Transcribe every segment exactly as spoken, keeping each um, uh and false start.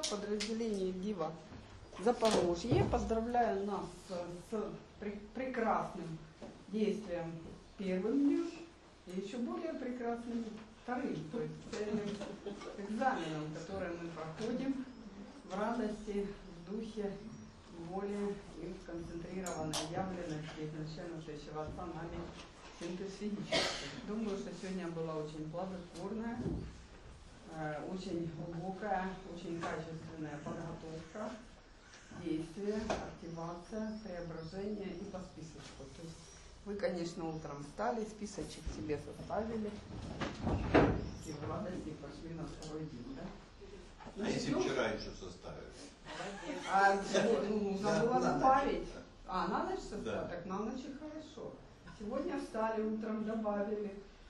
подразделение ДИВА Запорожье. Поздравляю нас с, с пр прекрасным действием первым днем и еще более прекрасным вторым, то есть цельным экзаменом, который мы проходим в радости, в духе, в воле и в концентрированной явленности изначально следующего отца нами синтез физический. Думаю, что сегодня была очень плодотворная, очень глубокая, очень качественная подготовка, действие, активация, преображение и по списочку. То есть вы, конечно, утром встали, списочек себе составили и в радости пошли на второй день, да? А если вчера еще составили? А ну, нужно да, было добавить. Да. А, на ночь составить? Да. Так на ночь и хорошо. Сегодня встали, утром добавили.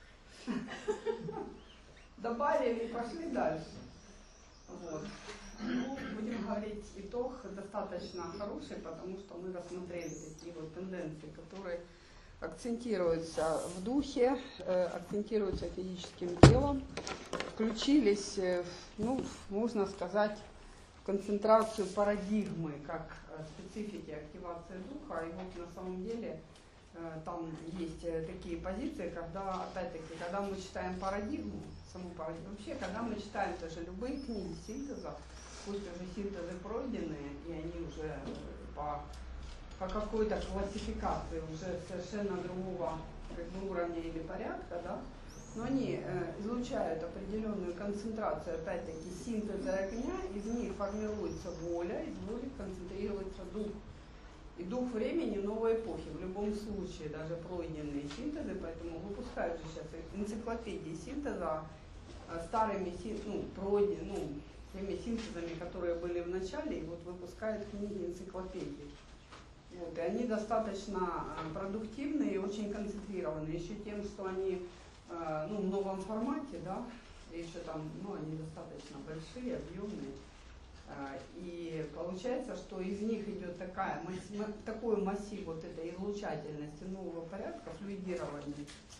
Добавили и пошли дальше. Вот. Ну, будем говорить, итог достаточно хороший, потому что мы рассмотрели такие вот тенденции, которые акцентируются в духе, э, акцентируются физическим телом, включились, э, ну, можно сказать, в концентрацию парадигмы, как э, специфики активации духа. И вот на самом деле э, там есть э, такие позиции, когда, опять-таки, когда мы читаем парадигму, саму парадигму, вообще, когда мы читаем даже любые книги синтеза, пусть уже синтезы пройденные, и они уже э, по по какой-то классификации уже совершенно другого как бы, уровня или порядка, да, но они э, излучают определенную концентрацию, опять-таки, синтеза огня, из них формируется воля, из воли концентрируется дух. И дух времени новой эпохи, в любом случае, даже пройденные синтезы, поэтому выпускают же сейчас энциклопедии синтеза э, старыми, ну, пройден, ну, теми синтезами, которые были в начале, и вот выпускают книги энциклопедии. Вот, и они достаточно продуктивные и очень концентрированные, еще тем, что они э, ну, в новом формате, да, и еще там, ну, они достаточно большие, объемные. Э, и получается, что из них идет такая, такой массив вот этой излучательности нового порядка, флюидирования,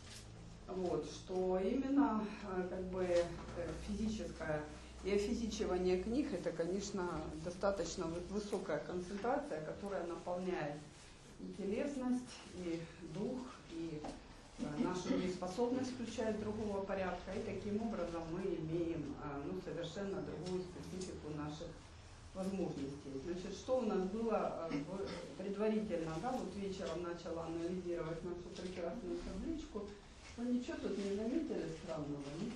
вот, что именно э, как бы физическая и офизичивание книг — это, конечно, достаточно высокая концентрация, которая наполняет и телесность, и дух, и нашу неспособность включать другого порядка. И таким образом мы имеем ну, совершенно другую специфику наших возможностей. Значит, что у нас было предварительно, да, вот вечером начала анализировать нашу прекрасную табличку. Ну ничего тут не заметили странного, нет?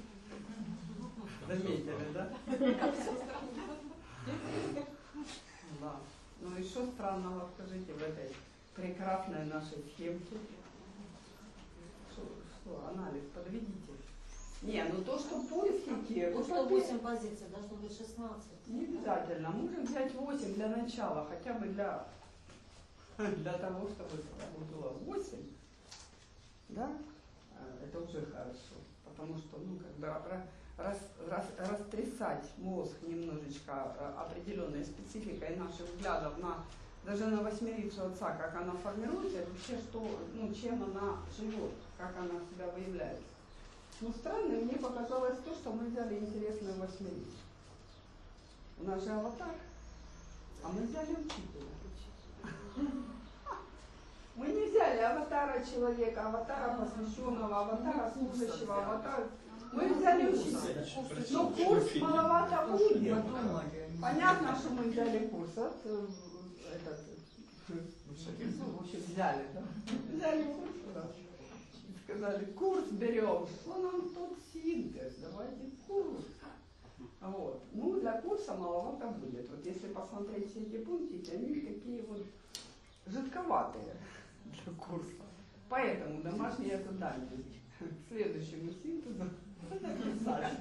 Заметили, да? Да. Ну и что странного, скажите, в этой прекрасной нашей схемке? Что, что анализ, подведите. Не, ну то, что поиски... Ну, что восемь позиций, должно быть шестнадцать. Не обязательно. Можем взять восемь для начала, хотя бы для, для того, чтобы было восемь. Да? Это уже хорошо. Потому что, ну, как бы... Рас, рас, растрясать мозг немножечко определенной спецификой наших взглядов на даже на восьмерицу отца, как она формируется, и вообще что, ну, чем она живет, как она себя выявляет. Но странным мне показалось то, что мы взяли интересную восьмерицу. У нас же аватар, а мы взяли учителя. Мы не взяли аватара человека, аватара посвященного, аватара служащего, аватара... Мы взяли учителя, но курс маловато будет. Понятно, что мы взяли курс. От, этот, в общем, взяли, да? Взяли курс, да. Сказали, курс берем. Что нам тот синтез? Давайте курс. Вот. Ну, для курса маловато будет. Вот если посмотреть все эти пунктики, они такие вот жидковатые для курса. Поэтому домашнее задание к следующему синтезу написать.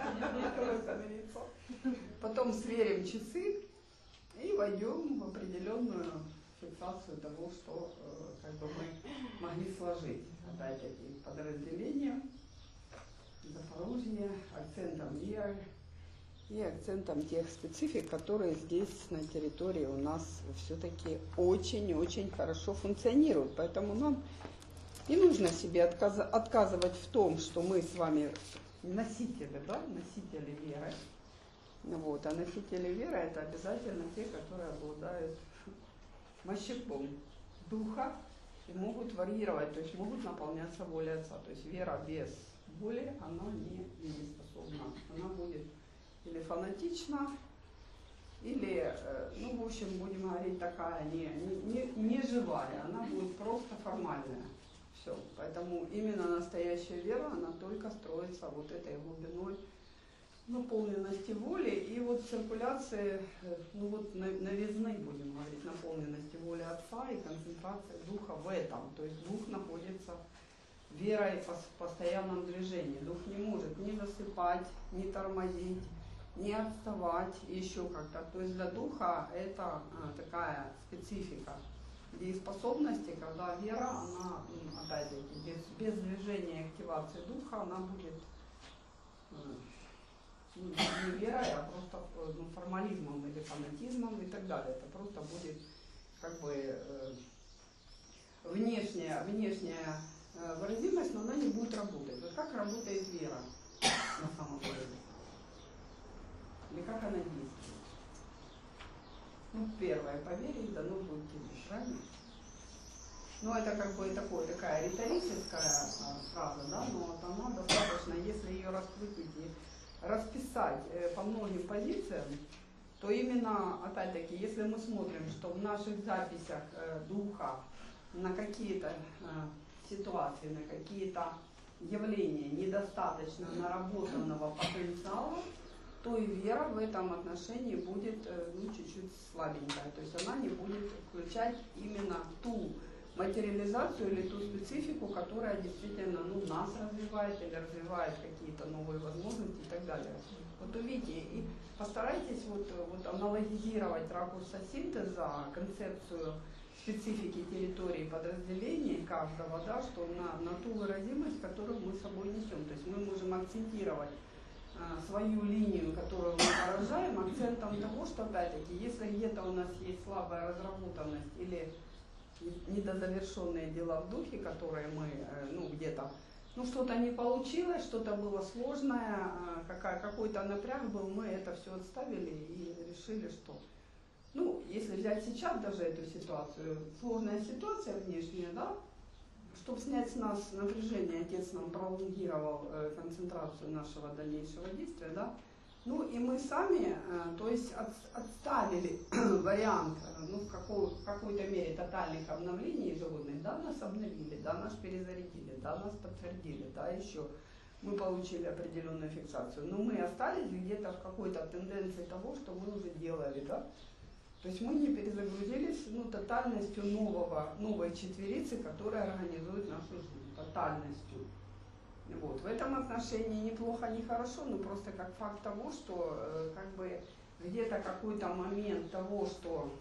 Потом сверим часы и войдем в определенную фиксацию того, что как бы мы могли сложить. Опять-таки подразделения, Запорожье, акцентом мира и акцентом тех специфик, которые здесь на территории у нас все-таки очень-очень хорошо функционируют. Поэтому нам не нужно себе отказ, отказывать в том, что мы с вами носители, да, носители веры. Вот. А носители веры это обязательно те, которые обладают мощаком духа и могут варьировать, то есть могут наполняться волей Отца. То есть вера без воли, она не дееспособна. Она будет или фанатична, или, ну, в общем, будем говорить, такая не, не, не живая, она будет просто формальная. Все. Поэтому именно настоящая вера, она только строится вот этой глубиной наполненности воли и вот циркуляции, ну вот новизны, будем говорить, наполненности воли Отца и концентрации Духа в этом. То есть Дух находится верой в постоянном движении. Дух не может ни засыпать, ни тормозить, не отставать, еще как-то. То есть для Духа это а, такая специфика дееспособности, когда вера, она, опять-таки, без, без движения и активации Духа, она будет ну, не верой, а просто ну, формализмом или фанатизмом и так далее. Это просто будет как бы э, внешняя, внешняя э, выразимость, но она не будет работать. Вот как работает вера на самом деле? Или как она действует? Ну, первое, по вере и дано будет тебе, правильно? Ну, это как бы такое, такая риторическая а, фраза, да, но вот она достаточно, если ее раскрутить и расписать э, по многим позициям, то именно, опять-таки, если мы смотрим, что в наших записях э, Духа на какие-то э, ситуации, на какие-то явления недостаточно наработанного потенциала, то и вера в этом отношении будет ну, чуть-чуть слабенькая. То есть она не будет включать именно ту материализацию или ту специфику, которая действительно ну, нас развивает или развивает какие-то новые возможности и так далее. Вот увидите и постарайтесь вот, вот аналогизировать ракурса синтеза, концепцию специфики территории подразделений каждого, да, что на, на ту выразимость, которую мы с собой несем. То есть мы можем акцентировать свою линию, которую мы поражаем, акцентом того, что, опять-таки, если где-то у нас есть слабая разработанность или недозавершенные дела в духе, которые мы, ну, где-то, ну, что-то не получилось, что-то было сложное, какая, какой-то напряг был, мы это все отставили и решили, что, ну, если взять сейчас даже эту ситуацию, сложная ситуация внешняя, да, чтобы снять с нас напряжение, Отец нам пролонгировал э, концентрацию нашего дальнейшего действия, да, ну и мы сами, э, то есть от, отставили вариант, э, ну в, какой, в какой-то мере тотальных обновлений животных, да, нас обновили, да, нас перезарядили, да, нас подтвердили, да, еще мы получили определенную фиксацию, но мы остались где-то в какой-то тенденции того, что мы уже делали, да. То есть мы не перезагрузились ну, тотальностью нового, новой четверицы, которая организует нашу жизнь, тотальностью. Вот. В этом отношении неплохо, не хорошо, но просто как факт того, что э, как бы где-то какой-то момент того, что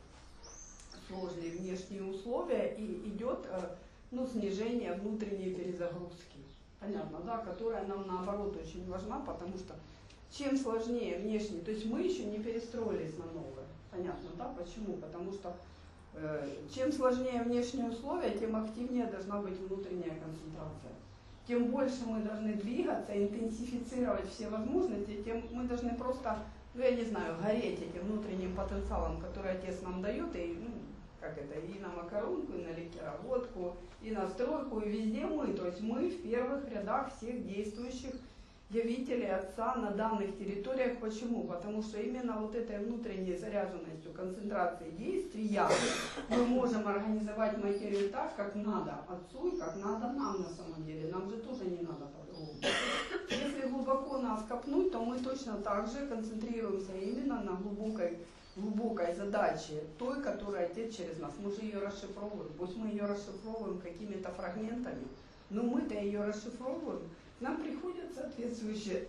сложные внешние условия, и идет э, ну, снижение внутренней перезагрузки. Понятно, да, которая нам наоборот очень важна, потому что чем сложнее внешне, то есть мы еще не перестроились на новое. Понятно, да? Почему? Потому что э, чем сложнее внешние условия, тем активнее должна быть внутренняя концентрация. Тем больше мы должны двигаться, интенсифицировать все возможности, тем мы должны просто, ну я не знаю, гореть этим внутренним потенциалом, который Отец нам дает, и, ну, как это, и на макаронку, и на ликероводку, и на стройку, и везде мы. То есть мы в первых рядах всех действующих явителей Отца на данных территориях. Почему? Потому что именно вот этой внутренней заряженностью, концентрацией действия мы можем организовать материю так, как надо Отцу и как надо нам на самом деле. Нам же тоже не надо по-другому. Если глубоко нас копнуть, то мы точно так же концентрируемся именно на глубокой, глубокой задаче, той, которая Отец через нас. Мы же ее расшифровываем. Пусть мы ее расшифровываем какими-то фрагментами, но мы-то ее расшифровываем. Нам приходят соответствующие,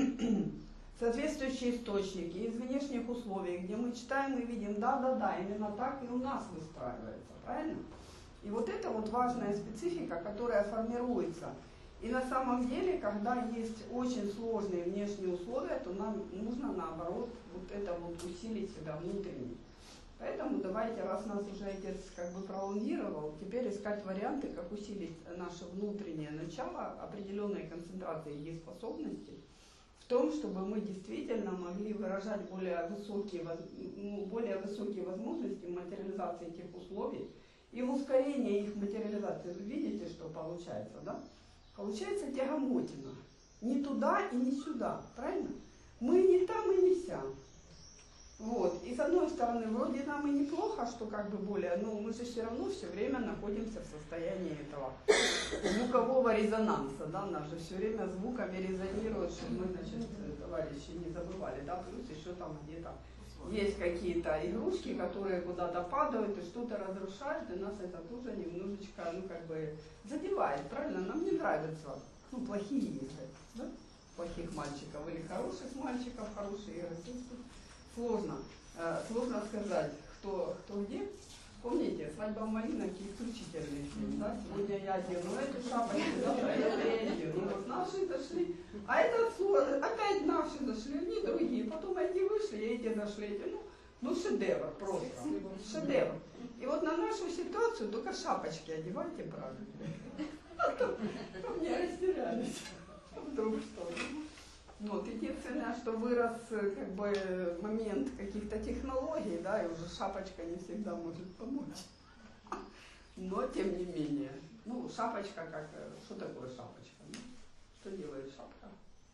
соответствующие источники из внешних условий, где мы читаем и видим, да-да-да, именно так и у нас выстраивается, правильно? И вот это вот важная специфика, которая формируется. И на самом деле, когда есть очень сложные внешние условия, то нам нужно, наоборот, вот это вот усилить себя внутренне. Поэтому давайте, раз нас уже Отец как бы пролонгировал, теперь искать варианты, как усилить наше внутреннее начало определенной концентрации и дееспособности в том, чтобы мы действительно могли выражать более высокие, ну, более высокие возможности материализации этих условий и в ускорении их материализации. Вы видите, что получается, да? Получается тягомотина. Не туда и не сюда, правильно? Мы не там и не сям. Вот. И с одной стороны, вроде нам и неплохо, что как бы более, но мы же все равно все время находимся в состоянии этого звукового резонанса, да, нас же все время звуками резонирует, чтобы мы, значит, товарищи не забывали, да, плюс еще там где-то есть какие-то игрушки, которые куда-то падают и что-то разрушают, и нас это тоже немножечко, ну, как бы задевает, правильно? Нам не нравятся, ну, плохие игры, да? Плохих мальчиков или хороших мальчиков, хорошие игры. Сложно, э, сложно сказать, кто, кто где. Помните, свадьба в Малиновке исключительный фильм, да? Сегодня я одену эту шапочку, завтра это я одену. Вот наши зашли, а это сложно, опять наши зашли, одни другие, потом эти вышли, и эти зашли, эти, ну, ну шедевр просто, шедевр. И вот на нашу ситуацию только шапочки одевайте правильно. А то мне растерялись. Вдруг что. Вот, единственное, что вырос как бы момент каких-то технологий, да, и уже шапочка не всегда может помочь. Но тем не менее. Ну, шапочка как. Что такое шапочка? Ну, что делает шапка?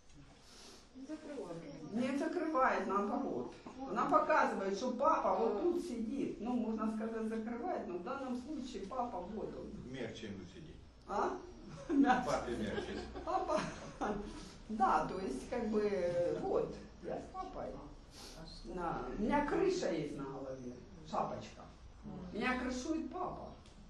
Не закрывает. Не закрывает, наоборот. Она показывает, что папа вот тут сидит. Ну, можно сказать, закрывает, но в данном случае папа вот он. Мерчину сидит. А? Папе мерчит. Папа. Да, то есть, как бы, вот, я с папой. На, у меня крыша есть на голове, шапочка. Меня крышует папа.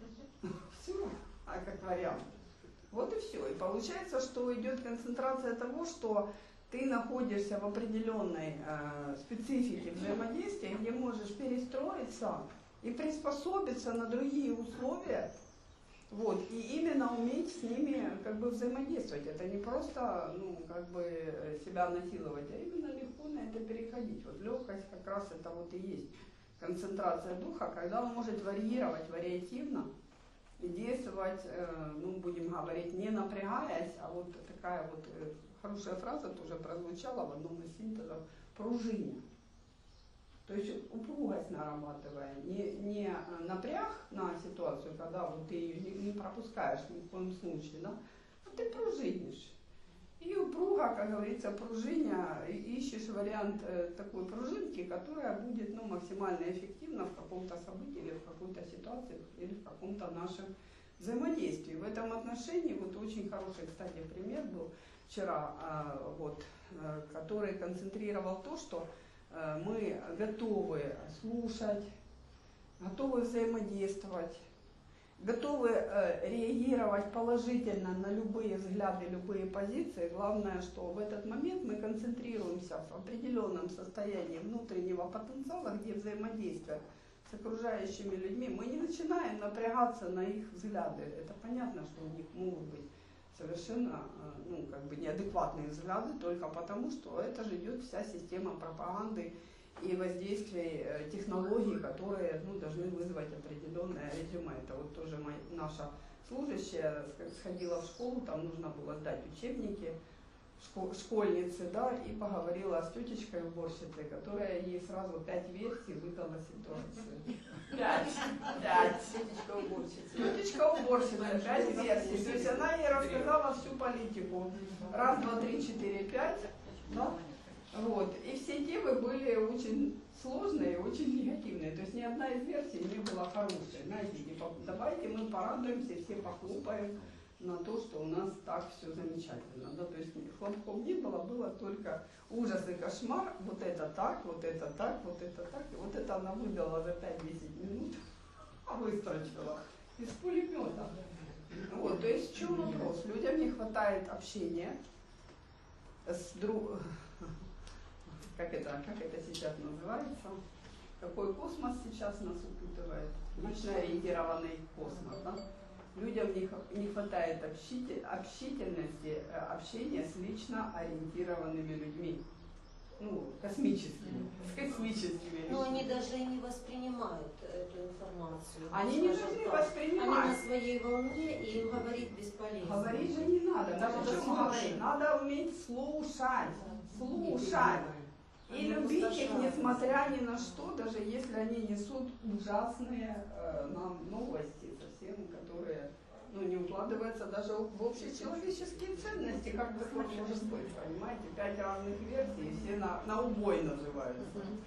Все, а как вариант. Вот и все. И получается, что идет концентрация того, что ты находишься в определенной э, специфике взаимодействия, где можешь перестроиться и приспособиться на другие условия. Вот, и именно уметь с ними как бы взаимодействовать. Это не просто, ну, как бы себя насиловать, а именно легко на это переходить. Вот легкость как раз это вот и есть концентрация духа, когда он может варьировать вариативно и действовать, э, ну, будем говорить, не напрягаясь, а вот такая вот э, хорошая фраза тоже прозвучала в одном из синтезов, пружине. То есть упругость нарабатывая, не, не напряг на ситуацию, когда вот ты ее не, не пропускаешь ни в коем случае, да, а ты пружинишь. И упруга, как говорится, пружиня, ищешь вариант э, такой пружинки, которая будет, ну, максимально эффективна в каком-то событии или в какой-то ситуации или в каком-то нашем взаимодействии. В этом отношении вот очень хороший, кстати, пример был вчера, э, вот, э, который концентрировал то, что мы готовы слушать, готовы взаимодействовать, готовы реагировать положительно на любые взгляды, любые позиции. Главное, что в этот момент мы концентрируемся в определенном состоянии внутреннего потенциала, где взаимодействие с окружающими людьми. Мы не начинаем напрягаться на их взгляды. Это понятно, что у них могут быть совершенно, ну, как бы неадекватные взгляды, только потому, что это же идет вся система пропаганды и воздействия технологий, которые, ну, должны вызвать определенное резюме. Это вот тоже моя, наша служащая сходила в школу, там нужно было сдать учебники школ, школьницы, да, и поговорила с тетечкой уборщицей, которая ей сразу пять версий выдала ситуацию. Пять. Пять. Тетечка уборщица. Тетечка уборщица, пять версий. То есть она ей рассказала всю политику. Раз, два, три, четыре, пять. Да? Вот. И все темы были очень сложные, очень негативные. То есть ни одна из версий не была хорошей. Знаете, типа, давайте мы порадуемся, все похлопаем на то, что у нас так все замечательно. Да? То есть хлопков не было, было только ужас и кошмар. Вот это так, вот это так, вот это так. И вот это она выдала за пять-десять минут, а выстрочила из пулемета. Вот, то есть в чем вопрос? Людям не хватает общения с друг... Как это, как это сейчас называется? Какой космос сейчас нас упутывает? Лично ориентированный космос. Да? Людям не, не хватает общитель, общительности, общения с лично ориентированными людьми. ну, космическими, с космическими. Но они даже и не воспринимают эту информацию. Они не скажем должны так. Они воспринимать. на своей волне, и им говорить бесполезно. Говорить же не надо, даже Надо чем слушать. говорить, надо уметь слушать, слушать. И Надо любить их, послушать. несмотря ни на что, даже если они несут ужасные э, нам новости, совсем, которые ну, не укладываются даже в общечеловеческие ценности, как такое может быть, понимаете? Пять разных версий, все на, на убой называются.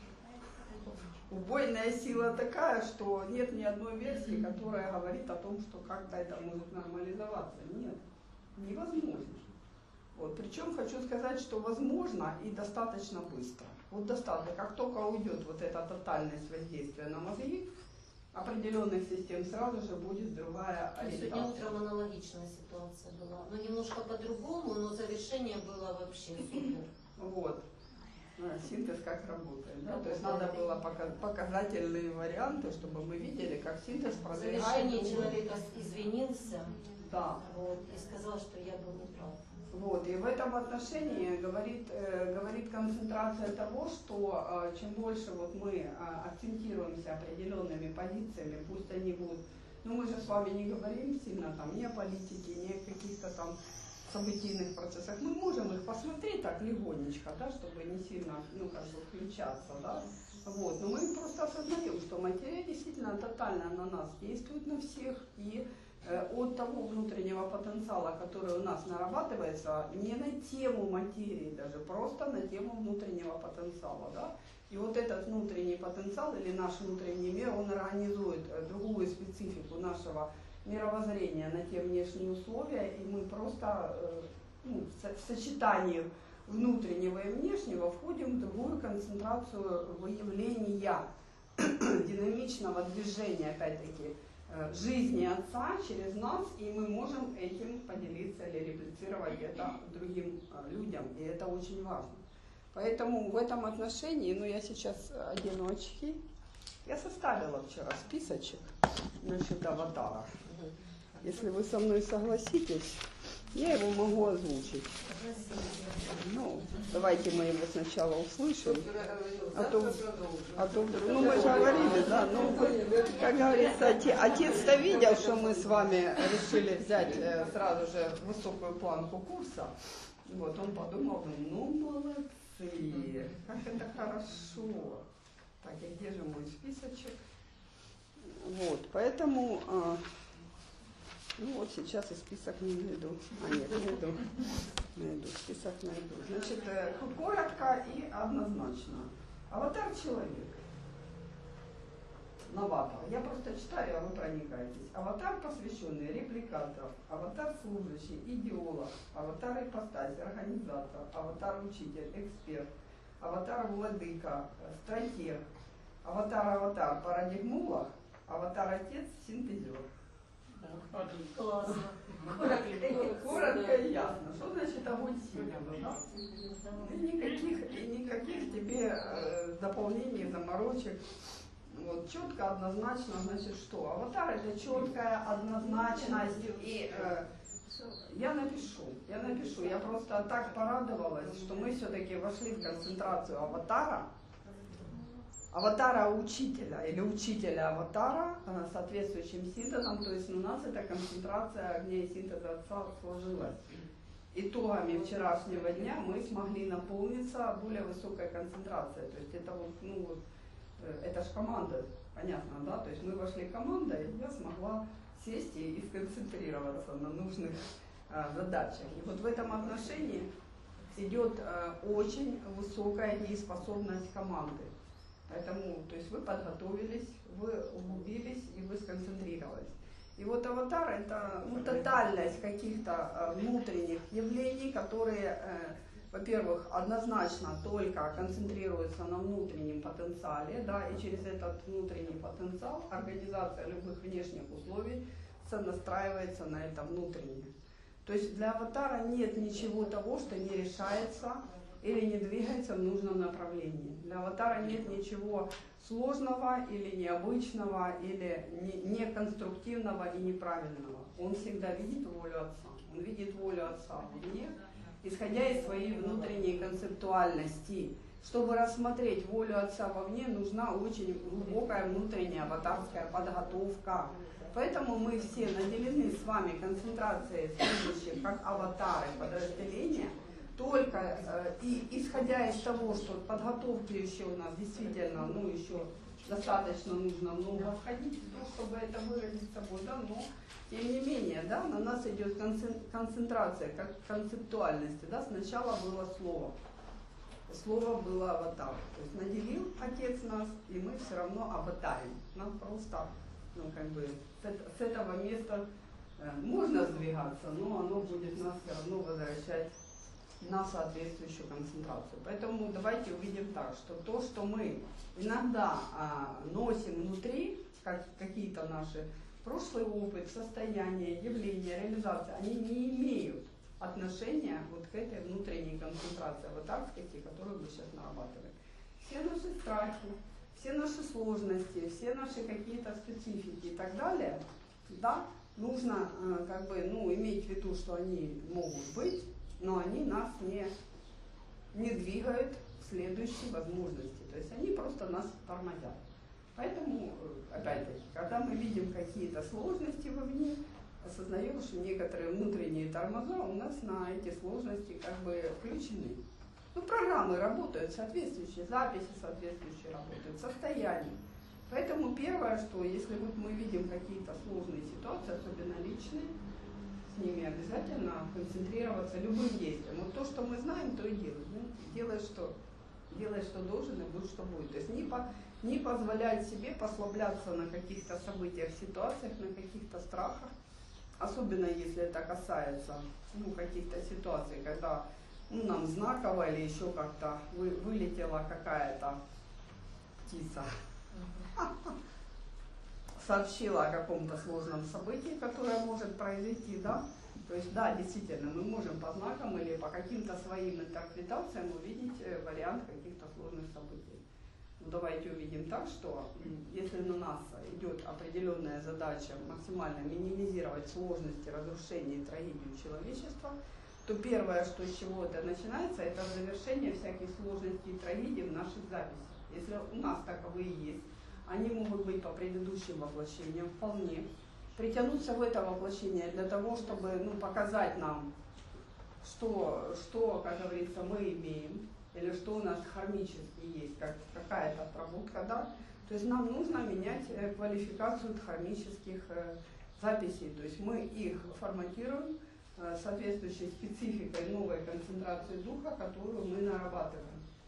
Убойная сила такая, что нет ни одной версии, которая говорит о том, что как-то это может нормализоваться. Нет, невозможно. Вот. Причем хочу сказать, что возможно и достаточно быстро. Вот достаточно, как только уйдет вот эта тотальность воздействия на мозги, определенных систем сразу же будет другая Сегодня ориентация. утром аналогичная ситуация была. Но немножко по-другому, но завершение было вообще супер. Вот. А, синтез как работает. Да? То есть Работает. надо было пока- показательные варианты, чтобы мы видели, как синтез В продвигает. завершении человек извинился, Да. вот, и сказал, что я был неправ. Вот, и в этом отношении говорит, э, говорит концентрация того, что э, чем больше вот мы э, акцентируемся определенными позициями, пусть они будут, ну мы же с вами не говорим сильно там ни о политике, ни о каких-то там событийных процессах, мы можем их посмотреть так легонечко, да, чтобы не сильно, ну как бы включаться, да, вот, но мы просто осознаем, что материя действительно тотально на нас действует, на всех, и от того внутреннего потенциала, который у нас нарабатывается, не на тему материи даже, просто на тему внутреннего потенциала. Да? И вот этот внутренний потенциал или наш внутренний мир, он организует другую специфику нашего мировоззрения на те внешние условия, и мы просто ну, в сочетании внутреннего и внешнего входим в другую концентрацию выявления динамичного движения, опять-таки, жизни Отца через нас, и мы можем этим поделиться или реплицировать это другим людям, и это очень важно. Поэтому в этом отношении, ну я сейчас одену очки, я составила вчера списочек насчет аватара. Если вы со мной согласитесь, я его могу озвучить. Ну, давайте мы его сначала услышим, а то, а то вдруг, ну мы же говорили, да, ну, как говорится, отец, отец-то видел, что мы с вами решили взять э, сразу же высокую планку курса, вот, он подумал, ну, молодцы, как это хорошо. Так, и где же мой списочек? Вот, поэтому... Э, Ну вот сейчас и список не найду. А нет, найду. Найду, список найду. Значит, коротко и однозначно. Аватар человек. Новатор. Я просто читаю, а вы проникаетесь. Аватар посвященный репликатор, аватар служащий, идеолог, аватар ипостась, организатор, аватар учитель, эксперт, аватар владыка, стратег, аватар-аватар, парадигмолог, аватар отец, синтезер. Классно. Коротко и ясно. Что значит огонь синего? Да? И никаких, и никаких тебе э, дополнений, заморочек. Вот, четко, однозначно, значит что? Аватар — это четкая однозначность. И э, я напишу, я напишу. Я просто так порадовалась, что мы все-таки вошли в концентрацию аватара. Аватара учителя или учителя аватара соответствующим синтезом, то есть у нас эта концентрация огня и синтеза Отца сложилась. Итогами вчерашнего дня мы смогли наполниться более высокой концентрацией, то есть это вот, ну вот, это ж команда, понятно, да, то есть мы вошли командой, и я смогла сесть и, и сконцентрироваться на нужных а, задачах. И вот в этом отношении идет а, очень высокая дееспособность команды. Поэтому, то есть вы подготовились, вы углубились и вы сконцентрировались. И вот аватар — это ну, тотальность каких-то э, внутренних явлений, которые, э, во-первых, однозначно только концентрируются на внутреннем потенциале, да, и через этот внутренний потенциал организация любых внешних условий сонастраивается на это внутреннее. То есть для аватара нет ничего того, что не решается или не двигается в нужном направлении. Для аватара нет ничего сложного или необычного, или неконструктивного и неправильного. Он всегда видит волю Отца. Он видит волю Отца вне, исходя из своей внутренней концептуальности. Чтобы рассмотреть волю Отца вовне, нужна очень глубокая внутренняя аватарская подготовка. Поэтому мы все наделены с вами концентрацией следующих, как аватары подразделения, только э, и исходя из того, что подготовки еще у нас действительно, ну, еще достаточно нужно много входить в то, чтобы это выразить собой, да, но тем не менее, да, на нас идет концентрация, как концептуальности, да, сначала было слово. Слово было аватар. То есть наделил Отец нас, и мы все равно аватарим. Нам просто, ну, как бы, с, с этого места э, можно сдвигаться, но оно будет нас все равно возвращать на соответствующую концентрацию. Поэтому давайте увидим так, что то, что мы иногда а, носим внутри, как какие-то наши прошлый опыт, состояние, явления, реализация, они не имеют отношения вот к этой внутренней концентрации аватарской, которую мы сейчас нарабатываем. Все наши страхи, все наши сложности, все наши какие-то специфики и так далее, да, нужно э, как бы, ну, иметь в виду, что они могут быть, но они нас не, не двигают к следующей возможности. То есть они просто нас тормозят. Поэтому, опять-таки, когда мы видим какие-то сложности вовне, осознаем, что некоторые внутренние тормоза у нас на эти сложности как бы включены. Ну, программы работают соответствующие, записи соответствующие работают, состояние. Поэтому первое, что если вот мы видим какие-то сложные ситуации, особенно личные, с ними обязательно концентрироваться любым действием. Вот то, что мы знаем, то и делаем. Ну, делай, что, делай, что должен, и будь, что будет. То есть не, по, не позволять себе послабляться на каких-то событиях, ситуациях, на каких-то страхах. Особенно если это касается, ну, каких-то ситуаций, когда, ну, нам знаково или еще как-то вы, вылетела какая-то птица, сообщила о каком-то сложном событии, которое может произойти, да. То есть, да, действительно, мы можем по знакам или по каким-то своим интерпретациям увидеть вариант каких-то сложных событий. Ну, давайте увидим так, что если на нас идет определенная задача максимально минимизировать сложности, разрушения и трагедию человечества, то первое, что с чего это начинается, это завершение всяких сложностей и трагедий в наших записях. Если у нас таковые есть, они могут быть по предыдущим воплощениям вполне. Притянуться в это воплощение для того, чтобы, ну, показать нам, что, что, как говорится, мы имеем, или что у нас хармически есть, как какая-то отработка, да, то есть нам нужно менять э, квалификацию дхармических э, записей, то есть мы их форматируем э, соответствующей спецификой новой концентрации духа, которую мы нарабатываем.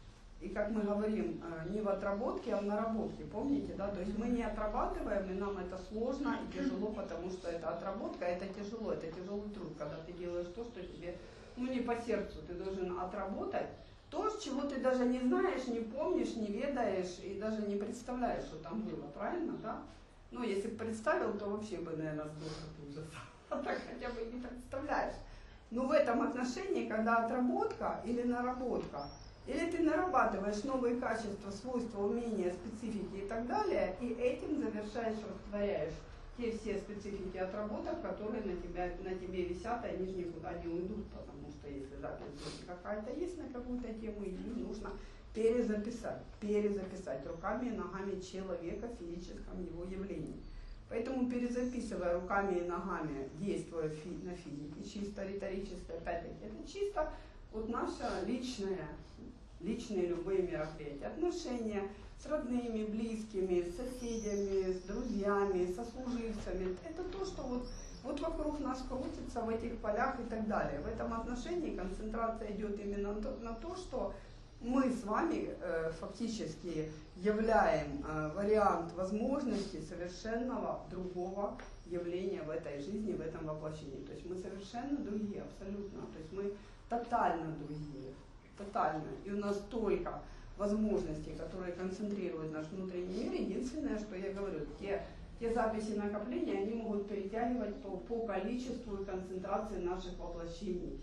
И как мы говорим, э, не в отработке, а в наработке, помните, да, то есть мы не отрабатываем, и нам это сложно и тяжело, потому что это отработка, это тяжело, это тяжелый труд, когда ты делаешь то, что тебе, ну, не по сердцу, ты должен отработать то, чего ты даже не знаешь, не помнишь, не ведаешь и даже не представляешь, что там было, правильно, да? Ну, если бы представил, то вообще бы, наверное, сдохнул ужаса. А так хотя бы не представляешь. Но в этом отношении, когда отработка или наработка, или ты нарабатываешь новые качества, свойства, умения, специфики и так далее, и этим завершаешь, растворяешь те все специфики отработок, которые на, тебя, на тебе висят, и они же никуда не уйдут, потому что если запись какая-то есть на какую-то тему, ее нужно перезаписать, перезаписать руками и ногами человека в физическом его явлении. Поэтому перезаписывая руками и ногами, действуя фи на физике, чисто риторически, опять-таки, это чисто вот наше личное, личные любые мероприятия, отношения с родными, близкими, с соседями, с друзьями, со служивцами. Это то, что вот, вот вокруг нас крутится в этих полях и так далее. В этом отношении концентрация идет именно на то, на то что мы с вами э, фактически являем э, вариант возможности совершенного другого явления в этой жизни, в этом воплощении. То есть мы совершенно другие, абсолютно. То есть мы тотально другие, тотально. И у нас только возможности, которые концентрируют наш внутренний мир. Единственное, что я говорю, те, те записи накопления, они могут перетягивать по, по количеству и концентрации наших воплощений.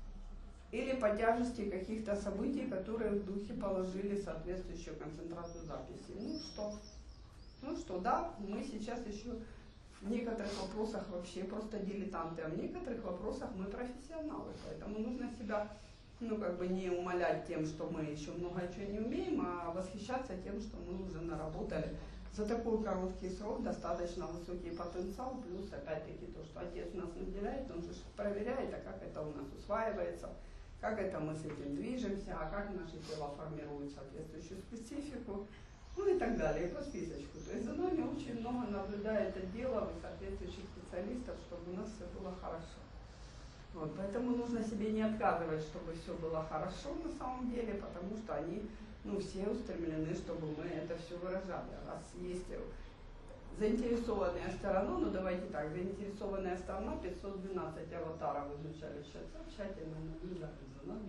Или по тяжести каких-то событий, которые в духе положили соответствующую концентрацию записи. Ну что? Ну что, да, мы сейчас еще в некоторых вопросах вообще просто дилетанты, а в некоторых вопросах мы профессионалы. Поэтому нужно себя ну, как бы не умалять тем, что мы еще много чего не умеем, а восхищаться тем, что мы уже наработали за такой короткий срок достаточно высокий потенциал, плюс, опять-таки, то, что отец нас наделяет, он же проверяет, а как это у нас усваивается, как это мы с этим движемся, а как наше тело формирует соответствующую специфику, ну и так далее, и по списочку. То есть за нами очень много наблюдает отделов и соответствующих специалистов, чтобы у нас все было хорошо. Вот, поэтому нужно себе не отказывать, чтобы все было хорошо на самом деле, потому что они, ну, все устремлены, чтобы мы это все выражали. Раз есть заинтересованная сторона, ну давайте так, заинтересованная сторона, пятьсот двенадцать аватаров изучали сейчас, тщательно наблюдали за нами,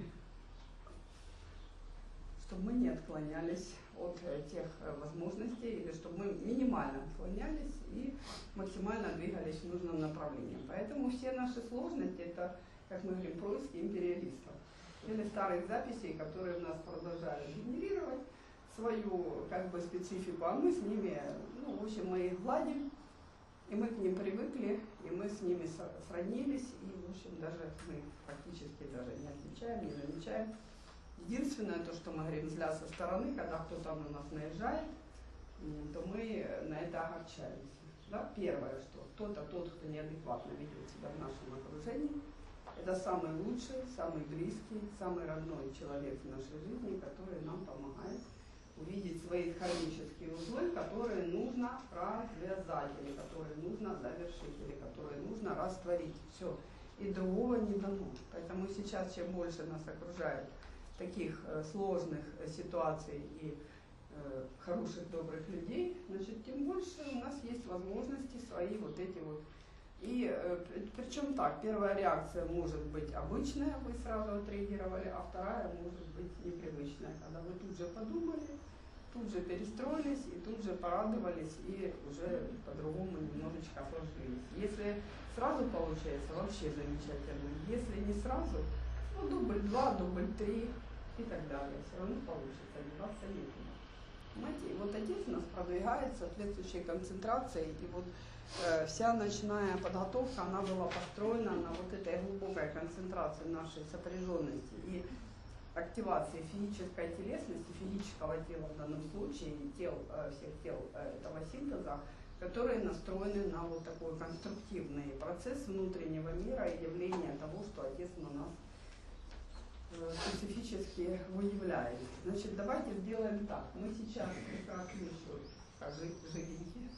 чтобы мы не отклонялись от тех возможностей, или чтобы мы минимально отклонялись и максимально двигались в нужном направлении. Поэтому все наши сложности, это, как мы говорим, происки империалистов или старых записей, которые у нас продолжали генерировать свою, как бы, специфику, а мы с ними, ну, в общем, мы их гладим, и мы к ним привыкли, и мы с ними сроднились, и, в общем, даже мы их практически даже не отличаем, не замечаем. Единственное, то, что мы говорим, зля со стороны, когда кто-то на нас наезжает, то мы на это огорчаемся. Да? Первое, что кто-то, тот, кто неадекватно ведет себя в нашем окружении, это самый лучший, самый близкий, самый родной человек в нашей жизни, который нам помогает увидеть свои кармические узлы, которые нужно развязать, или которые нужно завершить, или которые нужно растворить. Все. И другого не дано. Поэтому сейчас, чем больше нас окружает таких э, сложных э, ситуаций и э, хороших, добрых людей, значит, тем больше у нас есть возможности свои вот эти вот. И э, причем так, первая реакция может быть обычная, вы сразу отреагировали, а вторая может быть непривычная, когда вы тут же подумали, тут же перестроились и тут же порадовались и уже по-другому немножечко сложились. Если сразу получается, вообще замечательно. Если не сразу, ну, дубль два, дубль три и так далее. Все равно получится, деваться некуда. Понимаете, и вот отец у нас продвигает соответствующей концентрацией, и вот э, вся ночная подготовка, она была построена на вот этой глубокой концентрации нашей сопряженности и активации физической телесности, физического тела в данном случае, тел, э, всех тел э, этого синтеза, которые настроены на вот такой конструктивный процесс внутреннего мира и явления того, что отец на нас специфически выявляет. Значит, давайте сделаем так. Мы сейчас как раз живенькие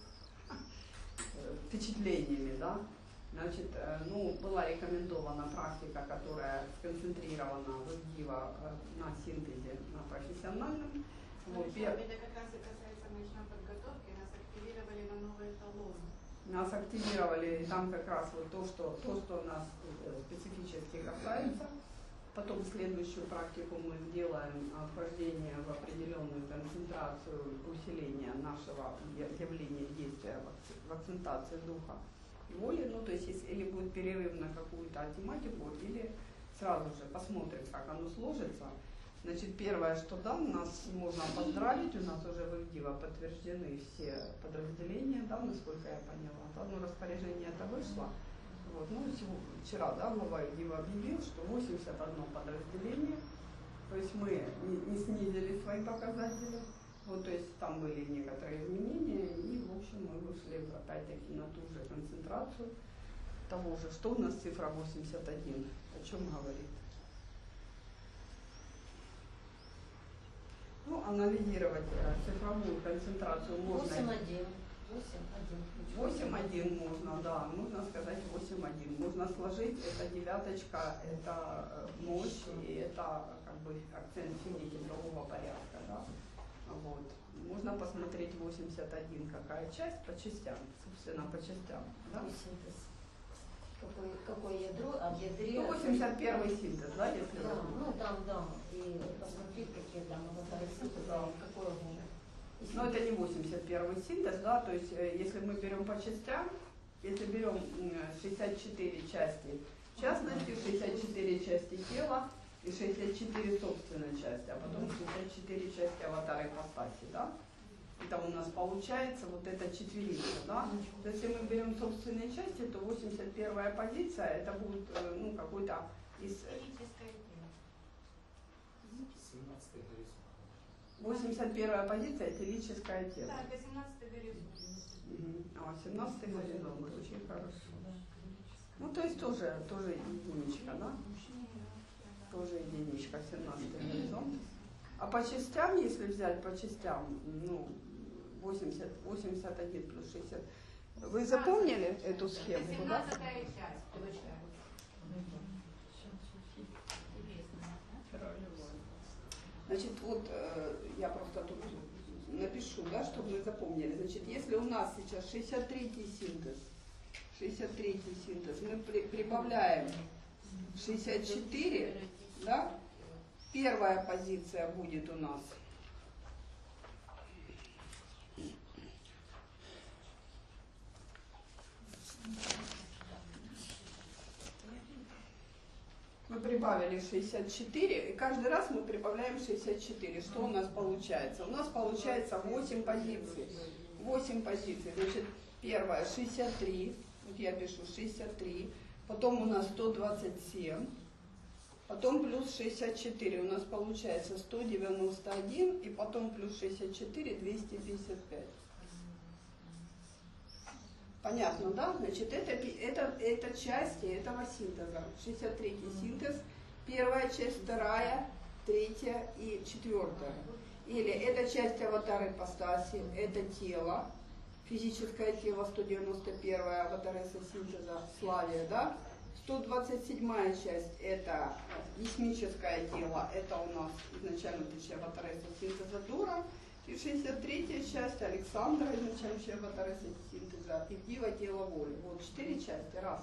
впечатлениями, да. Значит, ну, была рекомендована практика, которая сконцентрирована в Ивдива на синтезе, на профессиональном. Вот, это как раз и касается ночной подготовки, нас активировали на новые талоны. Нас активировали, там как раз вот то, что, то, что нас специфически касается. Потом следующую практику мы сделаем вхождение в определенную концентрацию усиления нашего явления действия в акцентации духа и воли. Ну, то есть, если, или будет перерыв на какую-то тематику, или сразу же посмотрим, как оно сложится. Значит, первое, что да, нас можно поздравить, у нас уже в Ивдива подтверждены все подразделения, да, насколько я поняла. Одно распоряжение это вышло. Вот, ну, вчера, да, глава Ивдива объявил, что восемьдесят одно подразделение, то есть мы не, не снизили свои показатели, вот, то есть там были некоторые изменения, и, в общем, мы вышли опять-таки на ту же концентрацию того же. Что у нас цифра восемьдесят один, о чем говорит? Ну, анализировать цифровую концентрацию можно. восемь один. восемь один можно, да, можно сказать восемь один. Можно сложить, это девяточка, это мощь, и это как бы акцент физики другого порядка, да. Вот. Можно посмотреть восемьдесят один, какая часть по частям, собственно, по частям. Да? Какое, какое ядро, а в ядре... Ну, восемьдесят первый синтез, да, если да, вы... ну там, да, и посмотреть, какие там аватары синтеза, да. какое время. Но это не восемьдесят первый синтез, да, то есть если мы берем по частям, если берем шестьдесят четыре части в частности, шестьдесят четыре части тела и шестьдесят четыре собственной части, а потом шестьдесят четыре части аватара ипостаси, да, это у нас получается вот эта четверица, да, то есть если мы берем собственные части, то восемьдесят первая позиция, это будет, ну, какой-то из... семнадцатый горизонт. восемьдесят первая позиция этилическое тело. Да, восемнадцатый горизонт. Угу. А, семнадцатый горизонт, очень хорошо. Ну, то есть тоже, тоже единичка, да? Тоже единичка, семнадцатый горизонт. А по частям, если взять по частям, ну, восемьдесят, восемьдесят один плюс шестьдесят. Вы запомнили эту схему, да? семнадцатая часть. Значит, вот э, я просто тут напишу, да, чтобы мы запомнили. Значит, если у нас сейчас шестьдесят третий синтез, шестьдесят третий синтез, мы при, прибавляем шестьдесят четыре, да, первая позиция будет у нас мы прибавили шестьдесят четыре, и каждый раз мы прибавляем шестьдесят четыре. Что у нас получается? У нас получается восемь позиций. восемь позиций. Значит, первая шестьдесят три, вот я пишу шестьдесят три, потом у нас сто двадцать семь, потом плюс шестьдесят четыре, у нас получается сто девяносто один, и потом плюс шестьдесят четыре, двести пятьдесят пять. Понятно, да? Значит, это, это, это части этого синтеза. шестьдесят третий синтез, первая часть, вторая, третья и четвертая. Или это часть аватара ипостаси, это тело, физическое тело, сто девяносто первая аватареса синтеза, Славия, да? сто двадцать седьмая часть, это космическое тело, это у нас изначально аватареса синтеза Дура. И шестьдесят третья часть Александра, изначально аватареса синтеза, и дива тело воли. Вот четыре части, раз.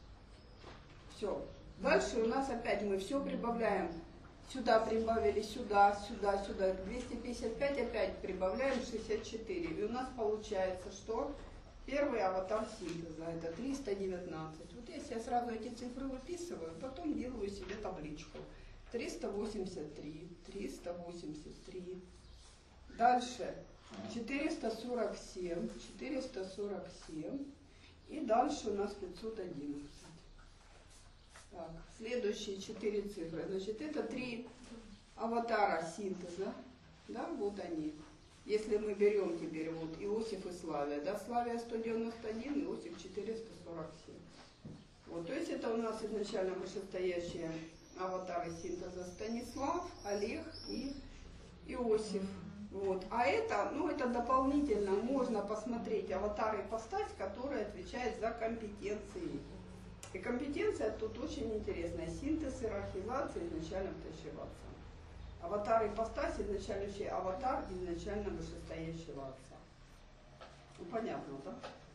Все. Дальше у нас опять мы все прибавляем. Сюда прибавили, сюда, сюда, сюда. двести пятьдесят пять опять прибавляем шестьдесят четыре. И у нас получается, что первый аватар синтеза, это триста девятнадцать. Вот если я сразу эти цифры выписываю, потом делаю себе табличку. триста восемьдесят три, триста восемьдесят три. Дальше четыреста сорок семь, четыреста сорок семь, и дальше у нас пятьсот одиннадцать. Так, следующие четыре цифры. Значит, это три аватара синтеза, да, вот они. Если мы берем теперь вот Иосиф и Славия, да, Славия сто девяносто один, Иосиф четыреста сорок семь. Вот, то есть это у нас изначально вышестоящие аватары синтеза Станислав, Олег и Иосиф. Вот. А это, ну, это дополнительно можно посмотреть аватар ипостась, который отвечает за компетенции. И компетенция тут очень интересная. Синтез, иерархизация, изначально втащиваться. Аватар ипостась, изначально аватар изначально вышестоящего отца. Ну, понятно, да?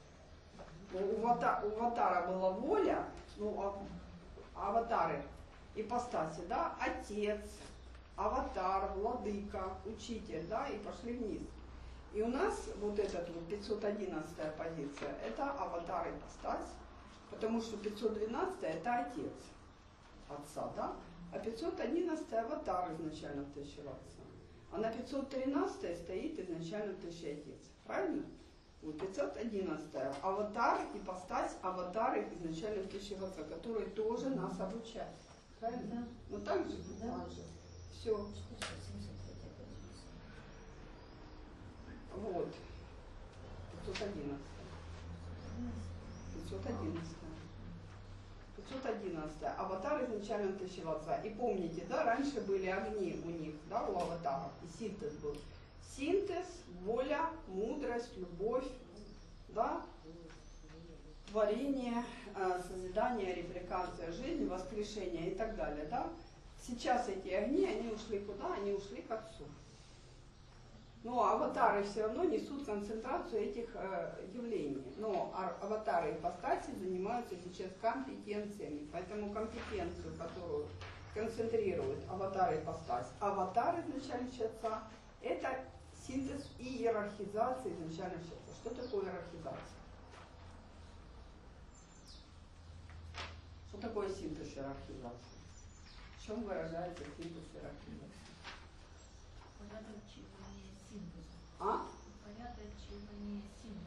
У, аватар, у аватара была воля, ну, а, аватары ипостаси, да, отец, аватар, владыка, учитель, да, и пошли вниз. И у нас вот этот вот пятьсот одиннадцатая позиция, это аватар ипостась, потому что пятьсот двенадцатая это отец отца, да, а пятьсот одиннадцатая аватар изначально втащивался. А на пятьсот тринадцатой стоит изначально втащий отец, правильно? Вот пятьсот одиннадцатая аватар ипостась, аватары изначально втащиваться, которые тоже нас обучают, правильно? Да. Ну так же? Да. Так же. Все. Вот. пятьсот одиннадцатая. пятьсот одиннадцатая. пятьсот одиннадцатая. Аватар изначально втащивался. И помните, да, раньше были огни у них, да, у аватаров. И синтез был. Синтез, воля, мудрость, любовь, да, творение, созидание, репликация жизни, воскрешение и так далее, да. Сейчас эти огни, они ушли куда? Они ушли к Отцу. Но аватары все равно несут концентрацию этих э, явлений. Но аватары ипостаси занимаются сейчас компетенциями. Поэтому компетенцию, которую концентрирует аватар ипостась, аватар изначально Отца, это синтез и иерархизация изначально Отца. Что такое иерархизация? Что такое синтез иерархизации? В чем выражается синтез иерархизации? Упорядочивание синтеза. А? Упорядочивание синтеза.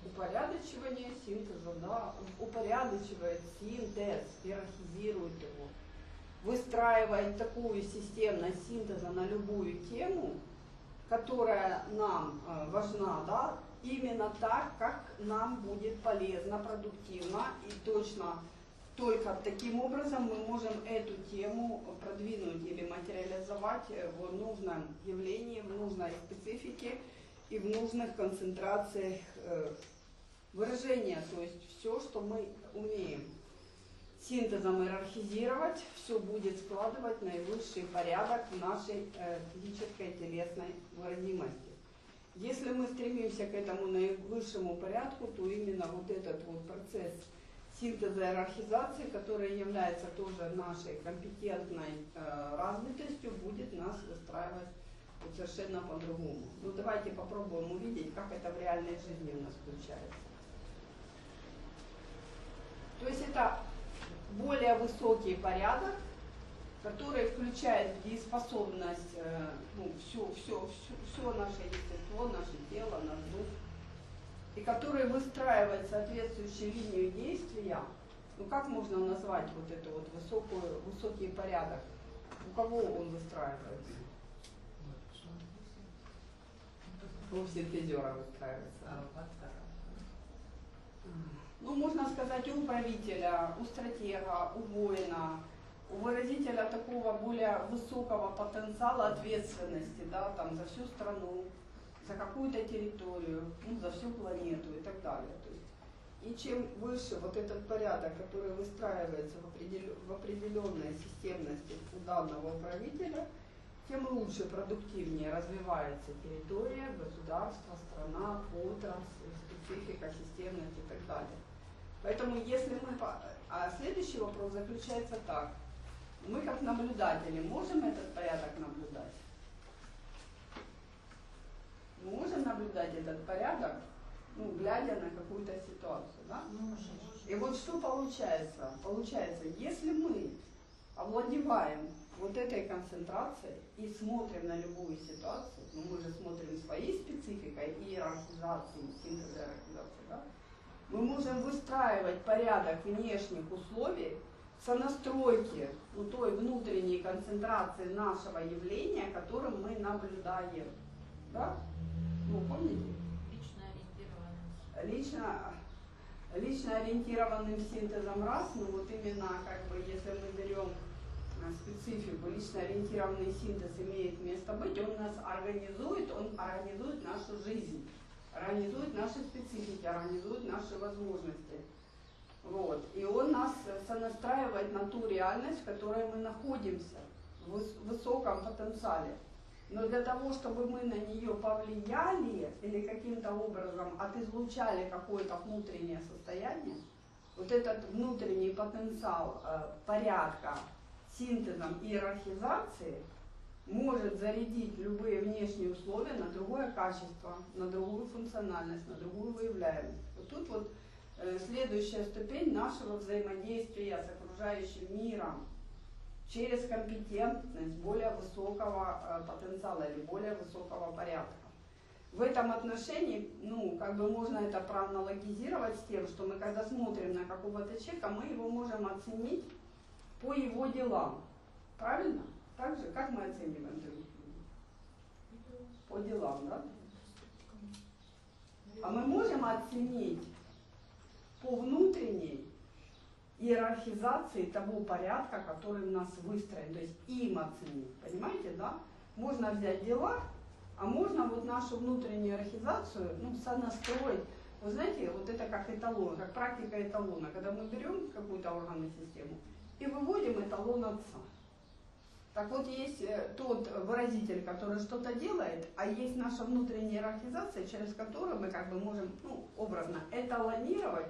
Упорядочивание синтеза, да. Упорядочивает синтез, иерархизирует его. выстраивать такую системность синтеза на любую тему, которая нам э, важна, да, именно так, как нам будет полезно, продуктивно и точно только таким образом мы можем эту тему продвинуть или материализовать в нужном явлении, в нужной специфике и в нужных концентрациях э, выражения, то есть все, что мы умеем синтезом иерархизировать, все будет складывать наивысший порядок в нашей э, физической телесной выразимости. Если мы стремимся к этому наивысшему порядку, то именно вот этот вот процесс синтеза иерархизации, который является тоже нашей компетентной э, развитостью, будет нас выстраивать вот совершенно по-другому. Ну давайте попробуем увидеть, как это в реальной жизни у нас включается. То есть это более высокий порядок, который включает в дееспособность э, ну, все, все, все, все наше естество, наше тело, наш дух, и который выстраивает соответствующую линию действия. Ну как можно назвать вот это вот высокую, высокий порядок? У кого он выстраивается? У синтезера выстраивается. Ну, можно сказать, у правителя, у стратега, у воина, у выразителя такого более высокого потенциала ответственности, да, там, за всю страну, за какую-то территорию, ну, за всю планету и так далее. То есть, и чем выше вот этот порядок, который выстраивается в, определен, в определенной системности у данного правителя, тем лучше, продуктивнее развивается территория, государство, страна, отрасль, специфика, системность и так далее. Поэтому если мы... А следующий вопрос заключается так. Мы как наблюдатели можем этот порядок наблюдать? Мы можем наблюдать этот порядок, ну, глядя на какую-то ситуацию, да? И вот что получается? Получается, если мы овладеваем вот этой концентрацией и смотрим на любую ситуацию, ну, мы же смотрим своей спецификой иерархизации, синтеза иерархизации, да? Мы можем выстраивать порядок внешних условий сонастройки ну, той внутренней концентрации нашего явления, которым мы наблюдаем. Да? Ну, помните? Лично ориентированным. Лично, лично ориентированным синтезом раз, ну вот именно как бы если мы берем специфику, лично ориентированный синтез имеет место быть, он нас организует, он организует нашу жизнь, организует наши специфики, организует наши возможности. Вот. И он нас сонастраивает на ту реальность, в которой мы находимся, в высоком потенциале. Но для того, чтобы мы на нее повлияли или каким-то образом отизлучали какое-то внутреннее состояние, вот этот внутренний потенциал э, порядка синтезом иерархизации может зарядить любые внешние условия на другое качество, на другую функциональность, на другую выявляемость. Вот тут вот э, следующая ступень нашего взаимодействия с окружающим миром через компетентность более высокого э, потенциала или более высокого порядка. В этом отношении, ну, как бы можно это проаналогизировать с тем, что мы когда смотрим на какого-то человека, мы его можем оценить по его делам. Правильно? Так же, как мы оцениваем других людей? По делам, да? А мы можем оценить по внутренней иерархизации того порядка, который у нас выстроен, то есть им оценить. Понимаете, да? Можно взять дела, а можно вот нашу внутреннюю иерархизацию, ну, сонастроить. Вы знаете, вот это как эталон, как практика эталона, когда мы берем какую-то органную систему и выводим эталон отца. Так вот, есть тот выразитель, который что-то делает, а есть наша внутренняя иерархизация, через которую мы как бы можем, ну, образно эталонировать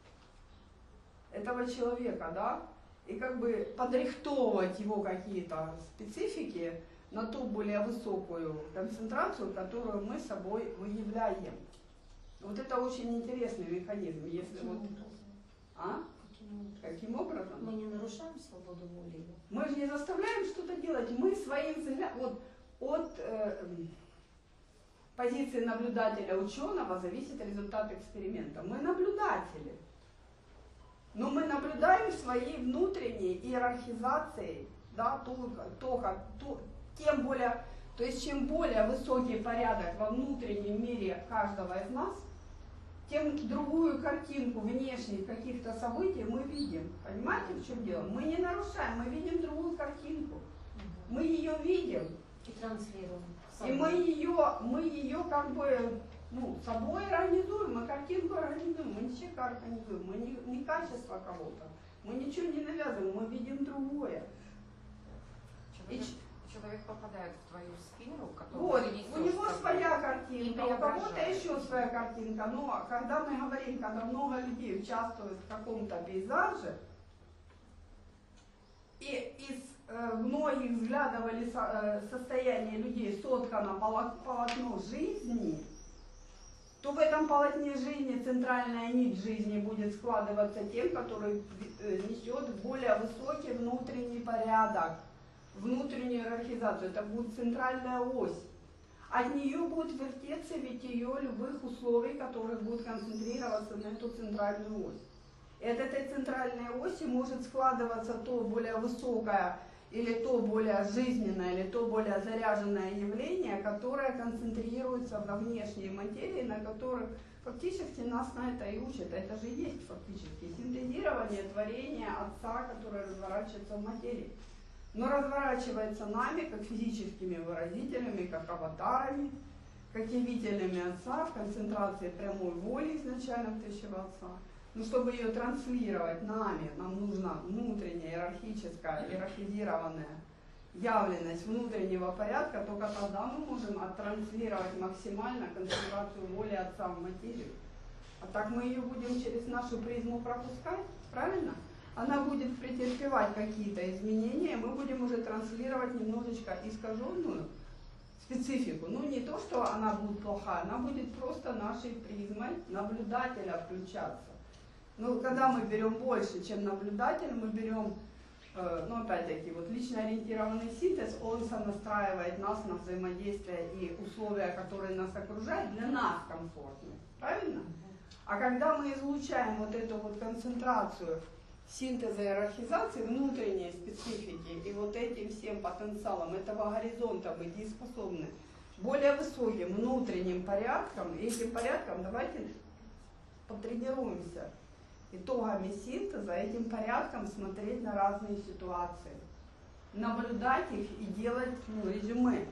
этого человека, да, и как бы подрихтовывать его какие-то специфики на ту более высокую концентрацию, которую мы собой выявляем. Вот это очень интересный механизм, если Каким вот... образом? А? Каким образом? Мы не нарушаем свободу воли. Мы же не заставляем что-то делать, мы своим взглядом, вот от э, позиции наблюдателя ученого зависит результат эксперимента. Мы наблюдатели, но мы наблюдаем своей внутренней иерархизацией да, только, только то, тем более, то есть чем более высокий порядок во внутреннем мире каждого из нас, тем другую картинку внешних каких-то событий мы видим. Понимаете, в чем дело? Мы не нарушаем, мы видим другую картинку. Мы ее видим. И транслируем. И мы ее, мы ее как бы, ну, собой организуем, мы картинку организуем, мы не человека организуем, мы не, не качество кого-то, мы ничего не навязываем, мы видим другое. Человек, И, человек попадает в твою сферу, которую вот, ты несешь у него с собой, своя и картинка, у кого-то преображает. еще своя картинка, но когда мы говорим, когда много людей участвуют в каком-то пейзаже, и из э, многих взглядов или со, э, состояния людей соткано полотно жизни, то в этом полотне жизни центральная нить жизни будет складываться тем, который э, несет более высокий внутренний порядок, внутреннюю иерархизацию. Это будет центральная ось. От нее будет вертеться ведь ее любых условий, которые будут концентрироваться на эту центральную ось. И от этой центральной оси может складываться то более высокое, или то более жизненное, или то более заряженное явление, которое концентрируется во внешней материи, на которых фактически нас на это и учат. Это же есть фактически синтезирование творения Отца, которое разворачивается в материи. Но разворачивается нами, как физическими выразителями, как аватарами, как явителями Отца, в концентрации прямой воли изначально Тысячего Отца. Но чтобы ее транслировать нами, нам нужна внутренняя иерархическая, иерархизированная явленность внутреннего порядка, только тогда мы можем оттранслировать максимально концентрацию воли Отца в материю. А так мы ее будем через нашу призму пропускать, правильно? Она будет претерпевать какие-то изменения, мы будем уже транслировать немножечко искаженную специфику. Ну не то, что она будет плохая, она будет просто нашей призмой наблюдателя включаться. Но когда мы берем больше, чем наблюдатель, мы берем, э, ну опять-таки, вот лично ориентированный синтез, он сонастраивает нас на взаимодействие и условия, которые нас окружают, для нас комфортны. Правильно? А когда мы излучаем вот эту вот концентрацию синтеза и иерархизации, внутренней специфики и вот этим всем потенциалом этого горизонта мы дееспособны более высоким внутренним порядком, и этим порядком давайте потренируемся итогами синтеза, этим порядком смотреть на разные ситуации, наблюдать их и делать, ну, резюме.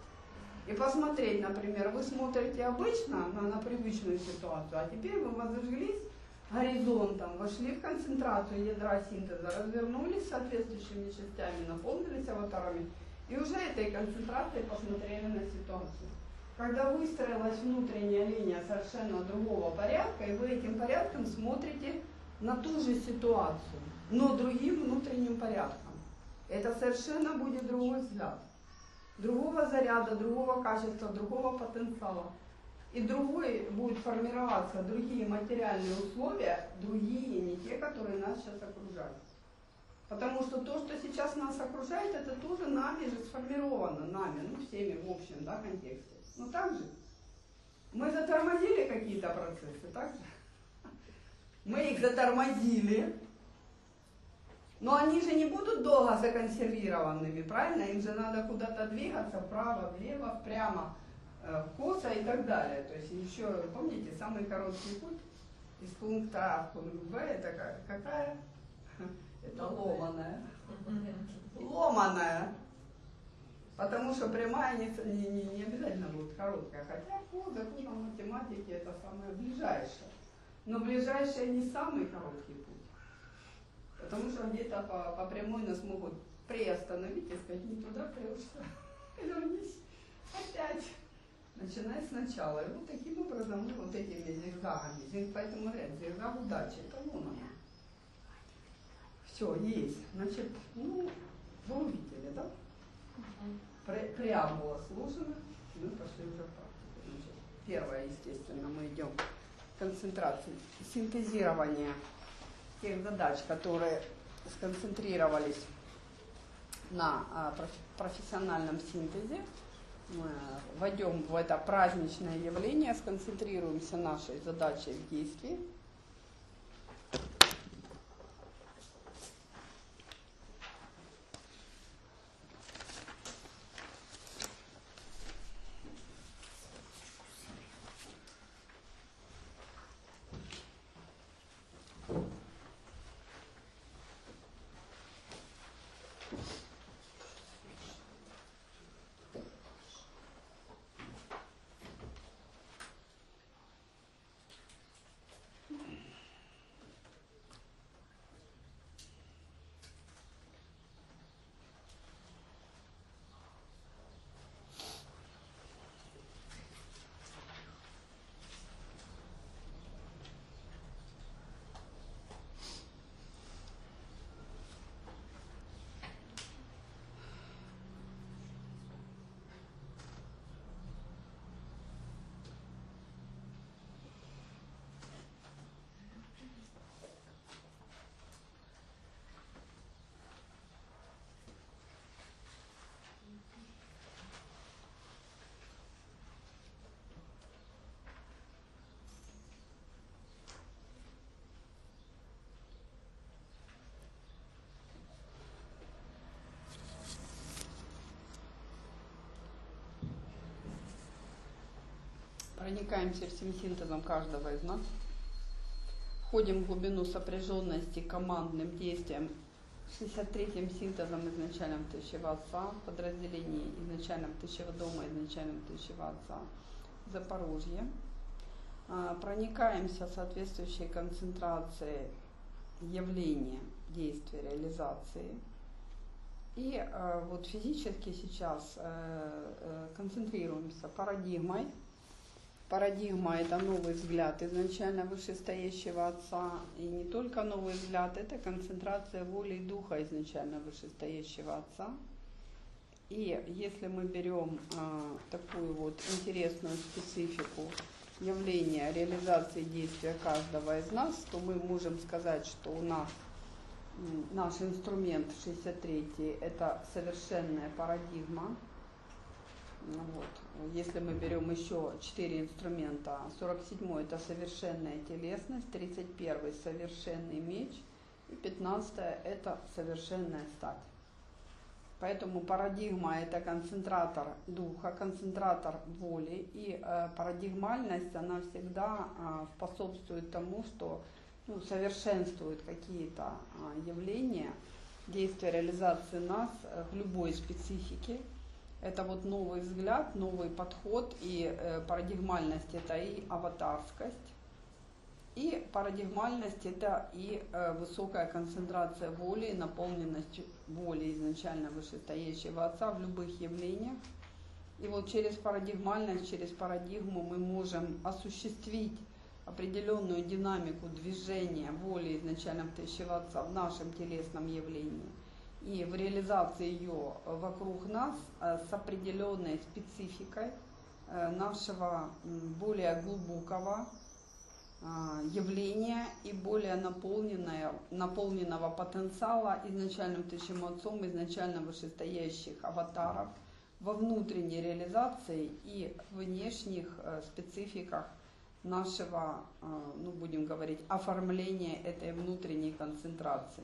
И посмотреть, например, вы смотрите обычно на, на привычную ситуацию, а теперь вы возжглись горизонтом, вошли в концентрацию ядра синтеза, развернулись соответствующими частями, наполнились аватарами и уже этой концентрацией посмотрели на ситуацию. Когда выстроилась внутренняя линия совершенно другого порядка, и вы этим порядком смотрите на ту же ситуацию, но другим внутренним порядком. Это совершенно будет другой взгляд. Другого заряда, другого качества, другого потенциала. И другой будет формироваться, другие материальные условия, другие, не те, которые нас сейчас окружают. Потому что то, что сейчас нас окружает, это тоже нами же сформировано, нами, ну всеми в общем, да, контексте. Ну так же. Мы затормозили какие-то процессы, так же? Мы их затормозили, но они же не будут долго законсервированными, правильно? Им же надо куда-то двигаться, вправо, влево, впрямо, э, косо и так далее. То есть еще, помните, самый короткий путь из пункта А в пункт Б, это как, какая? Это ломаная. Ломаная. Потому что прямая не, не, не обязательно будет короткая, хотя по законам математики это самое ближайшее. Но ближайшее не самый короткий путь. Потому что где-то по, по прямой нас могут приостановить и сказать, не туда прешься, вернись опять. Начинай сначала. И вот таким образом мы вот этими зигзагами. Поэтому говорят, зигзаг удачи, это вон она. Все, есть. Значит, ну, вы увидели, да? Пре преамбула сложена, мы пошли уже в практику. Значит, первое, естественно, мы идем к концентрации, синтезирование тех задач, которые сконцентрировались на а, профессиональном синтезе. Мы войдем в это праздничное явление, сконцентрируемся нашей задачей в действии. Проникаемся всем синтезом каждого из нас. Входим в глубину сопряженности командным действием шестьдесят третьим синтезом изначальным Тысячего Отца, подразделении изначальным Тысячего Дома, изначальным Тысячего Отца, Запорожье. Проникаемся соответствующей концентрацией явления, действия, реализации. И э, вот физически сейчас э, э, концентрируемся парадигмой. Парадигма – это новый взгляд изначально вышестоящего Отца. И не только новый взгляд, это концентрация воли и духа изначально вышестоящего Отца. И если мы берем э, такую вот интересную специфику явления, реализации действия каждого из нас, то мы можем сказать, что у нас наш инструмент шестьдесят третий – это совершенная парадигма. Вот. Если мы берем еще четыре инструмента, сорок седьмой – это совершенная телесность, тридцать первый – совершенный меч, и пятнадцатый – это совершенная стать. Поэтому парадигма – это концентратор духа, концентратор воли, и э, парадигмальность, она всегда э, способствует тому, что ну, совершенствует какие-то э, явления, действия реализации нас э, в любой специфике. Это вот новый взгляд, новый подход, и э, парадигмальность – это и аватарскость, и парадигмальность – это и э, высокая концентрация воли, и наполненность воли изначально вышестоящего Отца в любых явлениях. И вот через парадигмальность, через парадигму мы можем осуществить определенную динамику движения воли изначально Тысячего Отца в нашем телесном явлении. И в реализации ее вокруг нас с определенной спецификой нашего более глубокого явления и более наполненного, наполненного потенциала изначальным Тысячим Отцом, изначально вышестоящих аватаров во внутренней реализации и внешних спецификах нашего, ну будем говорить, оформления этой внутренней концентрации.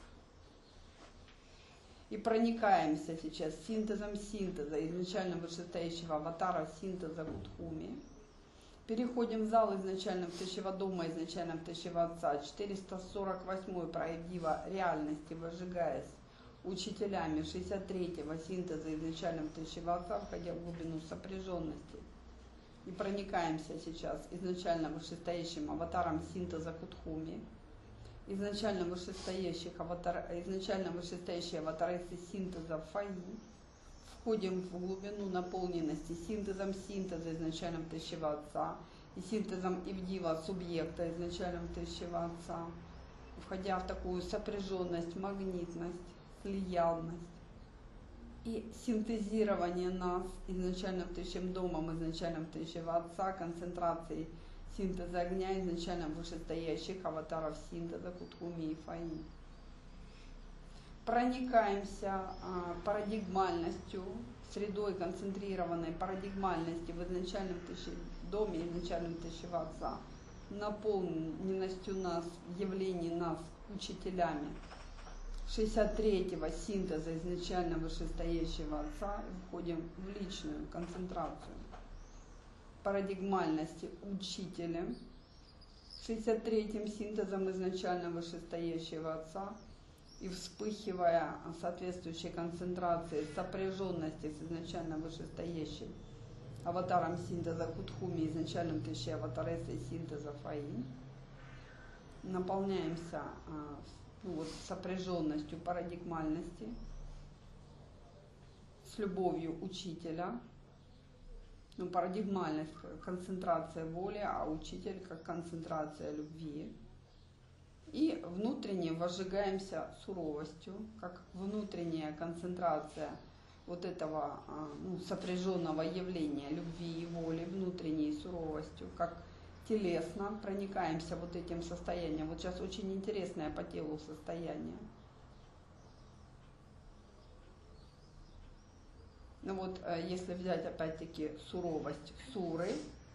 И проникаемся сейчас синтезом синтеза, изначально вышестоящего аватара синтеза Кутхуми. Переходим в зал изначального Тысячего Дома, изначального Тысячего Отца, четыреста сорок восьмой правдива реальности, возжигаясь учителями шестьдесят третьего синтеза изначального Тысячего Отца, входя в глубину сопряженности. И проникаемся сейчас изначально вышестоящим аватаром синтеза Кутхуми. Изначально вышестоящих аватар, изначально вышестоящие аватарессы синтеза Фаи. Входим в глубину наполненности синтезом синтеза изначальным Тысячего Отца и синтезом Ивдива субъекта изначальным Тысячего Отца, входя в такую сопряженность, магнитность, слиянность и синтезирование нас изначальным Тысячим Домом, изначальным Тысячего Отца, концентрацией синтеза огня изначально вышестоящих аватаров синтеза Кутхуми и Фаи. Проникаемся а, парадигмальностью, средой концентрированной парадигмальности в изначальном Тысячем Доме, изначальном Тысячего Отца, наполненностью нас, явлений нас учителями шестьдесят третьего синтеза изначально вышестоящего Отца, и входим в личную концентрацию парадигмальности учителем, шестьдесят третьим синтезом изначально вышестоящего Отца, и вспыхивая соответствующей концентрации сопряженности с изначально вышестоящим аватаром синтеза Кутхуми, изначальным Тысячей аватарессой синтеза Фаи, наполняемся ну, вот, сопряженностью парадигмальности, с любовью учителя. Ну, парадигмальность – концентрация воли, а учитель как концентрация любви. И внутренне возжигаемся суровостью, как внутренняя концентрация вот этого ну, сопряженного явления любви и воли, внутренней суровостью, как телесно проникаемся вот этим состоянием. Вот сейчас очень интересное по телу состояние. Ну вот, если взять опять-таки суровость суры,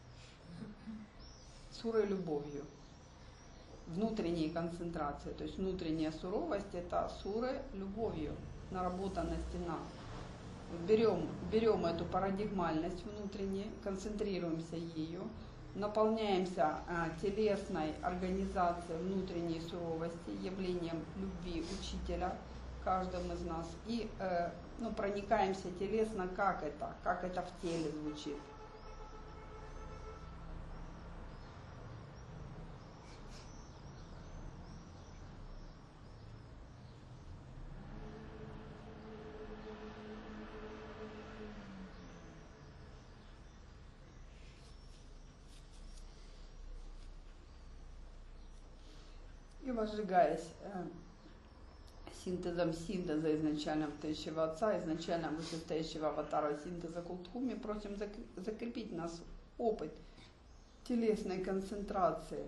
сурой любовью, внутренней концентрации, то есть внутренняя суровость – это суры любовью, наработанности нас. Берем, берем эту парадигмальность внутреннюю, концентрируемся ею, наполняемся а, телесной организацией внутренней суровости, явлением любви учителя каждым из нас и э, ну, проникаемся телесно, как это, как это в теле звучит. И возжигаясь э, синтезом синтеза изначально втающего Отца, изначально вышестоящего аватара синтеза Култхуми, просим закрепить нас опыт телесной концентрации,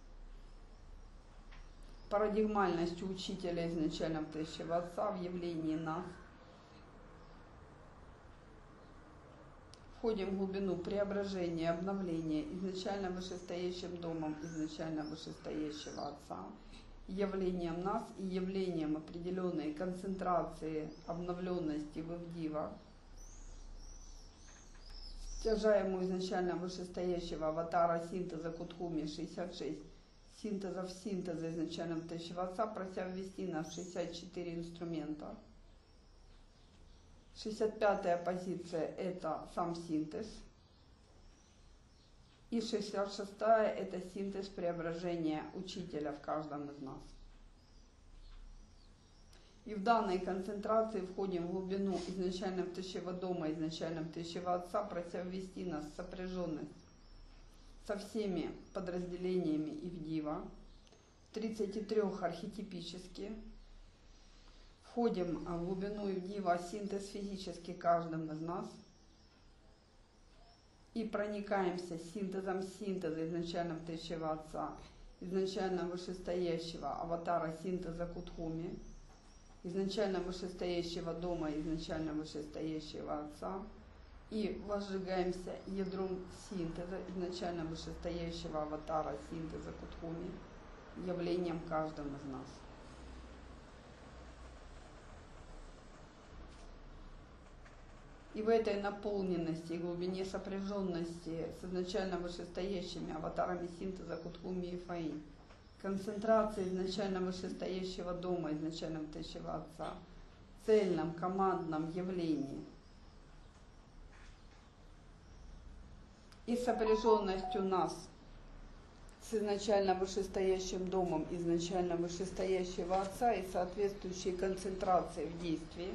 парадигмальностью учителя изначально втающего Отца в явлении нас. Входим в глубину преображения, обновления изначально вышестоящим домом, изначально вышестоящего Отца, явлением нас и явлением определенной концентрации обновленности в Ивдива, стяжаемую изначально вышестоящего аватара синтеза Кутхуми шестьдесят шесть, синтезов синтеза изначально втающего Отца, прося ввести нас в шестьдесят четыре инструмента. шестьдесят пятая позиция – это сам синтез. И шестьдесят шестая – это синтез преображения учителя в каждом из нас. И в данной концентрации входим в глубину изначально втающего дома, изначально втающего Отца, прося ввести нас в сопряженность со всеми подразделениями Ивдива, тридцати трёх архетипически. Входим в глубину Ивдива, синтез физически каждым из нас. И проникаемся синтезом синтеза изначально втающего Отца, изначально вышестоящего аватара синтеза Кутхуми, изначально вышестоящего дома, изначально вышестоящего Отца. И возжигаемся ядром синтеза изначально вышестоящего аватара синтеза Кутхуми, явлением каждым из нас. И в этой наполненности и глубине сопряженности с изначально вышестоящими аватарами синтеза Кутхуми и Фаи, концентрации изначально вышестоящего дома, изначально втающего Отца, цельном командном явлении и сопряженностью нас с изначально вышестоящим домом, изначально вышестоящего Отца и соответствующей концентрацией в действии,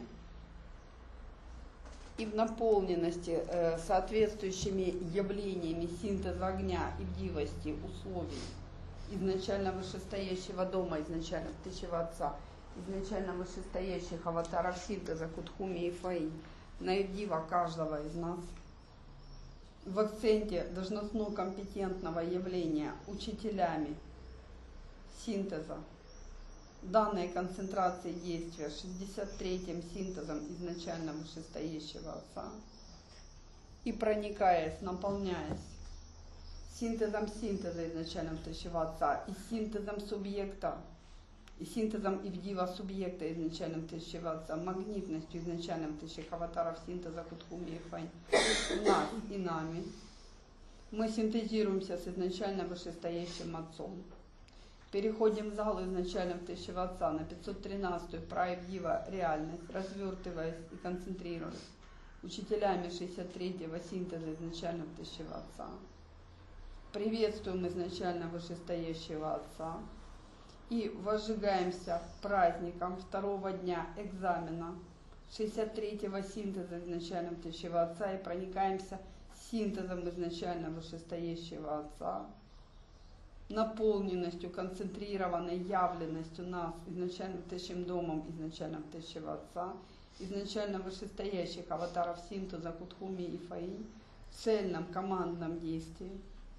и в наполненности э, соответствующими явлениями синтеза огня и бдивости условий изначально вышестоящего дома, изначально втающего Отца, изначально вышестоящих аватаров синтеза Кутхуми и Фаи, на Ивдива каждого из нас, в акценте должностно-компетентного явления учителями синтеза данной концентрации действия шестьдесят третьим синтезом изначально вышестоящего Отца и проникаясь, наполняясь синтезом синтеза изначально втающего Отца и синтезом субъекта, и синтезом Ивдива субъекта изначально втающего Отца, магнитностью изначально втающих аватаров синтеза Кутхуми и Фань в нас и нами, мы синтезируемся с изначально вышестоящим Отцом. Переходим в зал изначально втающего Отца на пятьсот тринадцатую праивдива реальность, развертываясь и концентрируясь учителями шестьдесят третьего синтеза изначально втающего Отца. Приветствуем изначально вышестоящего Отца и возжигаемся праздником второго дня экзамена шестьдесят третьего синтеза изначально втающего Отца и проникаемся синтезом изначально вышестоящего Отца, наполненностью, концентрированной явленностью нас, изначально втающим домом, изначально втающего Отца, изначально вышестоящих аватаров синтеза Кутхуми и Фаи, в цельном командном действии.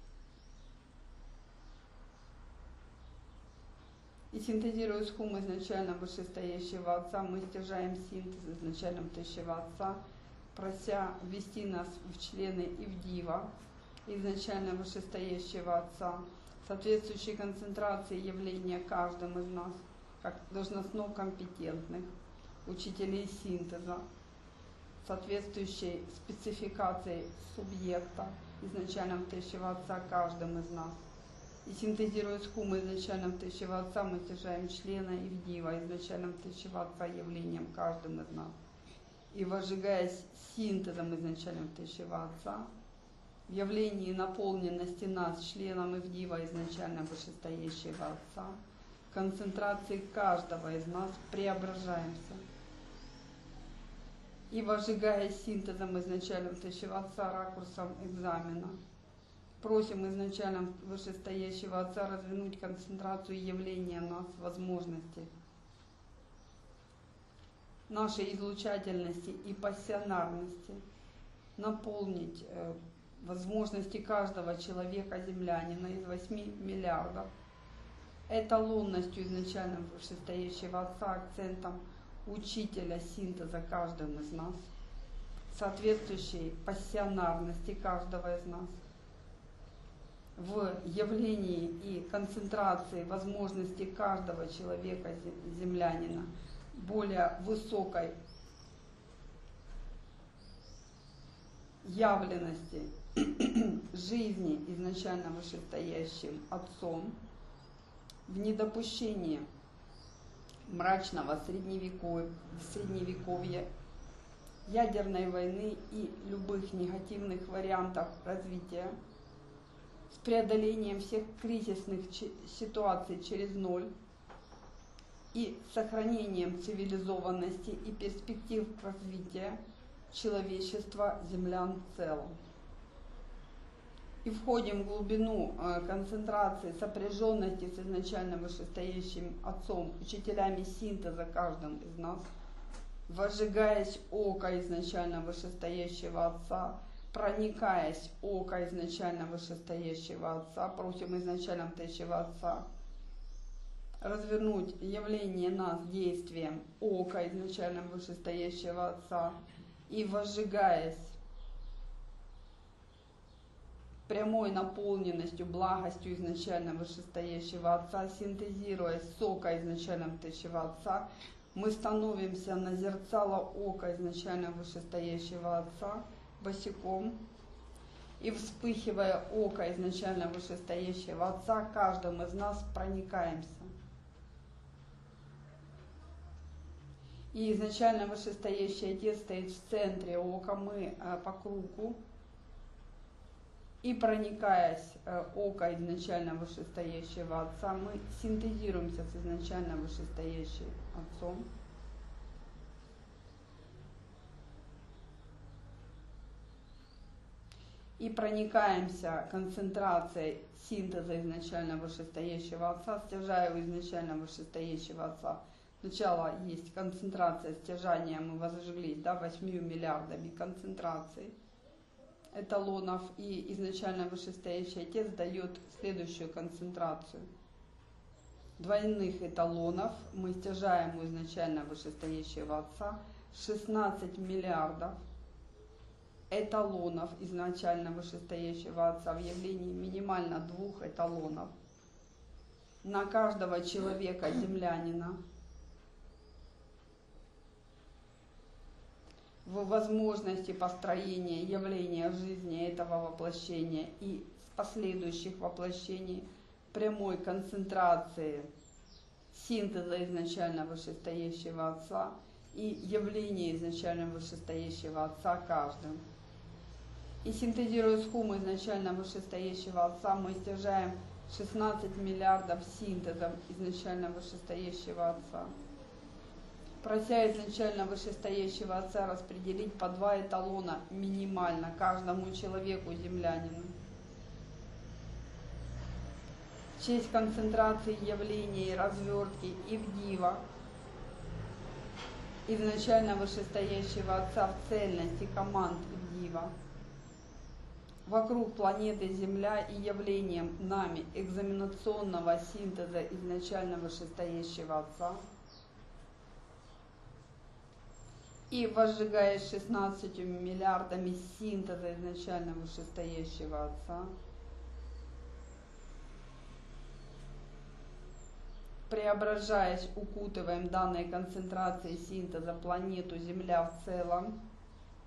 И синтезируя схум изначально вышестоящего Отца, мы стяжаем синтез изначально втающего Отца, прося ввести нас в члены Ивдива, изначально вышестоящего Отца, соответствующей концентрации явления каждым из нас, как должностно компетентных учителей синтеза, соответствующей спецификацией субъекта, изначально втащего Отца каждым из нас. И синтезируя с Хумой, изначально втащего Отца, мы стяжаем члена и Вдива, изначально втащего Отца явлением каждым из нас. И возжигаясь синтезом изначально втащего Отца, в явлении наполненности нас членом и Вдива, изначально вышестоящего Отца, концентрации каждого из нас преображаемся. И возжигая синтезом изначально втащего Отца ракурсом экзамена, просим изначально вышестоящего Отца развернуть концентрацию явления нас, возможности, нашей излучательности и пассионарности, наполнить э, возможности каждого человека-землянина из восьми миллиардов эталонностью изначально вышестоящего Отца, акцентом учителя синтеза каждым из нас, соответствующей пассионарности каждого из нас, в явлении и концентрации возможностей каждого человека-землянина более высокой явленности жизни изначально вышестоящим Отцом, в недопущении мрачного средневековья, средневековья, ядерной войны и любых негативных вариантов развития, с преодолением всех кризисных ситуаций через ноль и сохранением цивилизованности и перспектив развития человечества, землян в целом. И входим в глубину концентрации сопряженности с изначально вышестоящим Отцом, учителями синтеза каждым из нас, возжигаясь око изначально вышестоящего Отца, проникаясь око изначально вышестоящего Отца, просим изначально втащего Отца развернуть явление нас действием ока изначально вышестоящего Отца и возжигаясь прямой наполненностью, благостью изначально вышестоящего Отца, синтезируя сока изначально втащего Отца, мы становимся на зерцало ока изначально вышестоящего Отца босиком, и вспыхивая око изначально вышестоящего Отца, каждым из нас проникаемся. И изначально вышестоящий Отец стоит в центре ока, мы э, по кругу, и проникаясь э, око изначально вышестоящего Отца, мы синтезируемся с изначально вышестоящим Отцом. И проникаемся концентрацией синтеза изначально вышестоящего Отца, стяжая у изначально вышестоящего Отца. Сначала есть концентрация стяжания, мы возжглись, да, восьмью миллиардами концентраций эталонов, и изначально вышестоящий Отец дает следующую концентрацию двойных эталонов. Мы стяжаем у изначально вышестоящего Отца шестнадцать миллиардов эталонов изначально вышестоящего Отца в явлении минимально двух эталонов на каждого человека-землянина в возможности построения явления в жизни этого воплощения и последующих воплощений прямой концентрации синтеза изначально вышестоящего Отца и явления изначально вышестоящего Отца каждым. И синтезируя с Хумой изначально вышестоящего Отца, мы стяжаем шестнадцать миллиардов синтезов изначально вышестоящего Отца, прося изначально вышестоящего Отца распределить по два эталона минимально каждому человеку-землянину. В честь концентрации явлений, развертки и вдива изначально вышестоящего Отца в цельности команд вдива вокруг планеты Земля и явлением нами экзаменационного синтеза изначально вышестоящего Отца, и возжигаясь шестнадцатью миллиардами синтеза изначально вышестоящего Отца, преображаясь, укутываем данной концентрацией синтеза планету Земля в целом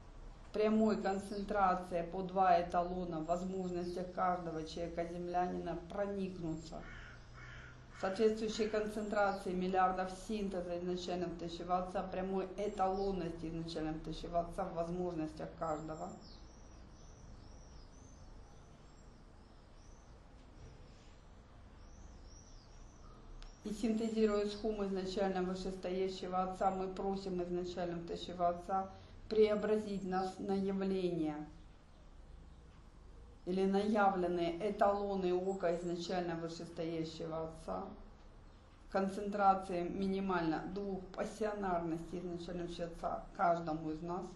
прямой концентрации по два эталона в возможностях каждого человека-землянина проникнуться соответствующей концентрации миллиардов синтеза изначального втащего отца, прямой эталонности изначального втащего отца в возможностях каждого. И синтезируя схему изначально вышестоящего отца, мы просим изначально втащего отца преобразить нас на явление или наявленные эталоны ока изначально вышестоящего отца, концентрации минимально двух пассионарностей изначально отца каждому из нас,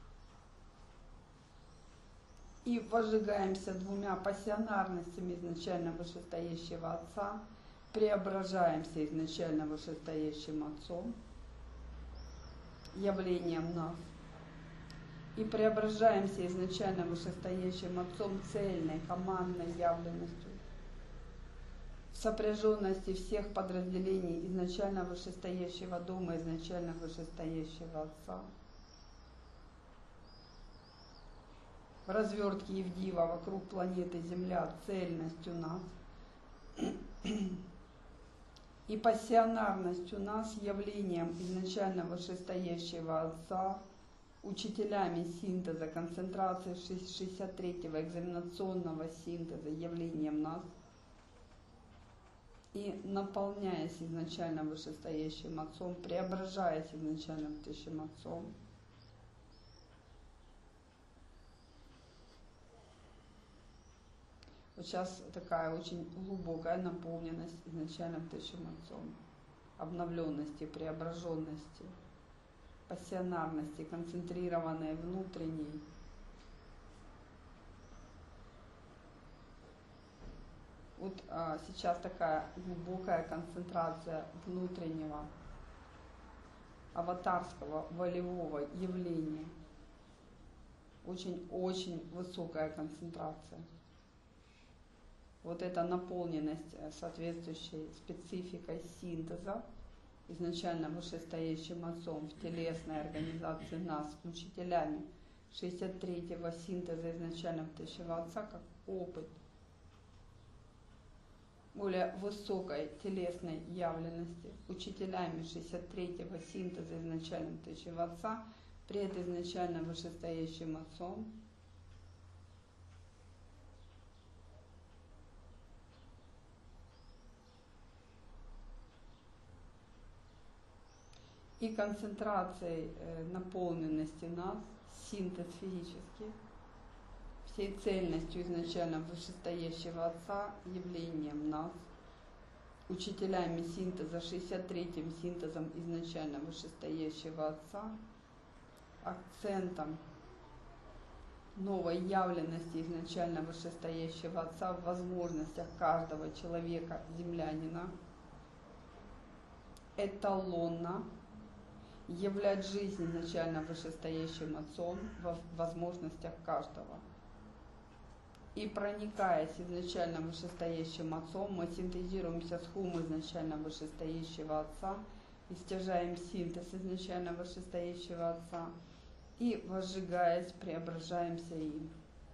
и возжигаемся двумя пассионарностями изначально вышестоящего отца, преображаемся изначально вышестоящим отцом, явлением нас, и преображаемся изначально вышестоящим отцом цельной командной явленностью в сопряженности всех подразделений изначально вышестоящего дома, изначально вышестоящего отца, в развертке Евдива вокруг планеты Земля цельностью нас и пассионарностью нас, явлением изначально вышестоящего отца, учителями синтеза, концентрации шестьдесят третьего экзаменационного синтеза, явлением нас, и наполняясь изначально вышестоящим отцом, преображаясь изначально высшим отцом, вот сейчас такая очень глубокая наполненность изначально высшим отцом, обновленности, преображенности, пассионарности, концентрированной внутренней. Вот а, сейчас такая глубокая концентрация внутреннего аватарского волевого явления. Очень-очень высокая концентрация. Вот эта наполненность соответствующей спецификой синтеза, изначально вышестоящим отцом в телесной организации нас, учителями шестьдесят третьего синтеза изначально втащего отца, как опыт более высокой телесной явленности, учителями шестьдесят третьего синтеза изначально втащего отца, пред изначально вышестоящим отцом, и концентрацией э, наполненности нас, синтез физический, всей цельностью изначально вышестоящего отца, явлением нас, учителями синтеза, шестьдесят третьим синтезом изначально вышестоящего отца, акцентом новой явленности изначально вышестоящего отца в возможностях каждого человека, землянина, эталонно являть жизнь изначально вышестоящим отцом в возможностях каждого. И проникаясь изначально вышестоящим отцом, мы синтезируемся с хум изначально вышестоящего отца, истяжаем синтез изначально вышестоящего отца и, возжигаясь, преображаемся им.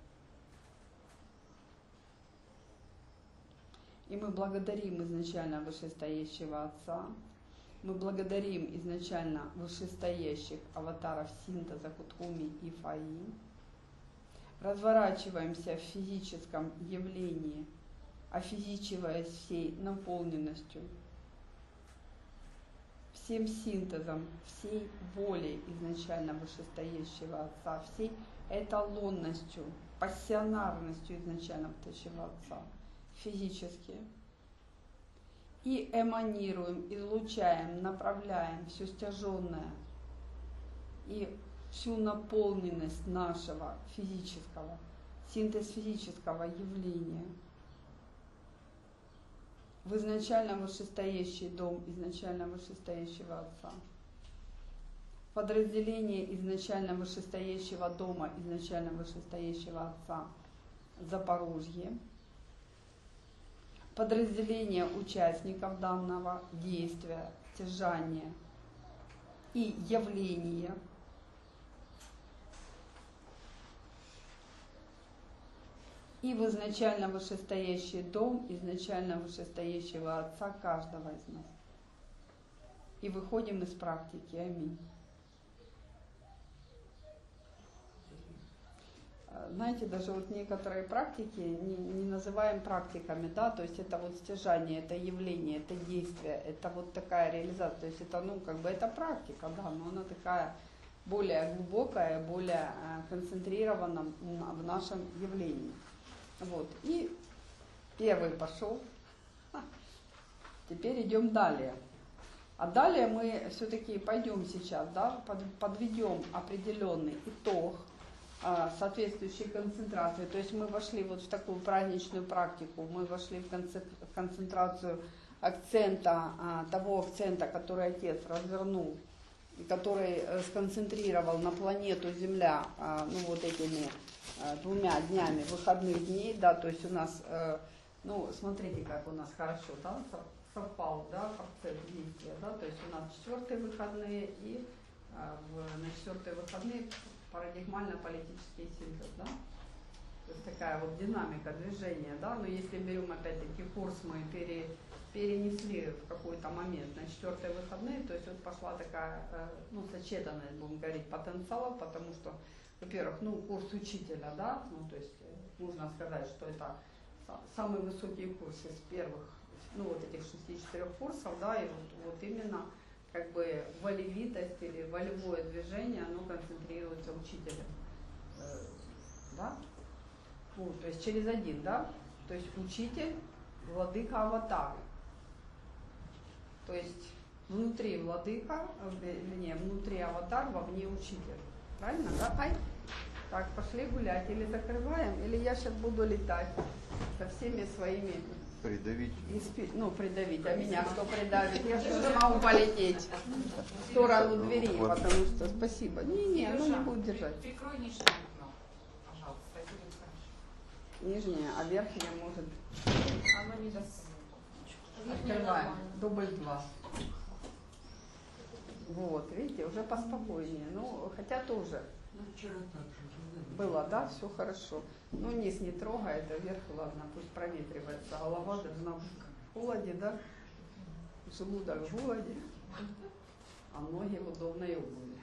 И мы благодарим изначально вышестоящего отца, мы благодарим изначально вышестоящих аватаров синтеза Кутхуми и Фаи, разворачиваемся в физическом явлении, офизичиваясь всей наполненностью, всем синтезом, всей волей изначально вышестоящего отца, всей эталонностью, пассионарностью изначально втащего отца, физически. И эманируем, излучаем, направляем все стяженное и всю наполненность нашего физического, синтез физического явления в изначально вышестоящий дом изначально вышестоящего отца, подразделение изначально вышестоящего дома изначально вышестоящего отца Запорожье, подразделение участников данного действия, стяжания и явления и в изначально вышестоящий дом изначально вышестоящего Отца каждого из нас. И выходим из практики. Аминь. Знаете, даже вот некоторые практики не, не называем практиками, да, то есть это вот стяжание, это явление, это действие, это вот такая реализация, то есть это, ну, как бы это практика, да, но она такая более глубокая, более концентрирована в нашем явлении. Вот, и первый пошел, теперь идем далее. А далее мы все-таки пойдем сейчас, да, подведем определенный итог соответствующей концентрации. То есть мы вошли вот в такую праздничную практику, мы вошли в концентрацию акцента, того акцента, который Отец развернул, который сконцентрировал на планету Земля, ну вот этими двумя днями выходных дней, да, то есть у нас, ну смотрите, как у нас хорошо, да, совпал, да, акцент действия, да, то есть у нас четвертые выходные и в, на четвертые выходные парадигмально-политический синтез, да? То есть такая вот динамика движения, да, но если берем опять-таки курс, мы пере, перенесли в какой-то момент на четвертые выходные, то есть вот пошла такая, ну, сочетанность, будем говорить, потенциалов, потому что, во-первых, ну, курс учителя, да, ну, то есть можно сказать, что это самый высокий курс из первых, ну, вот этих шестидесяти четырёх курсов, да, и вот, вот именно как бы волевитость или волевое движение, оно концентрируется учителем, э, да, вот, то есть через один, да, то есть учитель, владыка, аватар, то есть внутри владыка, не, внутри аватар, вовне учитель, правильно, да, ай, так, пошли гулять, или закрываем, или я сейчас буду летать со всеми своими. Придавить. Испи... Ну, придавить. А меня кто придавит? Я же уже могу полететь в сторону двери, потому что спасибо. Не-не, оно не будет держать. Прикрой нижнее окно, пожалуйста, это будет хорошо. Нижнее, а верхнее может. Оно не даст. Открываем. Дубль два. Вот, видите, уже поспокойнее. Ну, хотя тоже. Было, да, все хорошо. Ну, низ не трогает, а вверх, ладно, пусть проветривается. Голова должна быть в холоде, да? Желудок в холоде, а ноги в удобной обуви.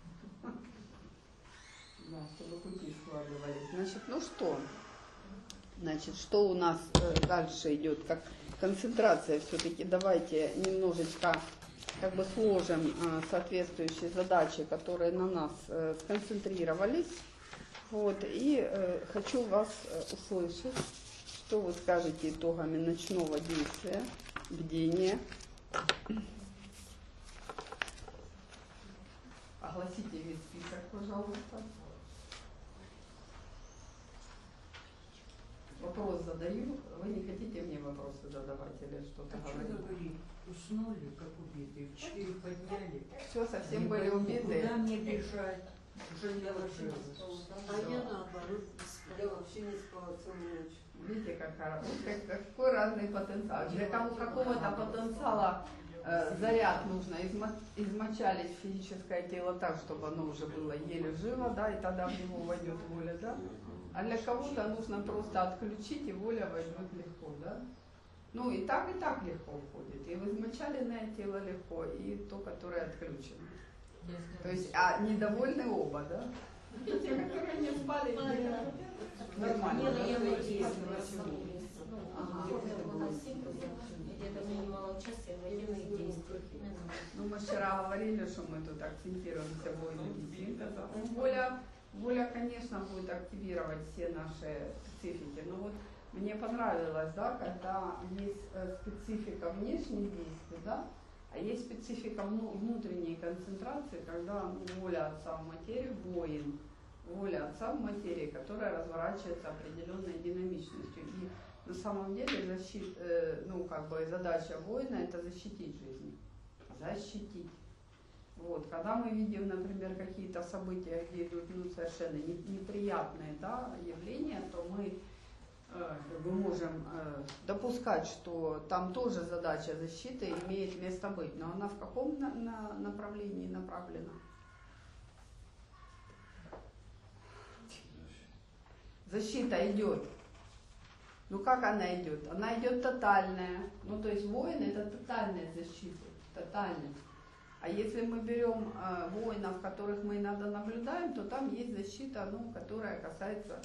Да, чтобы пути складывались. Значит, ну что? Значит, что у нас дальше идет? Как концентрация все-таки. Давайте немножечко как бы сложим соответствующие задачи, которые на нас сконцентрировались. Вот, и э, хочу вас э, услышать, что вы скажете итогами ночного действия, бдения. Огласите весь список, пожалуйста. Вопрос задаю, вы не хотите мне вопросы задавать или что-то А говорить? что говорить? Уснули, как убитые, в четыре подняли. Все, совсем Не были пойму, убиты. Куда мне бежать? Уже не ложилась. А я наоборот не спала. Я вообще не спала целую ночь. Видите, какая, вот как, какой разный потенциал. Для кого какого-то потенциала э, заряд нужно, измо, измочалить физическое тело так, чтобы оно уже было еле живо, да, и тогда в него войдет воля, да. А для кого-то нужно просто отключить, и воля войдет легко, да. Ну и так, и так легко уходит. И в измочаленное тело легко, и то, которое отключено. То есть, а недовольны оба, да? Те, которые не спали, нормально. Нет, я не действую. Ага. Где-то принимала участие в военных действиях. Ну, мы вчера говорили, что мы тут акцентируемся в военном синтезе. Воля, воля, конечно, будет активировать все наши специфики. Но вот мне понравилось, да, когда есть специфика внешних действий, да, а есть специфика внутренней концентрации, когда ну, воля Отца в материи, воин, воля Отца в материи, которая разворачивается определенной динамичностью. И на самом деле защит, э, ну, как бы задача воина – это защитить жизнь. Защитить. Вот. Когда мы видим, например, какие-то события, где идут ну, совершенно неприятные, да, явления, то мы мы можем э, допускать, что там тоже задача защиты имеет место быть, но она в каком на, на направлении направлена? Защита идет Ну как она идет? Она идет тотальная. Ну то есть воин это тотальная защита, тотальная. А если мы берем э, воинов, которых мы иногда наблюдаем, то там есть защита, ну, которая касается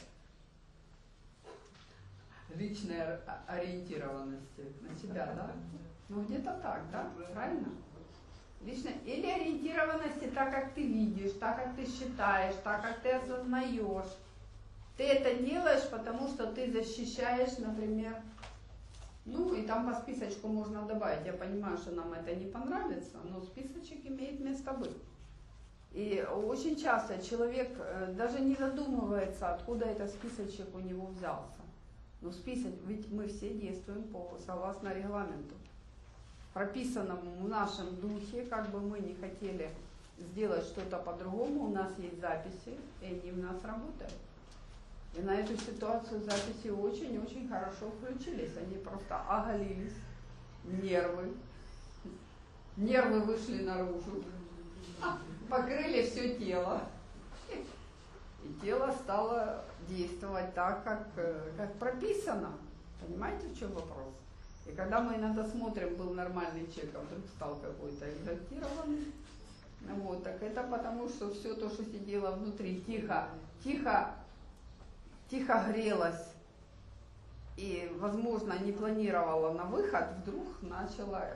личной ориентированности на себя, да? Ну где-то так, да? Правильно? Лично или ориентированности так, как ты видишь, так, как ты считаешь, так, как ты осознаешь. Ты это делаешь, потому что ты защищаешь, например, ну и там по списочку можно добавить. Я понимаю, что нам это не понравится, но списочек имеет место быть. И очень часто человек даже не задумывается, откуда этот списочек у него взялся. Но список, ведь мы все действуем по, согласно регламенту, прописанному в нашем духе, как бы мы не хотели сделать что-то по-другому, у нас есть записи, и они в нас работают. И на эту ситуацию записи очень-очень хорошо включились. Они просто оголились, нервы. Нервы вышли наружу, покрыли все тело. И тело стало действовать так, как, как прописано. Понимаете, в чем вопрос? И когда мы иногда смотрим, был нормальный человек, а вдруг стал какой-то экзальтированный, вот, так это потому, что все то, что сидело внутри, тихо, тихо, тихо грелось и, возможно, не планировала на выход, вдруг начала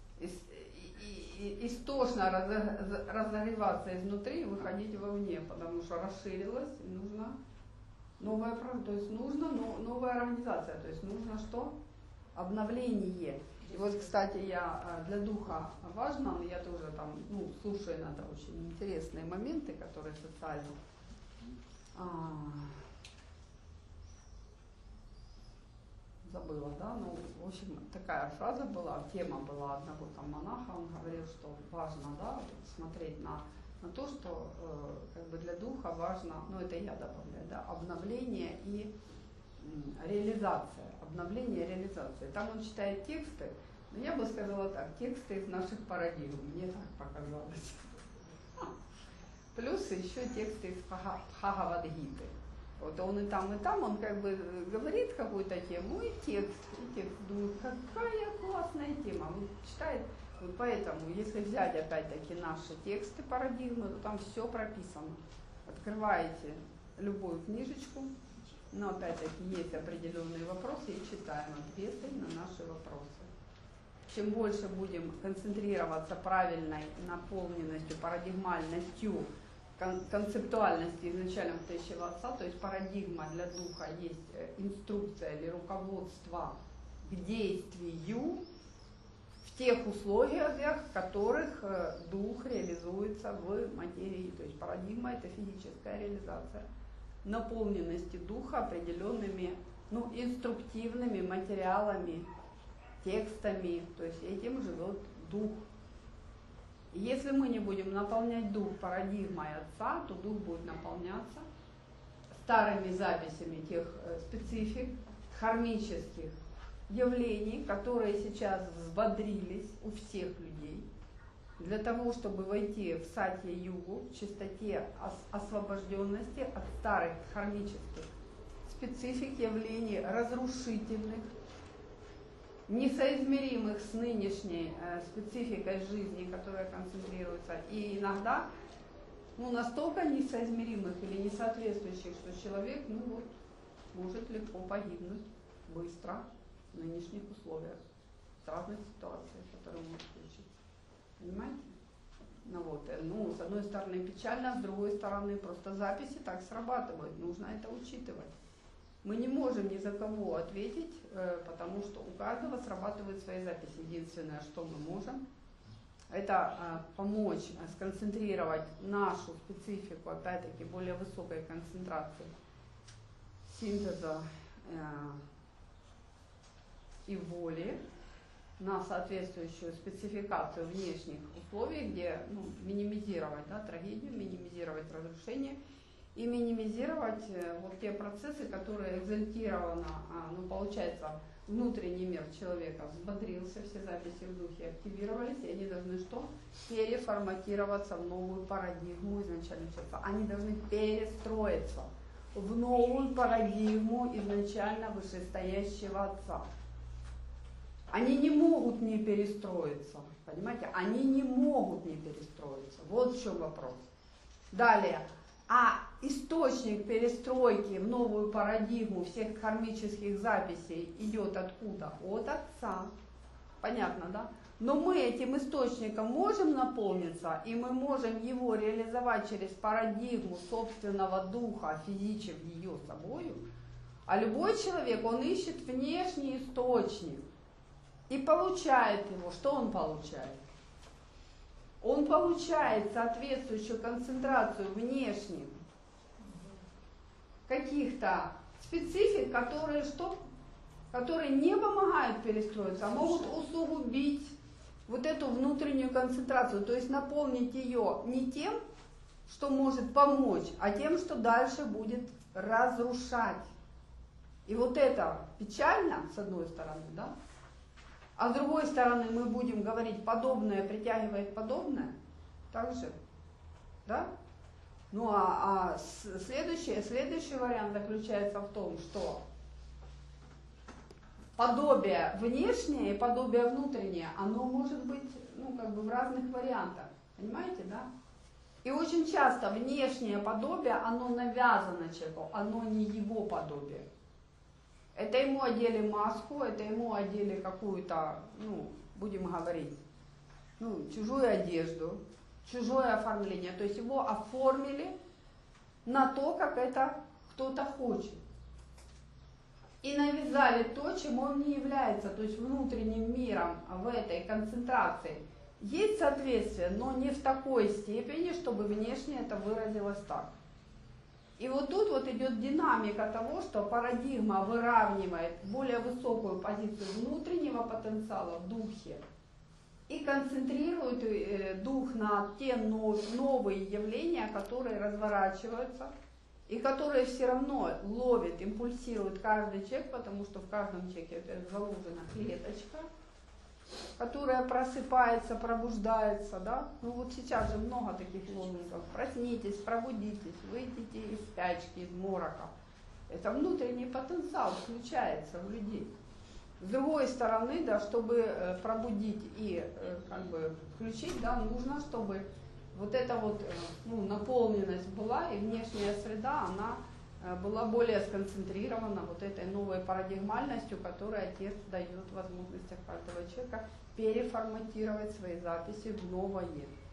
истошно разогреваться изнутри и выходить вовне, потому что расширилась, и нужно новая, то есть нужна новая организация, то есть нужно что? Обновление. И вот, кстати, я для духа важно, я тоже там, ну, слушаю иногда очень интересные моменты, которые социальные. А, забыла, да, ну, в общем, такая фраза была, тема была одного там монаха, он говорил, что важно, да, смотреть на, на то, что э, как бы для духа важно, ну, это я добавляю, да, обновление и м, реализация, обновление и реализация. Там он читает тексты, но я бы сказала так, тексты из наших парадигм, мне так показалось. Плюс еще тексты из Бхагавад-гиты. Вот он и там, и там, он как бы говорит какую-то тему, и текст, и текст. Думаю, какая классная тема. Он читает, вот поэтому, если взять опять-таки наши тексты, парадигмы, то там все прописано. Открываете любую книжечку, но опять-таки есть определенные вопросы, и читаем ответы на наши вопросы. Чем больше будем концентрироваться правильной наполненностью, парадигмальностью, концептуальности изначально входящего отца, то есть парадигма для духа есть инструкция или руководство к действию в тех условиях, в которых дух реализуется в материи. То есть парадигма — это физическая реализация наполненности духа определенными, ну, инструктивными материалами, текстами, то есть этим живет дух. И если мы не будем наполнять дух парадигмой отца, то дух будет наполняться старыми записями тех специфик, хармических явлений, которые сейчас взбодрились у всех людей, для того, чтобы войти в сатья-югу, в чистоте освобожденности от старых хармических специфик, явлений разрушительных, несоизмеримых с нынешней э, спецификой жизни, которая концентрируется, и иногда ну, настолько несоизмеримых или несоответствующих, что человек ну, вот, может легко погибнуть быстро в нынешних условиях, в разных ситуациях, которые могут случиться. Понимаете? Ну, вот, ну, с одной стороны печально, с другой стороны просто записи так срабатывают, нужно это учитывать. Мы не можем ни за кого ответить, потому что у каждого срабатывают свои записи. Единственное, что мы можем, это помочь сконцентрировать нашу специфику, опять-таки, более высокой концентрации синтеза и воли на соответствующую спецификацию внешних условий, где ну, минимизировать да, трагедию, минимизировать разрушение, и минимизировать э, вот те процессы, которые экзальтированно, а, ну, получается, внутренний мир человека взбодрился, все записи в духе активировались, и они должны что? Переформатироваться в новую парадигму изначально человека. Они должны перестроиться в новую парадигму изначально вышестоящего Отца. Они не могут не перестроиться, понимаете? Они не могут не перестроиться. Вот в чем вопрос. Далее. А источник перестройки в новую парадигму всех кармических записей идет откуда? От Отца. Понятно, да? Но мы этим источником можем наполниться, и мы можем его реализовать через парадигму собственного духа, физичив ее собою. А любой человек, он ищет внешний источник и получает его. Что он получает? Он получает соответствующую концентрацию внешних каких-то специфик, которые что? Которые не помогают перестроиться, а могут усугубить вот эту внутреннюю концентрацию, то есть наполнить ее не тем, что может помочь, а тем, что дальше будет разрушать. И вот это печально, с одной стороны, да? А с другой стороны мы будем говорить, подобное притягивает подобное, так же, да? Ну а, а следующий, следующий вариант заключается в том, что подобие внешнее и подобие внутреннее, оно может быть, ну, как бы в разных вариантах. Понимаете, да? И очень часто внешнее подобие, оно навязано человеку, оно не его подобие. Это ему одели маску, это ему одели какую-то, ну, будем говорить, ну, чужую одежду, чужое оформление. То есть его оформили на то, как это кто-то хочет. И навязали то, чем он не является, то есть внутренним миром в этой концентрации. Есть соответствие, но не в такой степени, чтобы внешне это выразилось так. И вот тут вот идет динамика того, что парадигма выравнивает более высокую позицию внутреннего потенциала в духе и концентрирует дух на те новые явления, которые разворачиваются, и которые все равно ловит, импульсирует каждый человек, потому что в каждом человеке заложена клеточка, которая просыпается, пробуждается, да? Ну вот сейчас же много таких лозунгов. Проснитесь, пробудитесь, выйдите из спячки, из морока. Это внутренний потенциал включается в людей. С другой стороны, да, чтобы пробудить и как бы включить, да, нужно, чтобы вот эта вот, ну, наполненность была, и внешняя среда, она была более сконцентрирована вот этой новой парадигмальностью, которая Отец дает возможность каждого человека переформатировать свои записи в новое.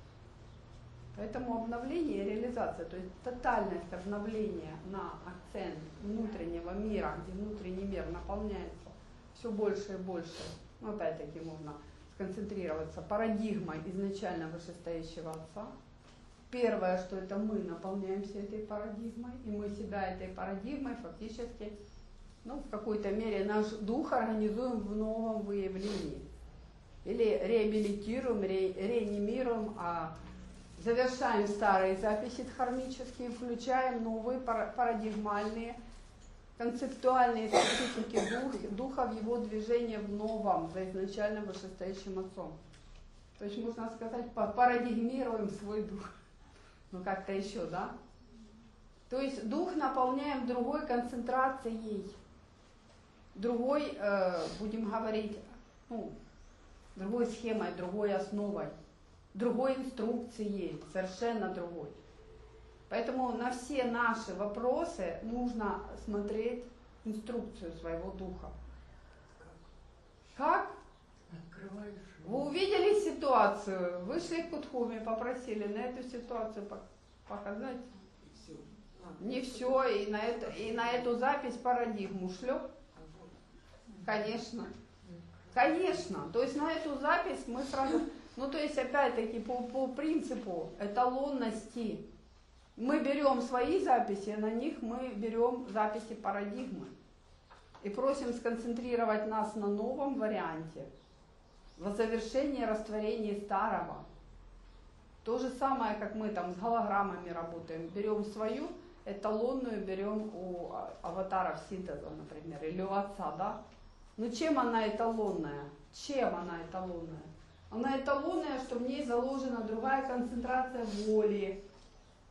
Поэтому обновление и реализация, то есть тотальность обновления на акцент внутреннего мира, где внутренний мир наполняется все больше и больше, ну, опять-таки можно сконцентрироваться парадигмой изначально вышестоящего Отца. Первое, что это мы наполняемся этой парадигмой, и мы себя этой парадигмой фактически, ну, в какой-то мере наш дух организуем в новом выявлении. Или реабилитируем, ре, реанимируем, а завершаем старые записи дхармические, включаем новые парадигмальные, концептуальные специфики дух, духа в его движении в новом, за изначально вышестоящим Отцом. То есть, можно сказать, парадигмируем свой дух. Ну, как-то еще, да? То есть, дух наполняем другой концентрацией, другой, э, будем говорить, ну, другой схемой, другой основой, другой инструкцией, совершенно другой. Поэтому на все наши вопросы нужно смотреть инструкцию своего духа. Как? Открываешь. Вы увидели ситуацию, вышли к Кутхуме, попросили на эту ситуацию показать. Все. А, Не все, и на, это, и на эту запись парадигму шлеп. Конечно. Конечно. То есть на эту запись мы сразу... Ну, то есть, опять-таки, по, по принципу эталонности. Мы берем свои записи, на них мы берем записи парадигмы. И просим сконцентрировать нас на новом варианте, в завершении растворения старого. То же самое, как мы там с голограммами работаем. Берем свою эталонную, берем у аватаров синтеза, например, или у Отца, да? Ну чем она эталонная? Чем она эталонная? Она эталонная, что в ней заложена другая концентрация воли,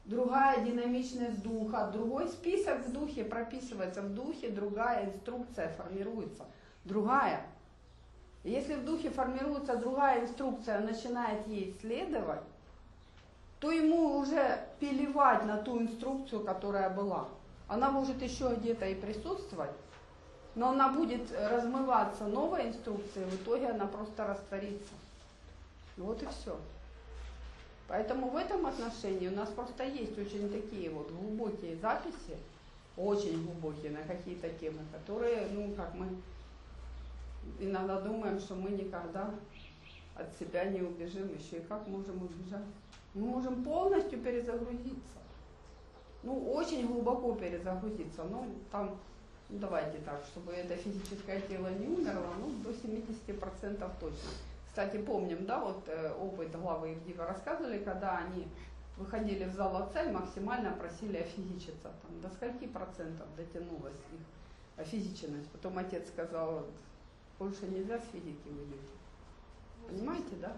другая динамичность духа, другой список в духе прописывается, в духе другая инструкция формируется, другая. Если в духе формируется другая инструкция, он начинает ей следовать, то ему уже плевать на ту инструкцию, которая была. Она может еще где-то и присутствовать, но она будет размываться новой инструкцией, в итоге она просто растворится. Вот и все. Поэтому в этом отношении у нас просто есть очень такие вот глубокие записи, очень глубокие на какие-то темы, которые, ну, как мы иногда думаем, что мы никогда от себя не убежим, еще и как можем убежать. Мы можем полностью перезагрузиться. Ну, очень глубоко перезагрузиться. Ну, там, ну, давайте так, чтобы это физическое тело не умерло, ну, до семидесяти процентов точно. Кстати, помним, да, вот э, опыт главы Ивдива рассказывали, когда они выходили в зал отца и максимально просили офизичиться. Там, до скольки процентов дотянулась их офизиченность. Потом отец сказал, больше нельзя с физики выйти. Понимаете, да?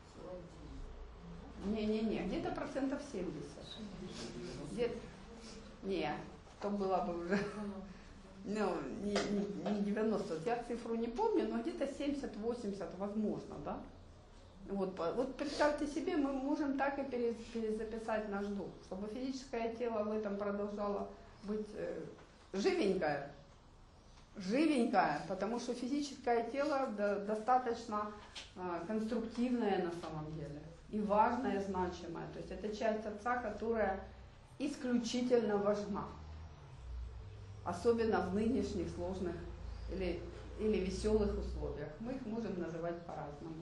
Не-не-не, где-то процентов семьдесят. Где-то... Не, то было бы уже... Ну, не, не, не девяносто, я цифру не помню, но где-то семьдесят-восемьдесят возможно, да? Вот, вот представьте себе, мы можем так и перезаписать наш дух, чтобы физическое тело в этом продолжало быть э, живенькое, живенькое, потому что физическое тело до, достаточно э, конструктивное на самом деле, и важное, значимое, то есть это часть отца, которая исключительно важна. Особенно в нынешних сложных или, или веселых условиях. Мы их можем называть по-разному.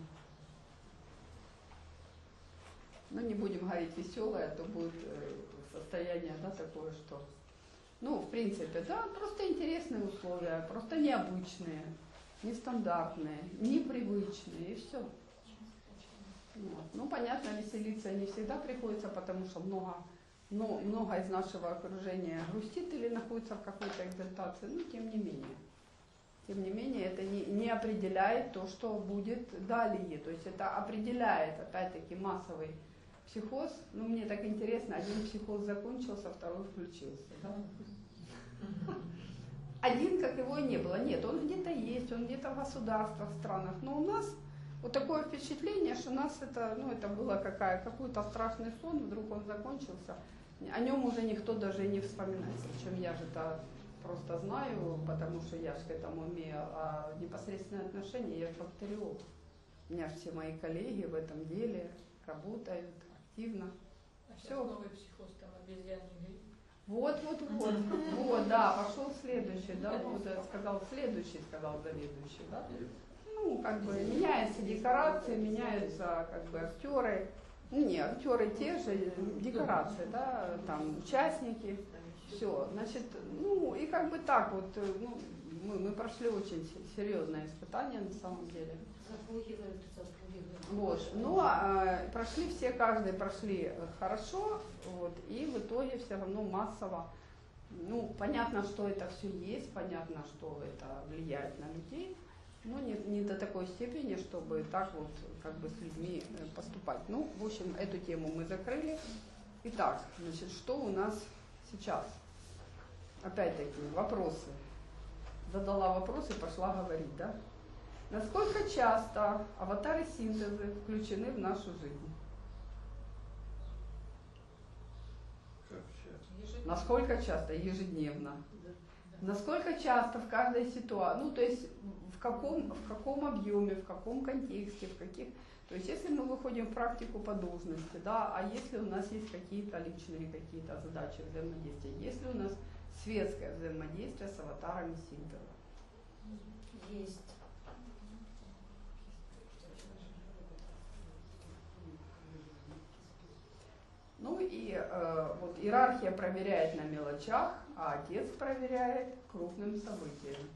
Но не будем говорить веселое, а то будет состояние, да, такое, что... Ну, в принципе, да, просто интересные условия, просто необычные, нестандартные, непривычные, и все. Вот. Ну, понятно, веселиться не всегда приходится, потому что много... Но много из нашего окружения грустит или находится в какой-то экзальтации, но тем не менее. Тем не менее, это не, не определяет то, что будет далее. То есть это определяет, опять-таки, массовый психоз. Ну, мне так интересно, один психоз закончился, второй включился. Да? Один, как его и не было. Нет, он где-то есть, он где-то в государствах, в странах. Но у нас вот такое впечатление, что у нас это, ну, это было какая, какой-то страшный сон, вдруг он закончился. О нем уже никто даже не вспоминает. Причем я же это просто знаю, потому что я же к этому имею а непосредственное отношение, я же бактериолог. У меня все мои коллеги в этом деле работают активно. А Все. сейчас новый психоз, там обезьяний грипп. Вот, вот, вот, вот, да, пошел следующий, да, вот я сказал следующий, сказал заведующий, да. Ну, как бы меняются декорации, меняются как бы актеры. Ну, не, актеры те же, декорации, да, там участники, все. Значит, ну и как бы так вот, ну, мы, мы прошли очень серьезное испытание на самом деле. Запугивают, запугивают. Вот, ну, а, прошли все, каждый прошли хорошо, вот, и в итоге все равно массово, ну, понятно, что это все есть, понятно, что это влияет на людей. Ну, не, не до такой степени, чтобы так вот как бы с людьми поступать. Ну, в общем, эту тему мы закрыли. Итак, значит, что у нас сейчас? Опять-таки, вопросы. Задала вопрос и пошла говорить, да? Насколько часто аватары синтезы включены в нашу жизнь? Как сейчас? Насколько часто? Ежедневно. Насколько часто в каждой ситуации, ну, то есть в каком, в каком объеме, в каком контексте, в каких... То есть если мы выходим в практику по должности, да, а если у нас есть какие-то личные какие-то задачи взаимодействия, если у нас светское взаимодействие с аватарами синтеза? Есть. Ну и э, вот иерархия проверяет на мелочах, а отец проверяет крупным событием.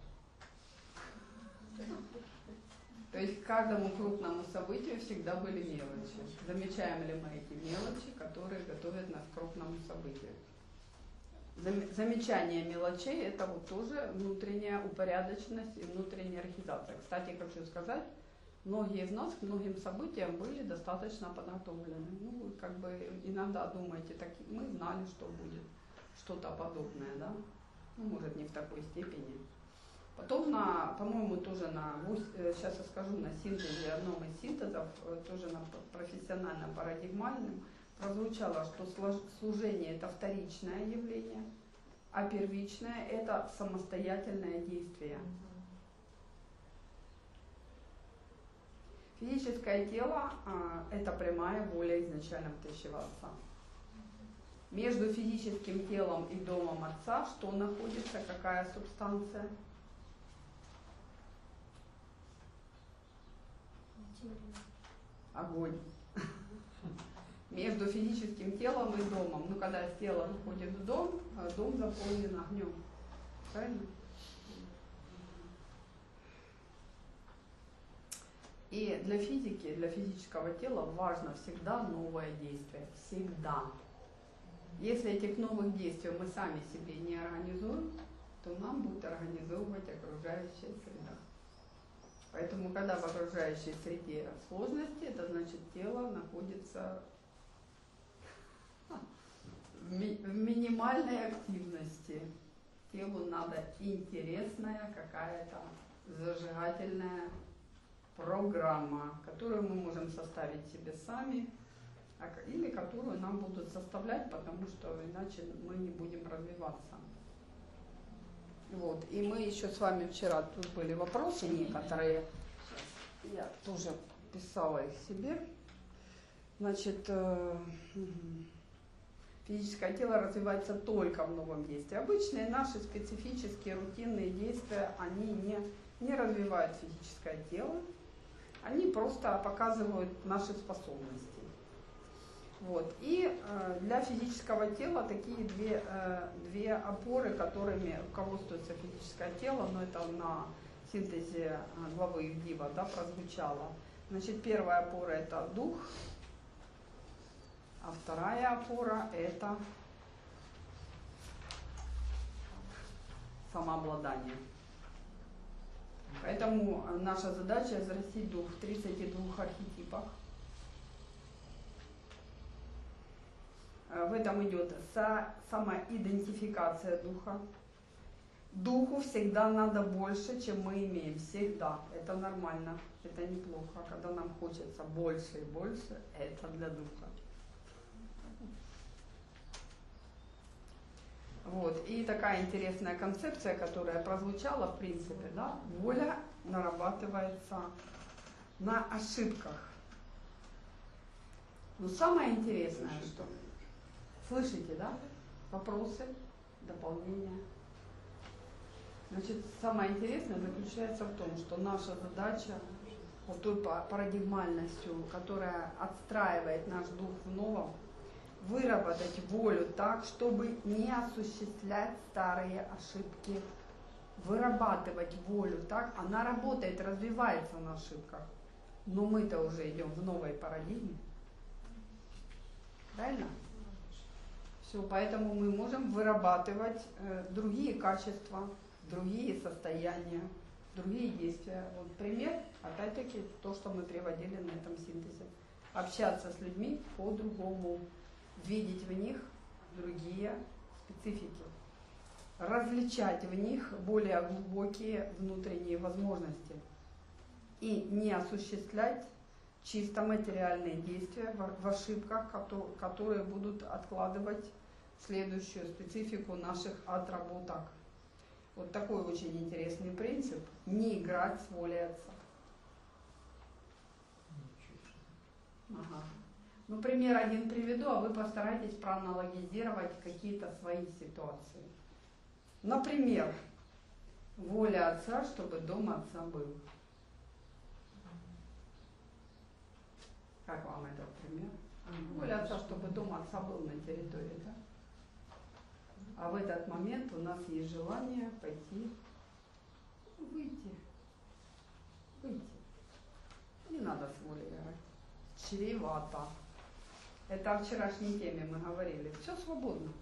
То есть к каждому крупному событию всегда были мелочи. Замечаем ли мы эти мелочи, которые готовят нас к крупному событию? Замечание мелочей – это вот тоже внутренняя упорядоченность и внутренняя архизация. Кстати, хочу сказать, многие из нас к многим событиям были достаточно подготовлены. Ну, вы как бы иногда думаете, так мы знали, что будет что-то подобное, да? Ну, может, не в такой степени. Потом, на, по-моему, тоже на, сейчас я скажу, на синтезе, одном из синтезов, тоже на профессионально-парадигмальном, прозвучало, что служение – это вторичное явление, а первичное – это самостоятельное действие. Физическое тело а, – это прямая воля изначально Творящего Отца. Между физическим телом и домом Отца что находится, какая субстанция? Огонь. Между физическим телом и домом. Ну, когда тело входит в дом, дом заполнен огнем. Правильно? И для физики, для физического тела важно всегда новое действие. Всегда. Если этих новых действий мы сами себе не организуем, то нам будет организовывать окружающая среда. Поэтому, когда в окружающей среде сложности, это значит, тело находится в, ми в минимальной активности. Телу надо интересная какая-то зажигательная программа, которую мы можем составить себе сами, или которую нам будут составлять, потому что иначе мы не будем развиваться. Вот. И мы еще с вами вчера, тут были вопросы некоторые, я тоже писала их себе. Значит, э, физическое тело развивается только в новом действии. Обычные наши специфические рутинные действия, они не, не развивают физическое тело, они просто показывают наши способности. Вот. И э, для физического тела такие две, э, две опоры, которыми руководствуется физическое тело, но это на синтезе э, главы Евдива, да, прозвучало. Значит, первая опора – это дух, а вторая опора – это самообладание. Поэтому наша задача – взрастить дух в тридцати двух архетипах. В этом идет самоидентификация духа. Духу всегда надо больше, чем мы имеем. Всегда. Это нормально, это неплохо. Когда нам хочется больше и больше, это для духа. Вот. И такая интересная концепция, которая прозвучала, в принципе, да, воля нарабатывается на ошибках. Но самое интересное, что... Слышите, да? Вопросы, дополнения. Значит, самое интересное заключается в том, что наша задача, вот той парадигмальностью, которая отстраивает наш дух в новом, выработать волю так, чтобы не осуществлять старые ошибки. Вырабатывать волю так, она работает, развивается на ошибках. Но мы-то уже идем в новой парадигме. Правильно? Все, поэтому мы можем вырабатывать э, другие качества, другие состояния, другие действия. Вот пример, опять-таки, то, что мы приводили на этом синтезе. Общаться с людьми по-другому, видеть в них другие специфики, различать в них более глубокие внутренние возможности и не осуществлять чисто материальные действия в ошибках, которые будут откладывать следующую специфику наших отработок. Вот такой очень интересный принцип – не играть с волей Отца. Ага. Ну, пример один приведу, а вы постарайтесь проаналогизировать какие-то свои ситуации. Например, воля Отца, чтобы дом Отца был. Как вам этот пример? Воля Отца, чтобы дом Отца был на территории, да? А в этот момент у нас есть желание пойти, выйти, выйти. Не надо с волей играть. Чревато. Это о вчерашней теме мы говорили. Все свободно.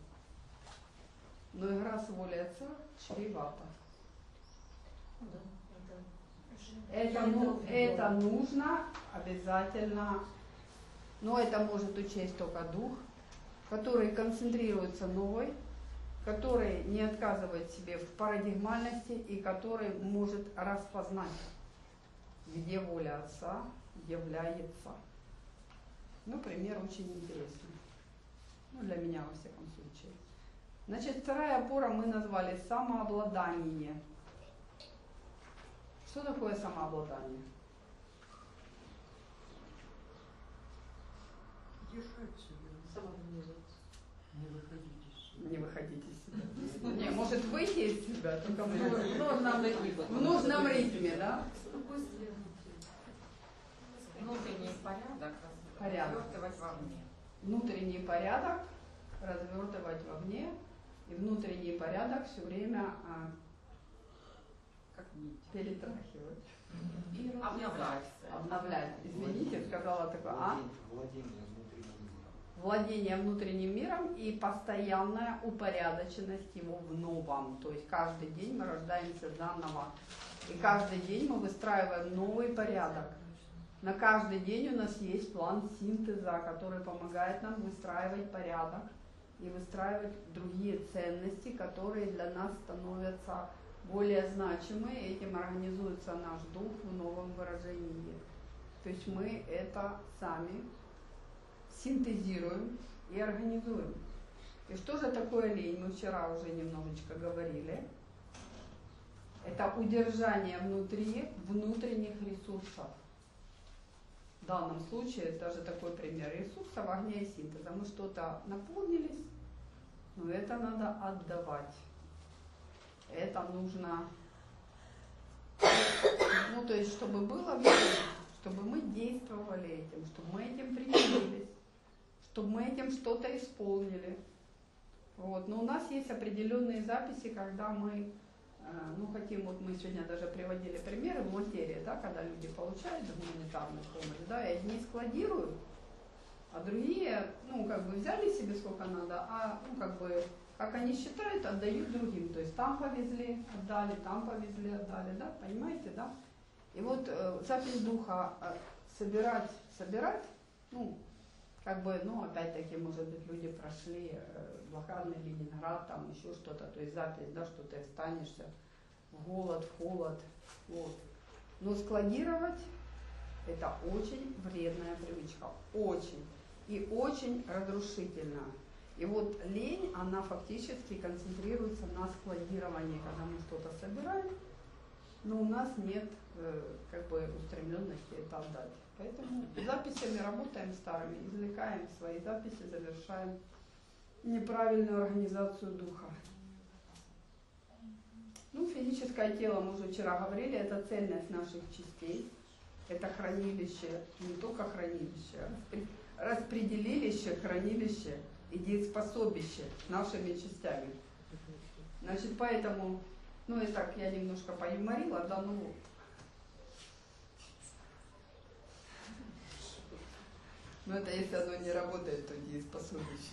Но игра с волей Отца чревата. Да, это Это, ну, это нужно обязательно, но это может учесть только дух, который концентрируется новой, который не отказывает себе в парадигмальности и который может распознать, где воля Отца является. Ну, пример очень интересный. Ну, для меня, во всяком случае. Значит, вторая опора мы назвали самообладание. Что такое самообладание? Держать себя. Самоорганизация. Не выходить из себя. Не выходить из себя. Не, может выйти из себя, только в Ну, нам в нужном ритме, да? Внутренний порядок Порядок. развертывать вовне. Внутренний порядок развертывать вовне, и внутренний порядок все время а, Как нить. перетрахивать, И обновлять. обновлять. Извините, сказала такое, а? Владение внутренним миром. Владение внутренним миром и постоянная упорядоченность его в новом. То есть каждый день мы рождаемся заново. И каждый день мы выстраиваем новый порядок. На каждый день у нас есть план синтеза, который помогает нам выстраивать порядок и выстраивать другие ценности, которые для нас становятся более значимы. Этим организуется наш дух в новом выражении. То есть мы это сами синтезируем и организуем. И что же такое лень? Мы вчера уже немножечко говорили. Это удержание внутри внутренних ресурсов. В данном случае даже такой пример ресурсов огня и синтеза. Мы что-то наполнились, но это надо отдавать. Это нужно, ну то есть, чтобы было время, чтобы мы действовали этим, чтобы мы этим примирились, чтобы мы этим что-то исполнили. Вот. Но у нас есть определенные записи, когда мы ну, хотим, вот мы сегодня даже приводили примеры в материи, да, когда люди получают гуманитарную помощь, да, и одни складируют, а другие, ну, как бы взяли себе сколько надо, а, ну, как бы, как они считают, отдают другим. То есть там повезли, отдали, там повезли, отдали, да, понимаете, да? И вот э, запись духа э, собирать, собирать, ну, как бы, ну, опять-таки, может быть, люди прошли э, блокадный Ленинград, там еще что-то, то есть запись, да, что ты останешься в голод, в холод, вот. Но складировать это очень вредная привычка, очень, и очень разрушительно. И вот лень, она фактически концентрируется на складировании, когда мы что-то собираем, но у нас нет э, как бы устремленности это отдать. Поэтому записями работаем старыми, извлекаем свои записи, завершаем неправильную организацию духа. Ну, физическое тело, мы уже вчера говорили, это цельность наших частей, это хранилище, не только хранилище, а распределилище, хранилище и дееспособище нашими частями. Значит, поэтому, ну и так, я немножко поюморила, да, ну, но это если оно не работает, то дееспособище.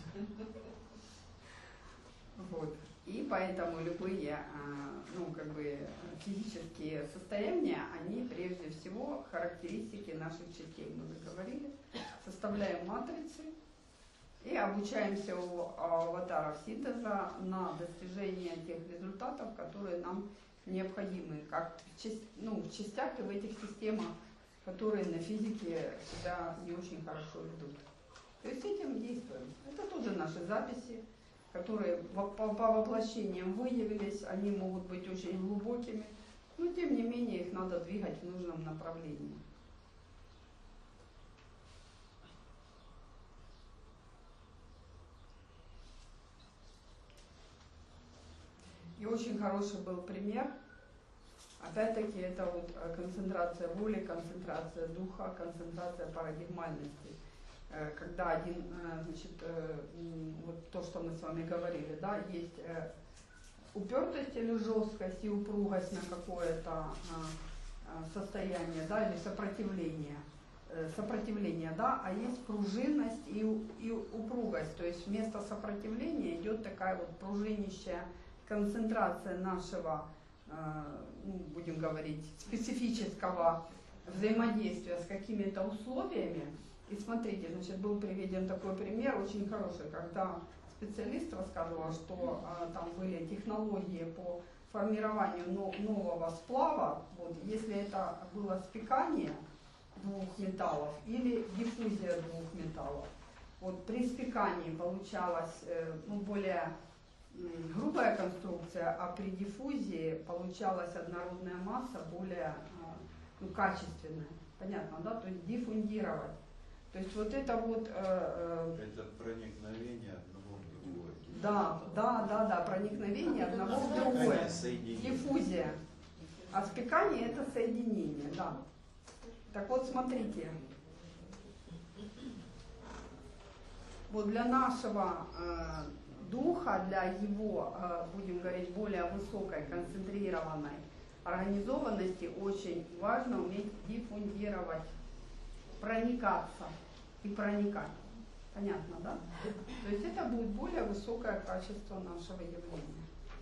Вот. И поэтому любые, ну, как бы, физические состояния, они прежде всего характеристики наших частей. Мы уже говорили, составляем матрицы и обучаемся у аватаров синтеза на достижение тех результатов, которые нам необходимы, как в, часть, ну, в частях и в этих системах, которые на физике себя не очень хорошо ведут. То есть этим действуем. Это тоже наши записи, которые по, по, по воплощениям выявились, они могут быть очень глубокими, но тем не менее их надо двигать в нужном направлении. И очень хороший был пример. Опять-таки это вот концентрация воли, концентрация духа, концентрация парадигмальности. Когда один, значит, вот то, что мы с вами говорили, да, есть упертость или жесткость и упругость на какое-то состояние, да, или сопротивление, сопротивление, да, а есть пружинность и, и упругость, то есть вместо сопротивления идет такая вот пружинищая концентрация нашего ну, будем говорить, специфического взаимодействия с какими-то условиями. И смотрите, значит, был приведен такой пример, очень хороший, когда специалист рассказывал, что а, там были технологии по формированию но, нового сплава. Вот, если это было спекание двух металлов или диффузия двух металлов, вот при спекании получалась э, ну, более м, грубая конструкция, а при диффузии получалась однородная масса более э, ну, качественная. Понятно, да? То есть диффундировать. То есть вот это вот... Э, э, это проникновение одного в другое. Да, да, да, да, проникновение одного в другое. Диффузия. А спекание это соединение, да. Так вот, смотрите. Вот для нашего э, духа, для его, э, будем говорить, более высокой, концентрированной организованности очень важно уметь диффундировать, проникаться и проникать. Понятно, да? То есть это будет более высокое качество нашего явления.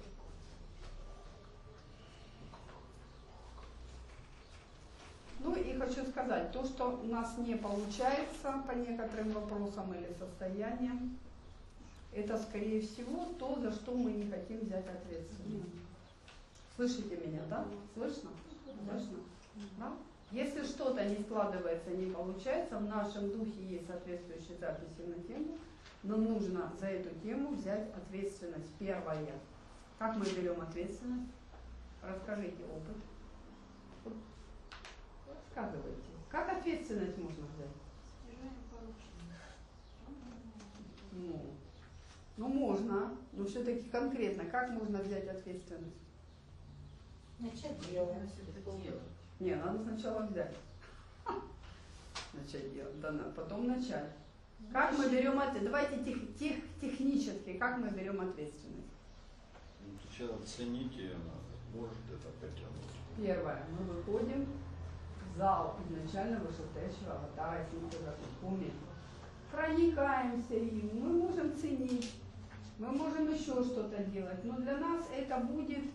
Ну и хочу сказать, то, что у нас не получается по некоторым вопросам или состояниям, это, скорее всего, то, за что мы не хотим взять ответственность. Слышите меня, да? Слышно? Слышно? Да? Если что-то не складывается, не получается, в нашем духе есть соответствующие записи на тему, нам нужно за эту тему взять ответственность. Первое. Как мы берем ответственность? Расскажите опыт. Рассказывайте. Как ответственность можно взять? Ну, ну можно, но все-таки конкретно, как можно взять ответственность? Начать делать. Не, надо сначала взять. Начать делать, да, потом начать. Как мы берем ответственность? Давайте тех, тех, технически, как мы берем ответственность? Ну, сначала оценить ее надо, может это потянуть. Первое. Мы выходим в зал изначально вышестоящего аватара синтеза Кукуми. Проникаемся им, мы можем ценить, мы можем еще что-то делать, но для нас это будет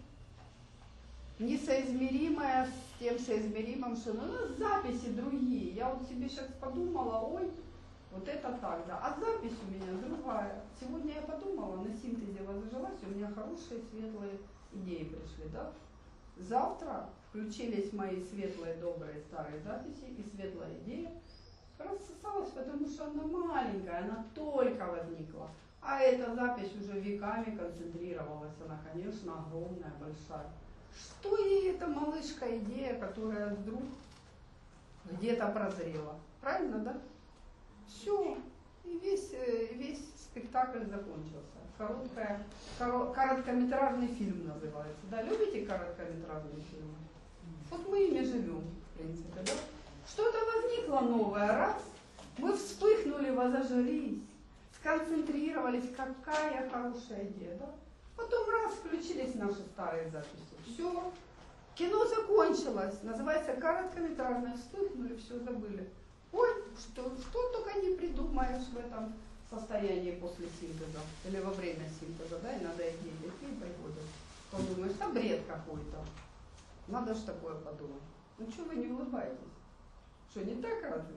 несоизмеримое с тем соизмеримым, что ну, у нас записи другие. Я вот себе сейчас подумала, ой, вот это так, да. А запись у меня другая. Сегодня я подумала, на синтезе возжилась, у меня хорошие светлые идеи пришли, да. Завтра включились мои светлые, добрые, старые записи, и светлая идея рассосалась, потому что она маленькая, она только возникла. А эта запись уже веками концентрировалась, она, конечно, огромная, большая. Что ей эта малышка идея, которая вдруг где-то прозрела? Правильно, да? Все. И весь, весь спектакль закончился. Короткая, коро, короткометражный фильм называется. Да, любите короткометражные фильмы? Вот мы ими живем, в принципе, да? Что-то возникло новое, раз, мы вспыхнули, возожглись, сконцентрировались, какая хорошая идея, да? Потом раз, включились наши старые записи. Все, кино закончилось, называется короткометражное, вспыхнули, все забыли. Ой, что, что только не придумаешь в этом состоянии после синтеза или во время синтеза, да, иногда идеи такие приходят. Подумаешь, да бред какой-то. Надо ж такое подумать. Ну что вы не улыбаетесь? Что, не так разве?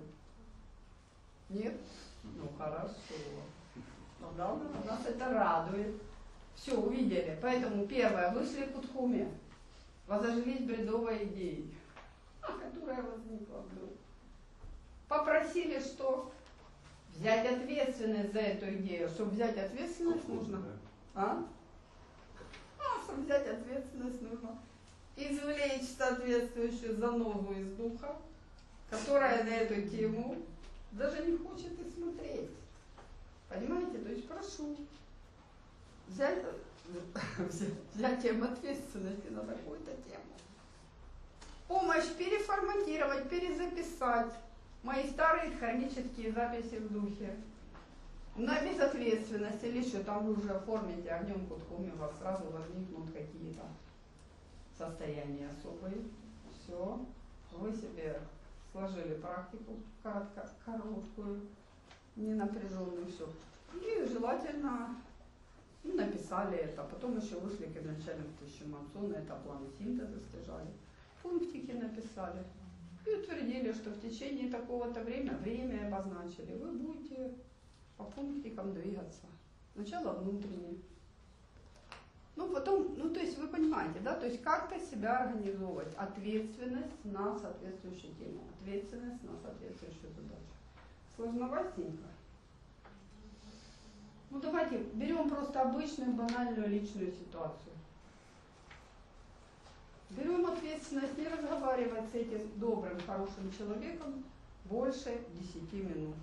Нет? Ну хорошо. Да, нас это радует. Все, увидели. Поэтому первое, вышли к Кутхуме, возожглись бредовой идеей, которая возникла вдруг. Попросили, что взять ответственность за эту идею. Чтобы взять ответственность нужно. А? А, чтобы взять ответственность нужно извлечь соответствующую занозу из духа, которая на эту тему даже не хочет и смотреть. Понимаете? То есть прошу взять, взятием ответственности на такую-то тему. Помощь переформатировать, перезаписать мои старые кармические записи в духе. На безответственность или что, там вы уже оформите огнем Кутхуми, у вас сразу возникнут какие-то состояния особые. Все, вы себе сложили практику коротко, короткую, не напряженную, все. И желательно Ну, написали это, потом еще вышли к изначальным тысячам Мансона, это план синтеза слежали. Пунктики написали. И утвердили, что в течение такого-то времени, время обозначили, вы будете по пунктикам двигаться. Сначала внутренне. Ну, потом, ну, то есть вы понимаете, да, то есть как-то себя организовывать. Ответственность на соответствующую тему, ответственность на соответствующую задачу. Сложноватенько. Ну, давайте берем просто обычную банальную личную ситуацию. Берем ответственность не разговаривать с этим добрым, хорошим человеком больше десяти минут.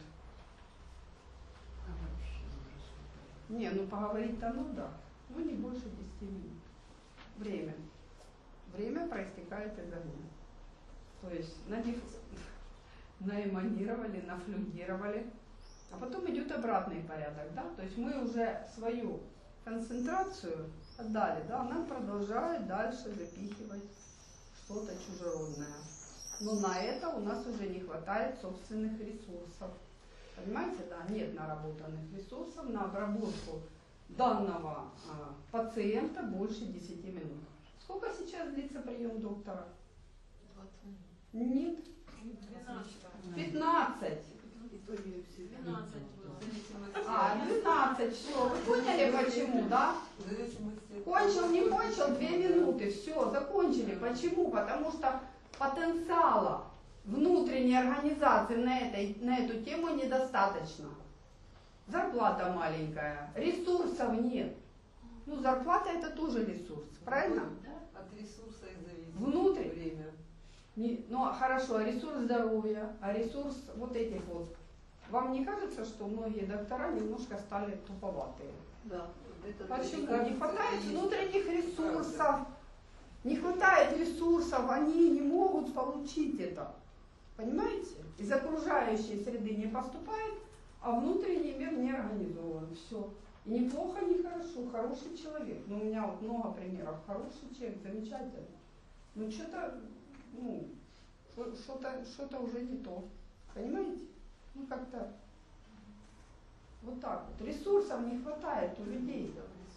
А вообще не Не, ну поговорить-то ну да, но не больше десяти минут. Время. Время проистекает из огня. То есть надиф... наэманировали, нафлюгировали, а потом идет обратный порядок, да? То есть мы уже свою концентрацию отдали, да, нам продолжают дальше запихивать что-то чужеродное. Но на это у нас уже не хватает собственных ресурсов. Понимаете, да, нет наработанных ресурсов на обработку данного а, пациента больше десяти минут. Сколько сейчас длится прием доктора? двадцать минут. Нет. пятнадцать. Итоги все. двенадцать, вот, в зависимости А, двенадцать, все. Вы поняли почему, да? В зависимости от Кончил, не того, кончил, две минуты, все, закончили. Почему? Потому что потенциала внутренней организации на, этой, на эту тему недостаточно. Зарплата маленькая, ресурсов нет. Ну, зарплата это тоже ресурс, правильно? От ресурса и зависит Внутрь. время. Не, ну, хорошо, а ресурс здоровья, а ресурс вот этих вот. Вам не кажется, что многие доктора немножко стали туповатые? Да. Это Почему? кажется, Не хватает это есть внутренних ресурсов. правда. Не хватает ресурсов, они не могут получить это. Понимаете? Из окружающей среды не поступает, а внутренний мир не организован. Все. И ни плохо, ни хорошо. Хороший человек. Ну, у меня вот много примеров. Хороший человек, замечательный. Ну, что-то, ну, что-то, что-то уже не то. Понимаете? Ну, как-то вот так вот. Ресурсов не хватает у людей.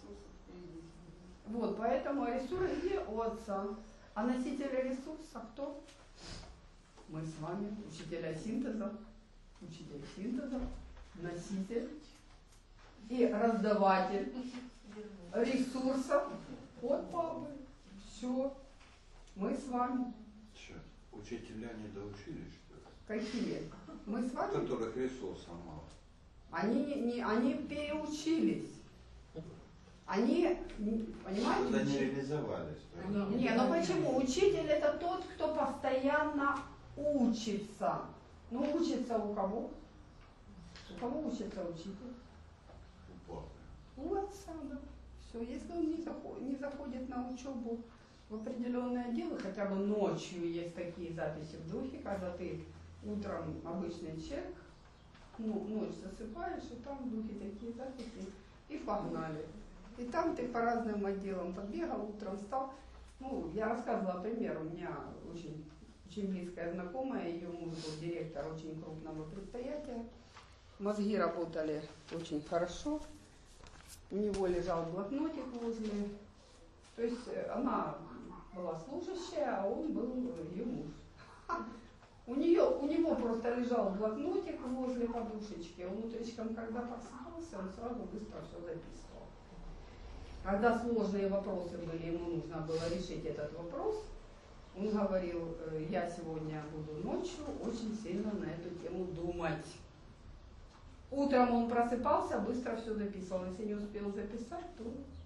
Вот, поэтому ресурс где у отца? А носители ресурса кто? Мы с вами, учителя синтеза, учитель синтеза, носитель и раздаватель ресурсов от папы. Все. Мы с вами. Че, учителя не доучились, что ли? Какие? Мы с У вами. которых ресурсов мало. Они, не, они переучились. Они, понимаете, Когда не учи- реализовались. да? Не, ну почему? Учитель это тот, кто постоянно учится. Ну, учится у кого? У кого учится учитель? Упорно. У отца, да. Все, если он не заходит, не заходит на учебу в определенное дело, хотя бы ночью есть такие записи в духе, когда ты утром обычный человек, ну, ночь засыпаешь, и там в духе такие записи, и погнали. И там ты по разным отделам подбегал, утром встал. Ну, я рассказывала пример, у меня очень, очень близкая знакомая, ее муж был директор очень крупного предприятия. Мозги работали очень хорошо. У него лежал блокнотик возле. То есть она была служащая, а он был ее муж. У, нее, у него просто лежал блокнотик возле подушечки. Он утречком, когда просыпался, он сразу быстро все записывал. Когда сложные вопросы были, ему нужно было решить этот вопрос, он говорил, я сегодня буду ночью очень сильно на эту тему думать. Утром он просыпался, быстро все записывал. Если не успел записать, то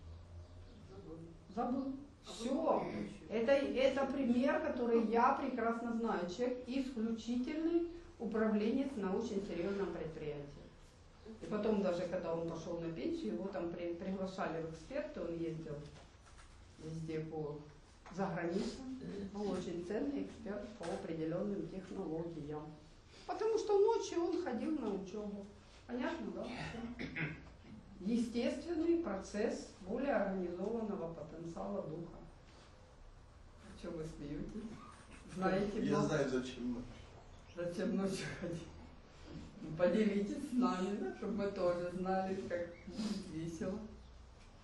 забыл. Все. Это, это пример, который я прекрасно знаю. Человек исключительный управленец на очень серьезном предприятии. И потом даже, когда он пошел на пенсию, его там при, приглашали в эксперты, он ездил везде по за границу. Был очень ценный эксперт по определенным технологиям. Потому что ночью он ходил на учебу. Понятно, да? Естественный процесс более организованного потенциала духа. Что вы смеетесь? Знаете, Я но... знаю, зачем ночью. Зачем ночью ходить? Поделитесь с нами, да, чтобы мы тоже знали, как будет весело.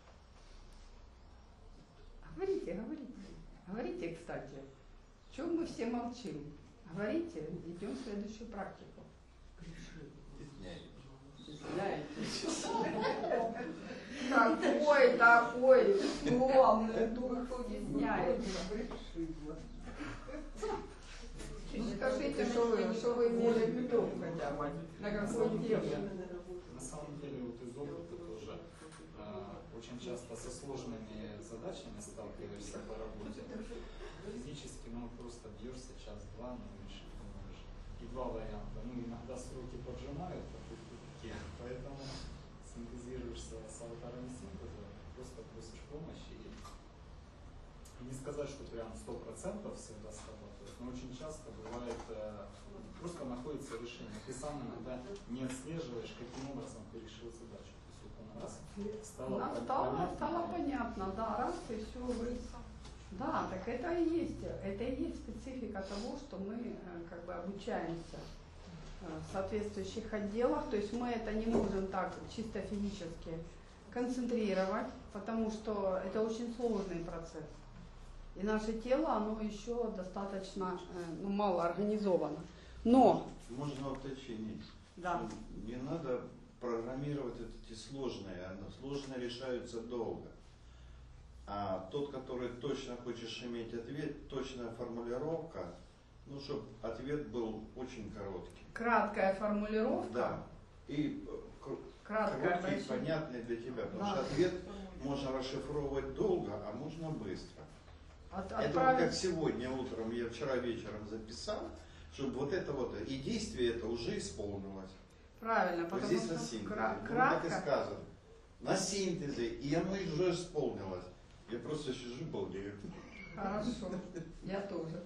Говорите, говорите. Говорите, кстати. Чего мы все молчим? Говорите, идем в следующую практику. Какой такой главный дух стесняется? Скажите, что вы, что вы имели в виду хотя бы, на какой теме? На самом деле, вот из опыта тоже э, очень часто со сложными задачами сталкиваешься по работе. Физически, ну, просто бьешься час-два, ну, и думаешь. И два варианта. Ну, иногда сроки поджимают, а тут тупики. Поэтому синтезируешься с аватарами синтеза, просто просишь помощи. И, и не сказать, что прям сто процентов всегда срабатывает, но очень часто бывает, э, просто находится решение. Ты сам иногда не отслеживаешь, каким образом ты решил задачу. То есть вот он раз стало, Нам пон- стало, понятно. стало понятно, да, раз и все. Да, так это и есть, это и есть специфика того, что мы э, как бы обучаемся э, в соответствующих отделах, то есть мы это не можем так чисто физически концентрировать, потому что это очень сложный процесс. И наше тело, оно еще достаточно э, ну, мало организовано. Но, Можно уточнить, да, что не надо программировать эти сложные, они сложно решаются долго. А тот, который точно хочешь иметь ответ, точная формулировка, ну, чтобы ответ был очень короткий. краткая формулировка, Да. И кр- краткая, короткий, значит, понятный для тебя. Потому Да. что ответ можно расшифровывать долго, а можно быстро. от- Это вот отправить. как сегодня утром, я вчера вечером записал, чтобы вот это вот, и действие это уже исполнилось. Правильно, Вот потому здесь на что синтезе. кра- Ну, так и кратко. сказано. На синтезе, и оно уже исполнилось. Я просто сижу, балдею. Хорошо, я тоже.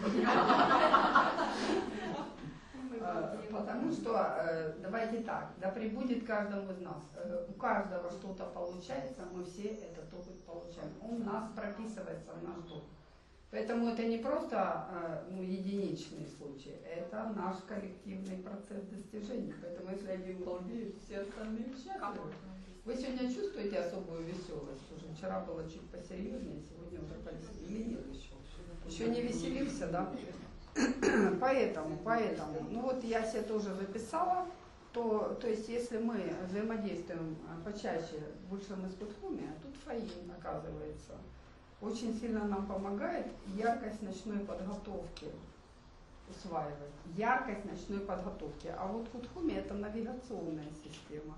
Э, Потому что, э, давайте так, да пребудет каждому из нас. Э, У каждого что-то получается, мы все этот опыт получаем. Он у нас прописывается в наш дух. Поэтому это не просто э, ну, единичный случай, это наш коллективный процесс достижения. Поэтому если один балдеет, все остальные счастливы. Вы сегодня чувствуете особую веселость? Уже вчера было чуть посерьезнее, сегодня уже повеселее еще. Еще не веселимся, да? Поэтому, поэтому, ну вот я себе тоже записала, то, то есть если мы взаимодействуем почаще в большом искусстве, тут фаин, оказывается, очень сильно нам помогает яркость ночной подготовки усваивать. Яркость ночной подготовки. А вот Худхуми это навигационная система.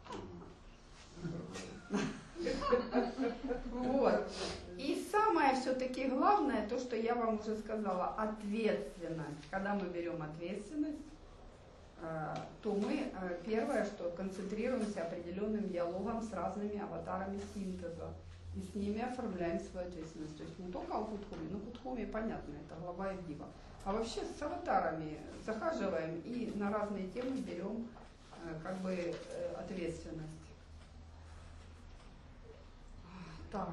Вот. И самое все-таки главное, то, что я вам уже сказала, ответственность. Когда мы берем ответственность, э, то мы э, первое, что концентрируемся определенным диалогом с разными аватарами синтеза. И с ними оформляем свою ответственность. То есть не только о Худхуми, но Худхуми понятно, это глава и дива. А вообще с аватарами захаживаем и на разные темы берем э, как бы э, ответственность. Так.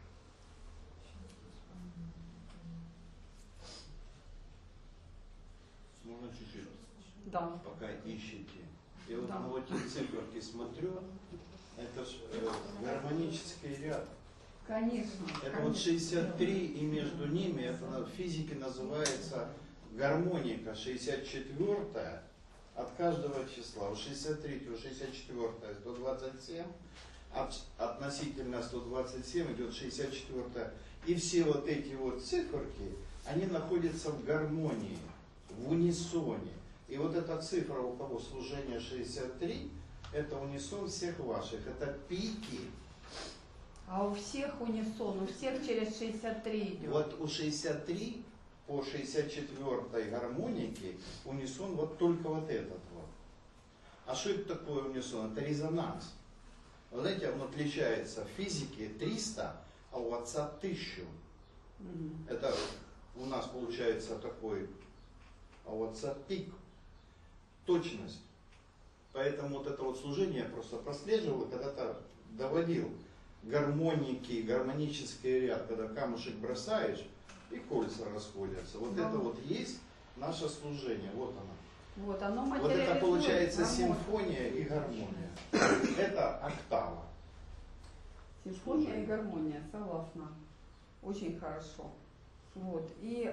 Можно чуть-чуть, Да. пока ищете. Я вот Да. на вот эти циферки смотрю, это ж э, гармонический ряд. Конечно. Это конечно. вот шестьдесят три, и между ними, это на- в физике называется гармоника шестьдесят четвёртая от каждого числа. У шестьдесят третьего, шестьдесят четвёртая, сто двадцать семь, от, относительно сто двадцать семь идет шестьдесят четвёртая. И все вот эти вот циферки, они находятся в гармонии, в унисоне. И вот эта цифра, у кого служение шестьдесят три, это унисон всех ваших, это пики. А у всех унисон, у всех через шестьдесят три идет. Вот у шестьдесят три по шестьдесят четвёртой гармонике унисон вот только вот этот вот. А что это такое унисон? Это резонанс. Вы знаете, он отличается в физике триста, а у отца тысячу. Мгм. Это у нас получается такой, а у отца пик. Точность. Поэтому вот это вот служение я просто прослеживал, когда-то доводил гармоники, гармонический ряд, когда камушек бросаешь, и кольца расходятся. Вот Да. это вот есть наше служение, вот оно. Вот оно Вот материализует. это получается гармонию. симфония и гармония. Это октава. Симфония и гармония, согласна. очень хорошо. Вот. И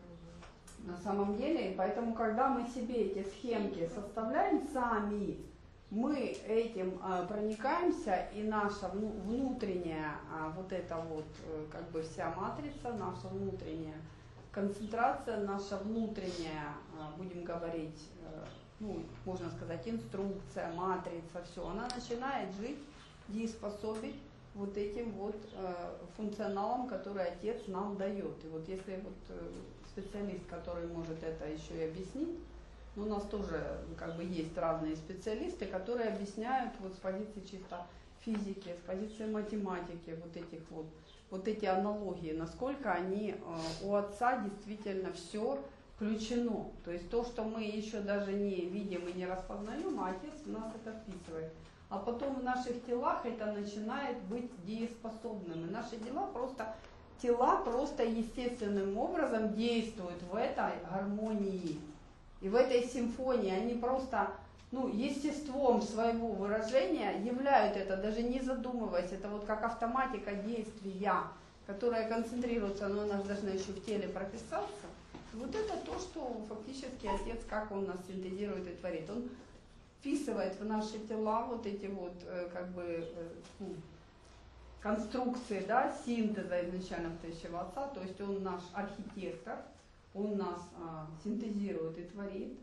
на самом деле, и поэтому, когда мы себе эти схемки составляем сами, мы этим а, проникаемся, и наша вну, внутренняя а, вот эта вот как бы вся матрица, наша внутренняя концентрация, наша внутренняя, а, будем говорить, а, ну, можно сказать, инструкция, матрица, все, она начинает жить, дееспособить вот этим вот э, функционалом, который Отец нам дает. И вот если вот э, специалист, который может это еще и объяснить, ну, у нас тоже как бы есть разные специалисты, которые объясняют вот с позиции чисто физики, с позиции математики, вот этих вот, вот эти аналогии, насколько они э, у Отца действительно все включено. То есть то, что мы еще даже не видим и не распознаем, а Отец в нас это вписывает. А потом в наших телах это начинает быть дееспособным. И наши дела просто, тела просто естественным образом действуют в этой гармонии. И в этой симфонии они просто, ну, естеством своего выражения являют это, даже не задумываясь. Это вот как автоматика действия, которая концентрируется, но она должна еще в теле прописаться. Вот это то, что фактически Отец, как он нас синтезирует и творит. Он вписывает в наши тела вот эти вот как бы ну, конструкции, да, синтеза изначально втащего Отца, то есть он наш архитектор, он нас а, синтезирует и творит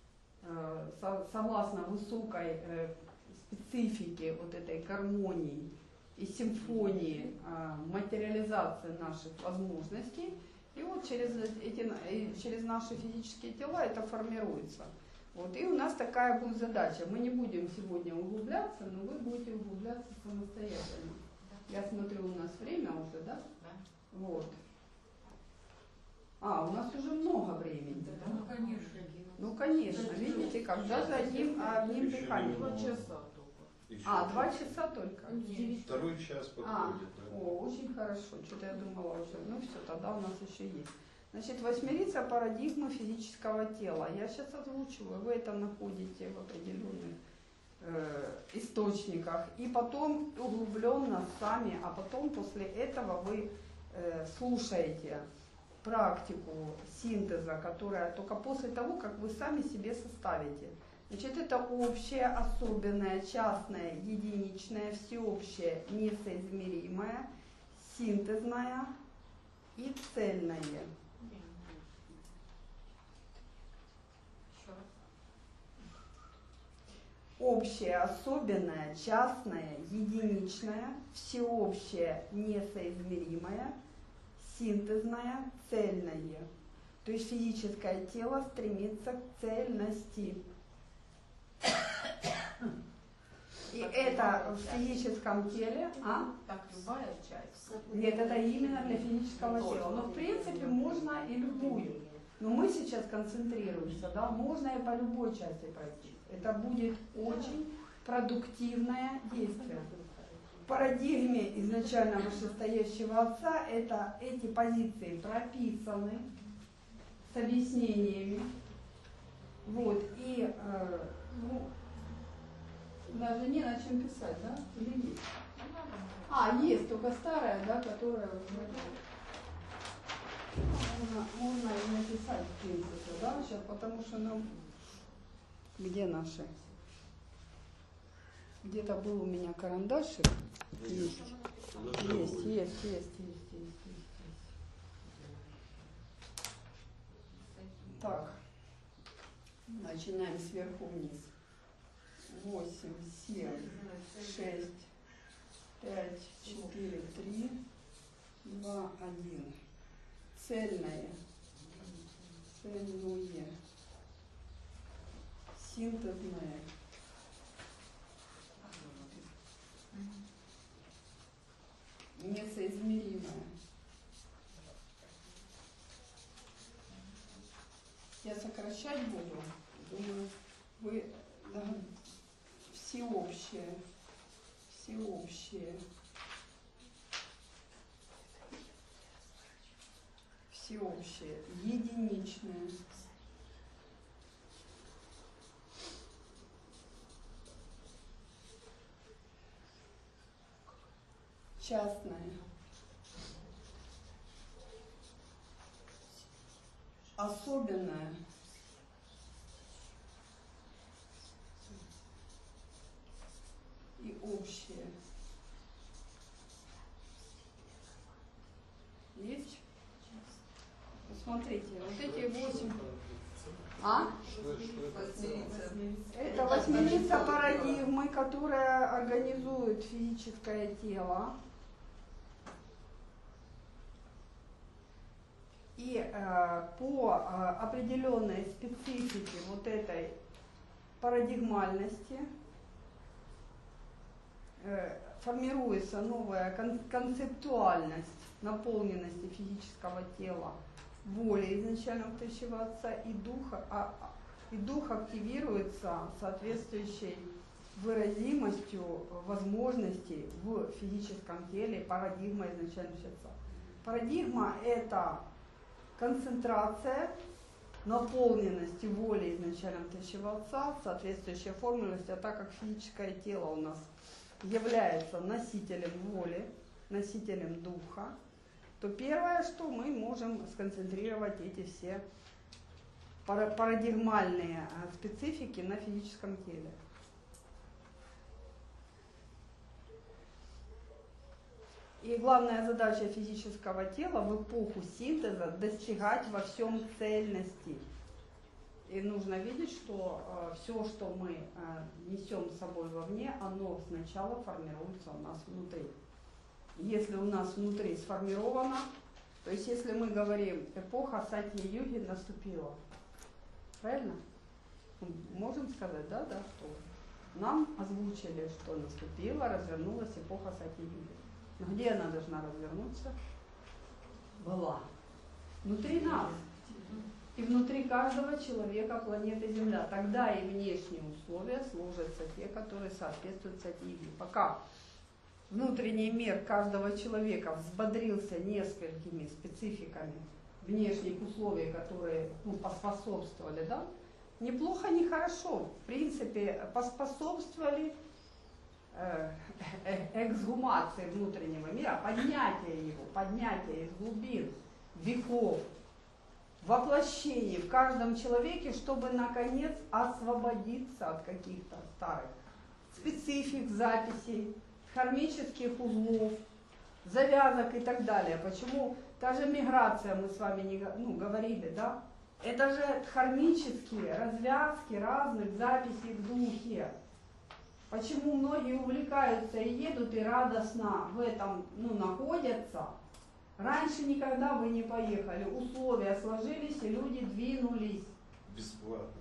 а, со, согласно высокой а, специфике вот этой гармонии и симфонии а, материализации наших возможностей, и вот через, эти, через наши физические тела это формируется. Вот, и у нас такая будет задача. Мы не будем сегодня углубляться, но вы будете углубляться самостоятельно. Я смотрю, у нас время уже, да? Да. Вот. А, у нас уже много времени. Да, ну, конечно. Ну, конечно. Видите, как даже одним, одним Еще дыханием. немного. Два часа только. Еще А, два часа только. Второй час А, подходит. Да. о, очень хорошо. Что-то я думала уже. Ну все, тогда у нас еще есть. Значит, восьмерица парадигмы физического тела. Я сейчас озвучиваю, вы это находите в определенных э, источниках. И потом углубленно сами, а потом после этого вы э, слушаете практику синтеза, которая только после того, как вы сами себе составите. Значит, это общее, особенное, частное, единичное, всеобщее, несоизмеримое, синтезное и цельное. Общее, особенное, частное, единичное, всеобщее, несоизмеримое, синтезное, цельное. То есть физическое тело стремится к цельности. И Так, это в физическом теле, а? Так, любая часть. Нет, это именно для физического тела. Но в принципе можно и любую. Но мы сейчас концентрируемся, да, можно и по любой части пройти. Это будет очень продуктивное действие. В парадигме изначально вышестоящего Отца это, эти позиции прописаны с объяснениями. Вот, и э, ну, даже не на чем писать, да? Или есть? А, есть, только старая, да, которая можно, можно и написать, в принципе, да, сейчас, потому что нам... Где наши? Где-то был у меня карандашик. Есть. Есть, есть, есть, есть, есть, есть. Так. Начинаем сверху вниз. Восемь, семь, шесть, пять, четыре, три, два, один. Цельное. Цельное. Синтезное. Несоизмеримое. Я сокращать буду. Думаю, вы да, всеобщее, всеобщее, всеобщее, единичное. Частное. особенное. И общее. Есть? Посмотрите, вот эти восемь. А? Это восьминица парадигмы, которая организует физическое тело. И э, по э, определенной специфике вот этой парадигмальности э, формируется новая кон концептуальность наполненности физического тела волей изначально утащего отца, и дух, а, и дух активируется соответствующей выразимостью возможностей в физическом теле парадигма изначально отца. Парадигма – это концентрация наполненности воли изначально утащего отца, соответствующая формульности, а так как физическое тело у нас является носителем воли, носителем духа, то первое, что мы можем сконцентрировать эти все парадигмальные специфики на физическом теле. И главная задача физического тела в эпоху синтеза – достигать во всем цельности. И нужно видеть, что э, все, что мы э, несем с собой вовне, оно сначала формируется у нас внутри. Если у нас внутри сформировано, то есть если мы говорим, эпоха сатья-юги наступила, правильно? Можем сказать, да, да, что нам озвучили, что наступила, развернулась эпоха сатья-юги. Но где она должна развернуться? Была. Внутри нас. И внутри каждого человека планеты Земля. Тогда и внешние условия сложатся те, которые соответствуют сатья-юге. Пока внутренний мир каждого человека взбодрился несколькими спецификами внешних условий, которые ну, поспособствовали, да? Неплохо, не хорошо. В принципе, поспособствовали э, э, эксгумации внутреннего мира, поднятие его, поднятие из глубин веков, воплощение в каждом человеке, чтобы наконец освободиться от каких-то старых специфик, записей, кармических узлов, завязок и так далее. Почему та же миграция, мы с вами не, ну, говорили, да? Это же кармические развязки разных записей в духе. Почему многие увлекаются и едут, и радостно в этом ну, находятся? Раньше никогда бы не поехали, условия сложились, и люди двинулись. Бесплатно.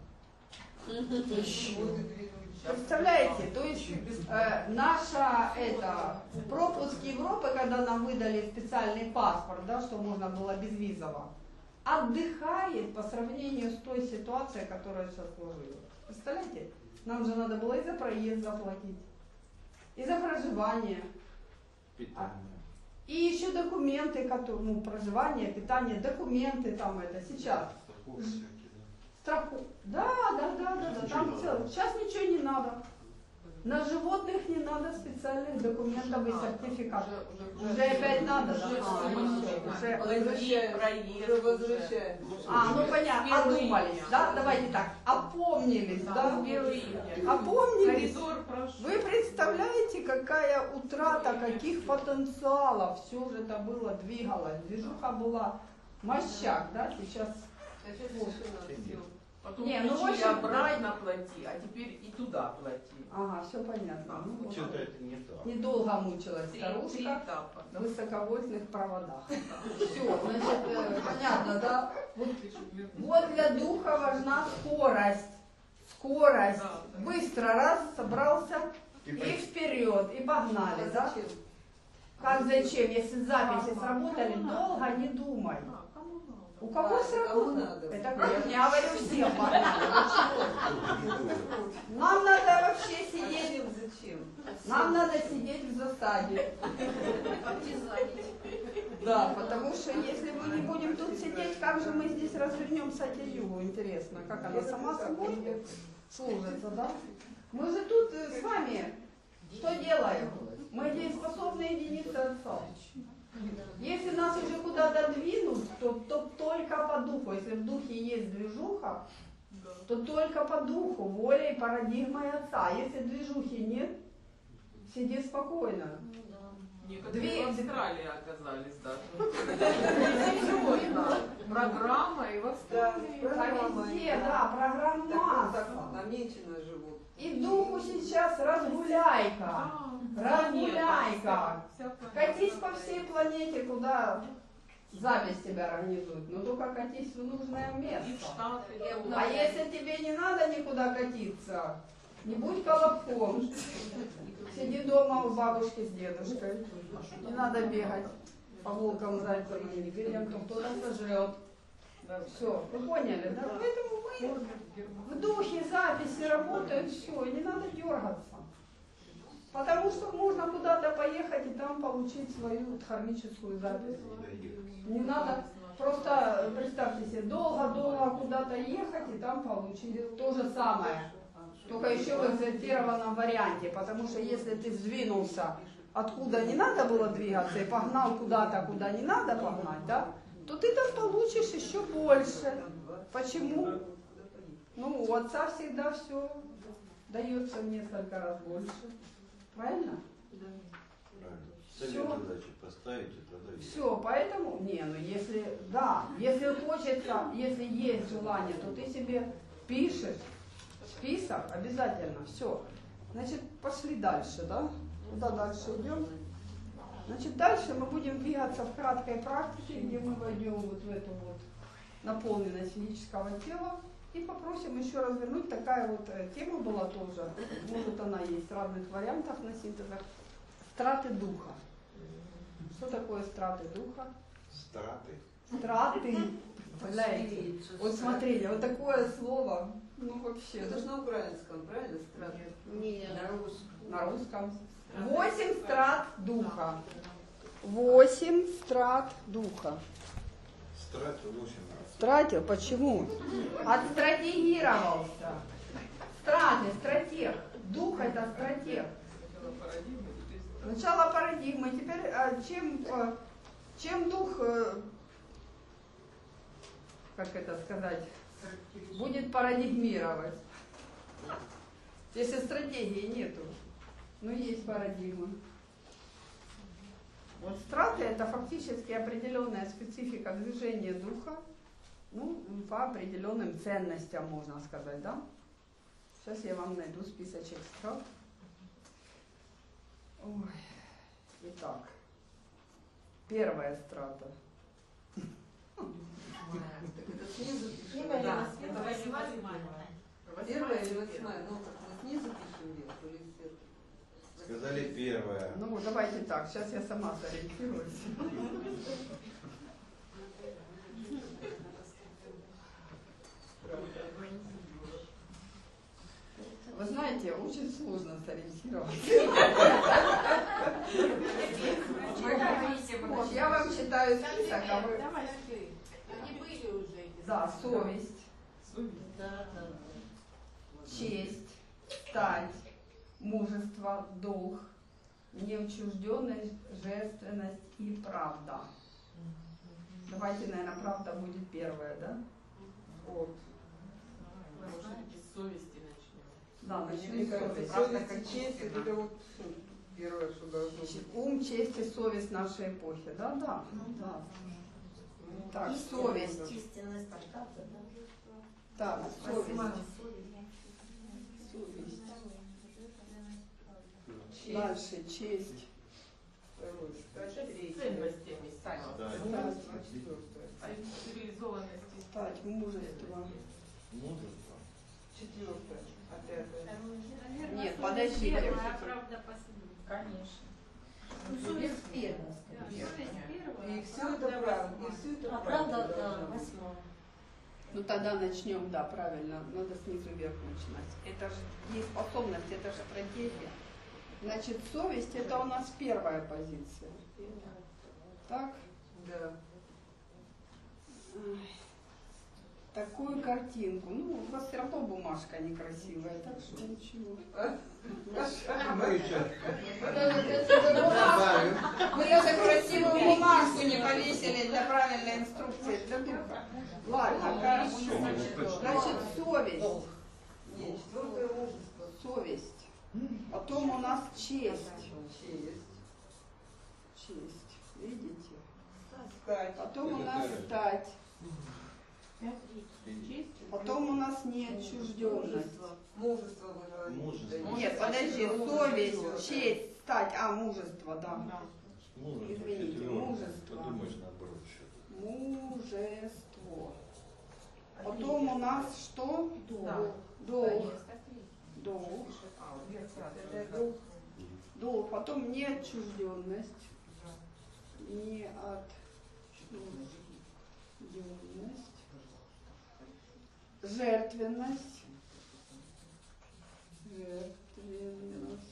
Представляете, то есть э, наша это, пропуск Европы, когда нам выдали специальный паспорт, да, что можно было безвизово, отдыхает по сравнению с той ситуацией, которая сейчас сложилась. Представляете, нам же надо было и за проезд заплатить, и за проживание, а, и еще документы, которые, ну, проживание, питание, документы там это сейчас. Страху. Да, да, да, да, да. Там целый. Сейчас ничего не надо. На животных не надо специальных документов и сертификатов. Уже, уже, уже опять надо, да? А, уже возвращаем. А, ну понятно, одумались, да? Давайте так, опомнились, да? Опомнились. Вы представляете, какая утрата, каких потенциалов все же это было, двигалось. Движуха была мощак, да? Сейчас... Потом не, ну, в общем, обратно плати, а теперь и туда плати. Ага, все понятно. Ну, вот. Что-то это не то. Недолго мучилась старушка в высоковольтных проводах. Все, значит, понятно, да? Вот, вот для духа важна скорость. Скорость. Быстро раз, собрался и вперед, и погнали, да? Как зачем? Если записи сработали, долго не думай. У кого сработало? Это я не говорю всем. Нам надо вообще сидеть. Нам надо сидеть в засаде. Да, потому что если мы не будем тут сидеть, как же мы здесь развернем сатья-югу? Интересно, как она сама собой служится, да? Мы же тут с вами что делаем? Мы дееспособны единицы Отца. Если нас уже куда-то двинут, то, то только по духу. Если в духе есть движуха, то только по духу, волей, парадигмой Отца. Если движухи нет, сиди спокойно. Некоторые в Австралии оказались даже. Программа и в Австралии. Да, везде, да, программа масса. Намечено живут. И духу сейчас разгуляй-ка, разгуляй-ка. Катись по всей планете, куда запись тебя организует, но только катись в нужное И в место. Штаты. А если тебе не надо никуда катиться, не будь колобком. Сиди дома у бабушки с дедушкой. Не надо бегать по волкам, зайцам и гренкам, кто-то сожрет. Все, вы поняли, да? Поэтому мы в духе записи работают, все, и не надо дергаться. Потому что можно куда-то поехать и там получить свою дхармическую запись. Не надо, просто представьте себе, долго-долго куда-то ехать и там получить то же самое. Только еще в экзальтированном варианте, потому что если ты сдвинулся, откуда не надо было двигаться, и погнал куда-то, куда не надо погнать, да, то ты там получишь еще больше. Почему? Ну, у Отца всегда все дается в несколько раз больше. Правильно? Цель задачи поставите, тогда есть. Все, поэтому, не, ну если, да, если хочется, если есть желание, то ты себе пишешь список обязательно, все. Значит, пошли дальше, да? Куда дальше идем? Значит, дальше мы будем двигаться в краткой практике, где мы войдем вот в эту вот наполненность физического тела и попросим еще развернуть. Такая вот тема была тоже, может она есть в разных вариантах на синтезах. Страты духа. Что такое страты духа? Страты. Страты. Представляете? Вот смотрите, вот такое слово, ну вообще. Это же на украинском, правильно? Страты. Нет. На русском. На русском. Восемь страт духа. Восемь страт духа. Стратил восемь раз. Стратил? Почему? Отстратегировался. Страты, стратег. Дух это стратег. Начало парадигмы. Теперь а, чем, а, чем дух, а, как это сказать, будет парадигмировать? Если стратегии нету, но есть парадигма. Вот страты это фактически определенная специфика движения духа, ну, по определенным ценностям, можно сказать, да? Сейчас я вам найду списочек страт. Ой. Итак, первая страта. Так это снизу пишем. Либо Да. это восьмая, седьмая. Первая или восьмая? Ну, как мы снизу пишем вверх или сверху? Сказали первое. Ну, давайте так, сейчас я сама сориентируюсь. Вы знаете, очень сложно сориентироваться. Вот, я вам читаю список, а вы... Они были уже эти. Да, совесть, Да, да. честь, стать, мужество, долг, неучужденность, жертвенность и правда. Давайте, наверное, правда будет первая, да? Вот. С совести начнем. Да, начнем Мне с кажется, совести. совесть и честь это вот всё первое, что должно быть. Ум, честь и совесть нашей эпохи. Да, да. да. Так, Истинность, совесть. истинность, правда, да. Так, совесть. Совесть. Дальше честь. Второе, стать, третье. Ценностями стать. Да. Стать, четвертое. Цивилизованности. Стать, мужество. Мужество. Четвертое. А пятое. Нет, подождите. Первая, а правда последняя. Конечно. Ну, совесть первая, скорее. Совесть первая, И все это правда. И все это А правда, да, восьмая. Ну тогда начнем, да, правильно. Надо снизу вверх начинать. Это же дееспособность, это же стратегия. Значит, совесть это у нас первая позиция. Так? Да. Ай. Такую картинку. Ну, у вас все равно бумажка некрасивая, так что ничего. Мы еще Мы даже красивую бумажку лампу не повесили для правильной инструкции для духа. Ладно, хорошо. Значит, совесть. Нет, четвертое мужество. Совесть. Потом у нас честь. Честь. Честь. Видите? Стать. Потом у нас стать. Потом у нас неотчужденность. Мужество вы говорите. Мужество. Нет, подожди, совесть, честь, стать. А, мужество, да. Мужество, Извините, четвёртое. мужество. Подумаешь наоборот что-то. Мужество. Потом у нас что? Да. Долг. Долг. А, вот я Это долг. Долг. Потом неотчужденность. Неотчужденность. Жертвенность. Жертвенность.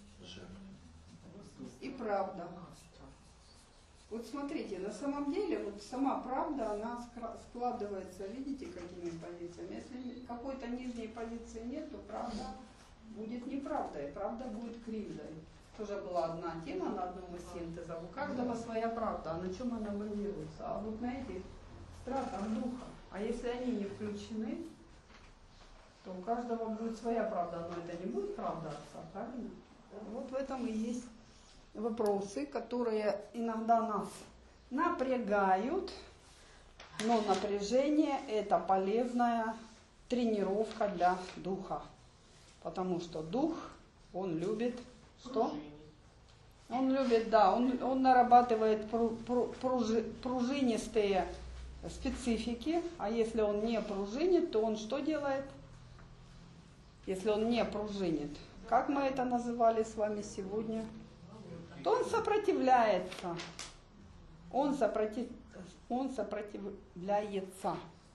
И правда. Вот смотрите, на самом деле, вот сама правда, она скра- складывается, видите, какими позициями. Если какой-то нижней позиции нет, то правда будет неправдой, правда будет кривдой. Тоже была одна тема на одном из синтезов. У каждого своя правда, а на чем она базируется? А вот на этих стратах духа. А если они не включены, то у каждого будет своя правда, но это не будет правда отца, правильно? Вот в этом и есть вопросы, которые иногда нас напрягают, но напряжение – это полезная тренировка для духа, потому что дух, он любит что? Он любит, да, он, он нарабатывает пру, пру, пружи, пружинистые специфики, а если он не пружинит, то он что делает? Если он не пружинит, как мы это называли с вами сегодня? То он сопротивляется. Он, сопротив... он сопротивляется.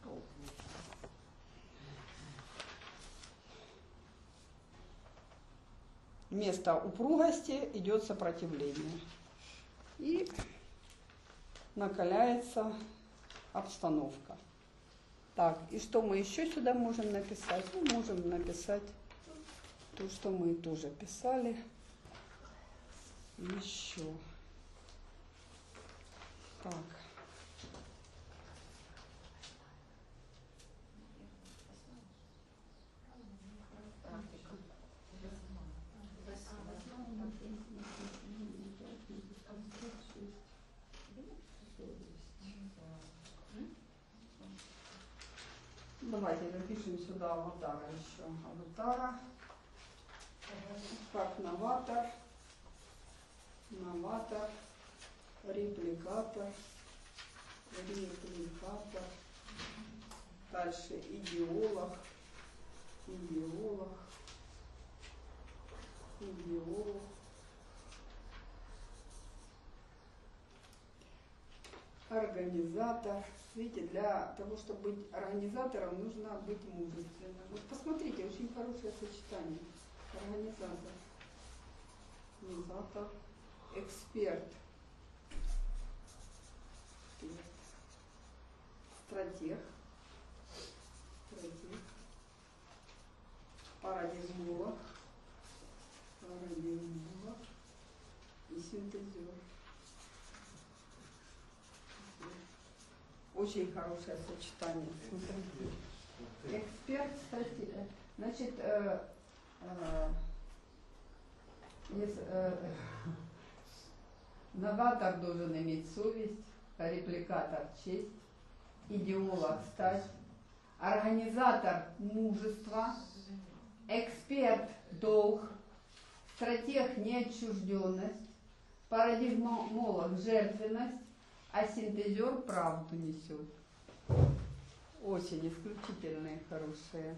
Вместо упругости идет сопротивление. И накаляется обстановка. Так, и что мы еще сюда можем написать? Мы можем написать то, что мы тоже писали. Еще. Так. Давайте напишем сюда аватара еще. Аватара. Как новатор. Новатор. Репликатор. Репликатор. Дальше идеолог. Идеолог. Идеолог. Организатор. Видите, для того, чтобы быть организатором, нужно быть мужественным. Вот посмотрите, очень хорошее сочетание. Организатор. Организатор. Эксперт. Стратег. Стратег. Парадигмолог. Парадигмолог. И синтезер. Очень хорошее сочетание. Смотрите. Эксперт, стратег. Значит, э, э, есть, э, новатор должен иметь совесть, репликатор честь, идеолог стать, организатор мужество, эксперт долг, стратег неотчужденность, парадигмолог жертвенность, а синтезер правду несет. Очень исключительные, хорошие.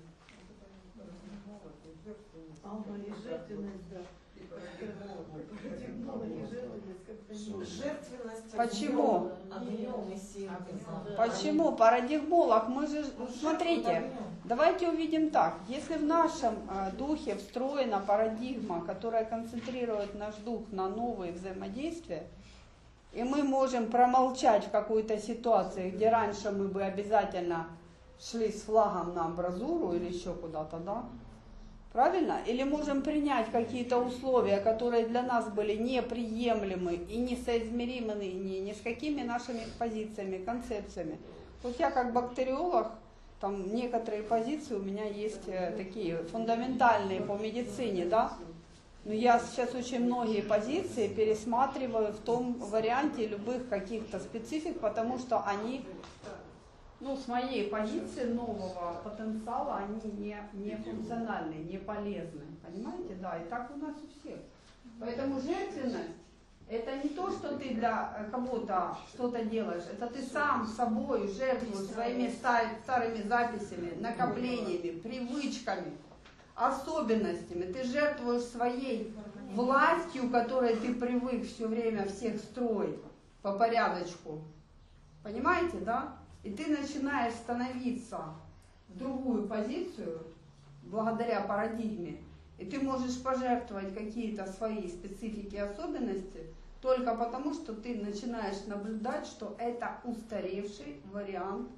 Почему? Почему парадигмолог? Мы же, смотрите, давайте увидим так. Если в нашем э, духе встроена парадигма, которая концентрирует наш дух на новые взаимодействия, и мы можем промолчать в какой-то ситуации, где раньше мы бы обязательно шли с флагом на амбразуру или еще куда-то, да? Правильно? Или можем принять какие-то условия, которые для нас были неприемлемы и несоизмеримы ни, ни с какими нашими позициями, концепциями. Вот я как бактериолог, там некоторые позиции у меня есть э, такие фундаментальные по медицине, да? Но я сейчас очень многие позиции пересматриваю в том варианте любых каких-то специфик, потому что они, ну, с моей позиции нового потенциала, они не, не функциональны, не полезны. Понимаете? Да, и так у нас у всех. Поэтому жертвенность — это не то, что ты для кого-то что-то делаешь, это ты сам собой жертвуешь своими старыми записями, накоплениями, привычками, особенностями. Ты жертвуешь своей властью, которой ты привык все время всех строить по порядочку. Понимаете, да? И ты начинаешь становиться в другую позицию благодаря парадигме, и ты можешь пожертвовать какие-то свои специфики и особенности только потому, что ты начинаешь наблюдать, что это устаревший вариант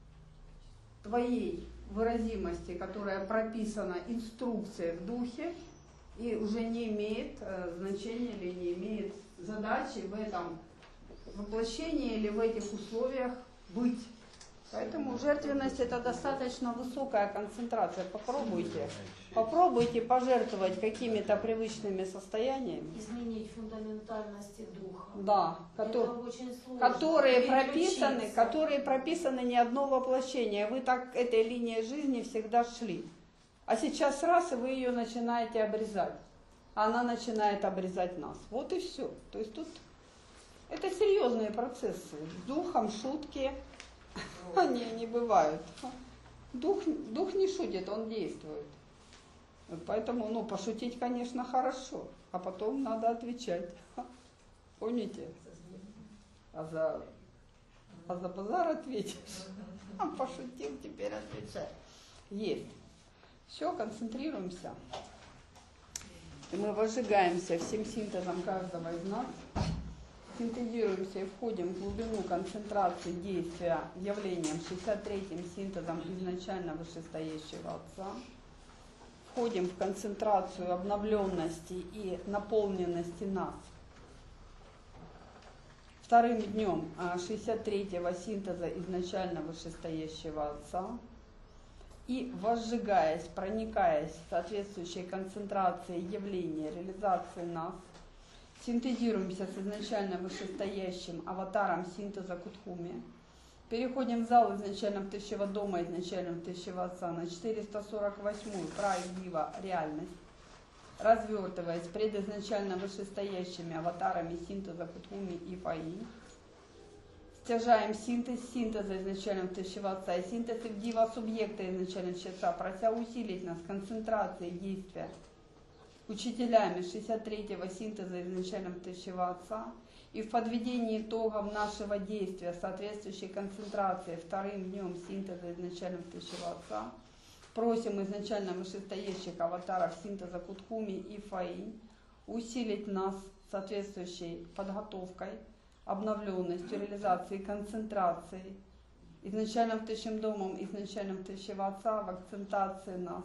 твоей выразимости, которая прописана инструкцией в духе и уже не имеет э, значения или не имеет задачи в этом воплощении или в этих условиях быть. Поэтому жертвенность — это достаточно высокая концентрация. Попробуйте. Попробуйте пожертвовать какими-то привычными состояниями. Изменить фундаментальности духа. Да, Это которые, очень сложно. которые прописаны, Переключиться. которые прописаны не одно воплощение. Вы так этой линией жизни всегда шли. А сейчас раз, и вы ее начинаете обрезать. Она начинает обрезать нас. Вот и все. То есть тут это серьезные процессы. С духом шутки. Они не бывают. Дух, дух не шутит, он действует. Поэтому, ну, пошутить, конечно, хорошо, а потом надо отвечать. Помните? А за, а за базар ответишь. А пошутил, теперь отвечай. Есть. Все, концентрируемся. И мы возжигаемся всем синтезом каждого из нас. Синтезируемся и входим в глубину концентрации действия явлением шестьдесят третьим синтезом изначально вышестоящего Отца. Входим в концентрацию обновленности и наполненности нас. Вторым днем шестьдесят третьего синтеза изначально вышестоящего Отца. И возжигаясь, проникаясь в соответствующей концентрации явления реализации нас, синтезируемся с изначально вышестоящим аватаром синтеза Кутхуми. Переходим в зал изначально Тысячего дома, изначально Тысячего Отца на четыреста сорок восьмую Прайдива реальность, развертываясь пред изначально вышестоящими аватарами синтеза Кутхуми и Фаи. Стяжаем синтез синтеза изначально Тысячего Отца и синтез Ивдива субъекта изначально Отца, прося усилить нас концентрацией действия учителями шестьдесят третьего синтеза изначально Тысячего Отца и в подведении итогов нашего действия соответствующей концентрации вторым днем синтеза изначально Тысячего Отца просим изначально вышестоящих аватаров синтеза Кутхуми и Фаи усилить нас соответствующей подготовкой, обновленностью, реализацией, концентрацией изначально Тысячим домом, изначально Тысячего Отца в акцентации нас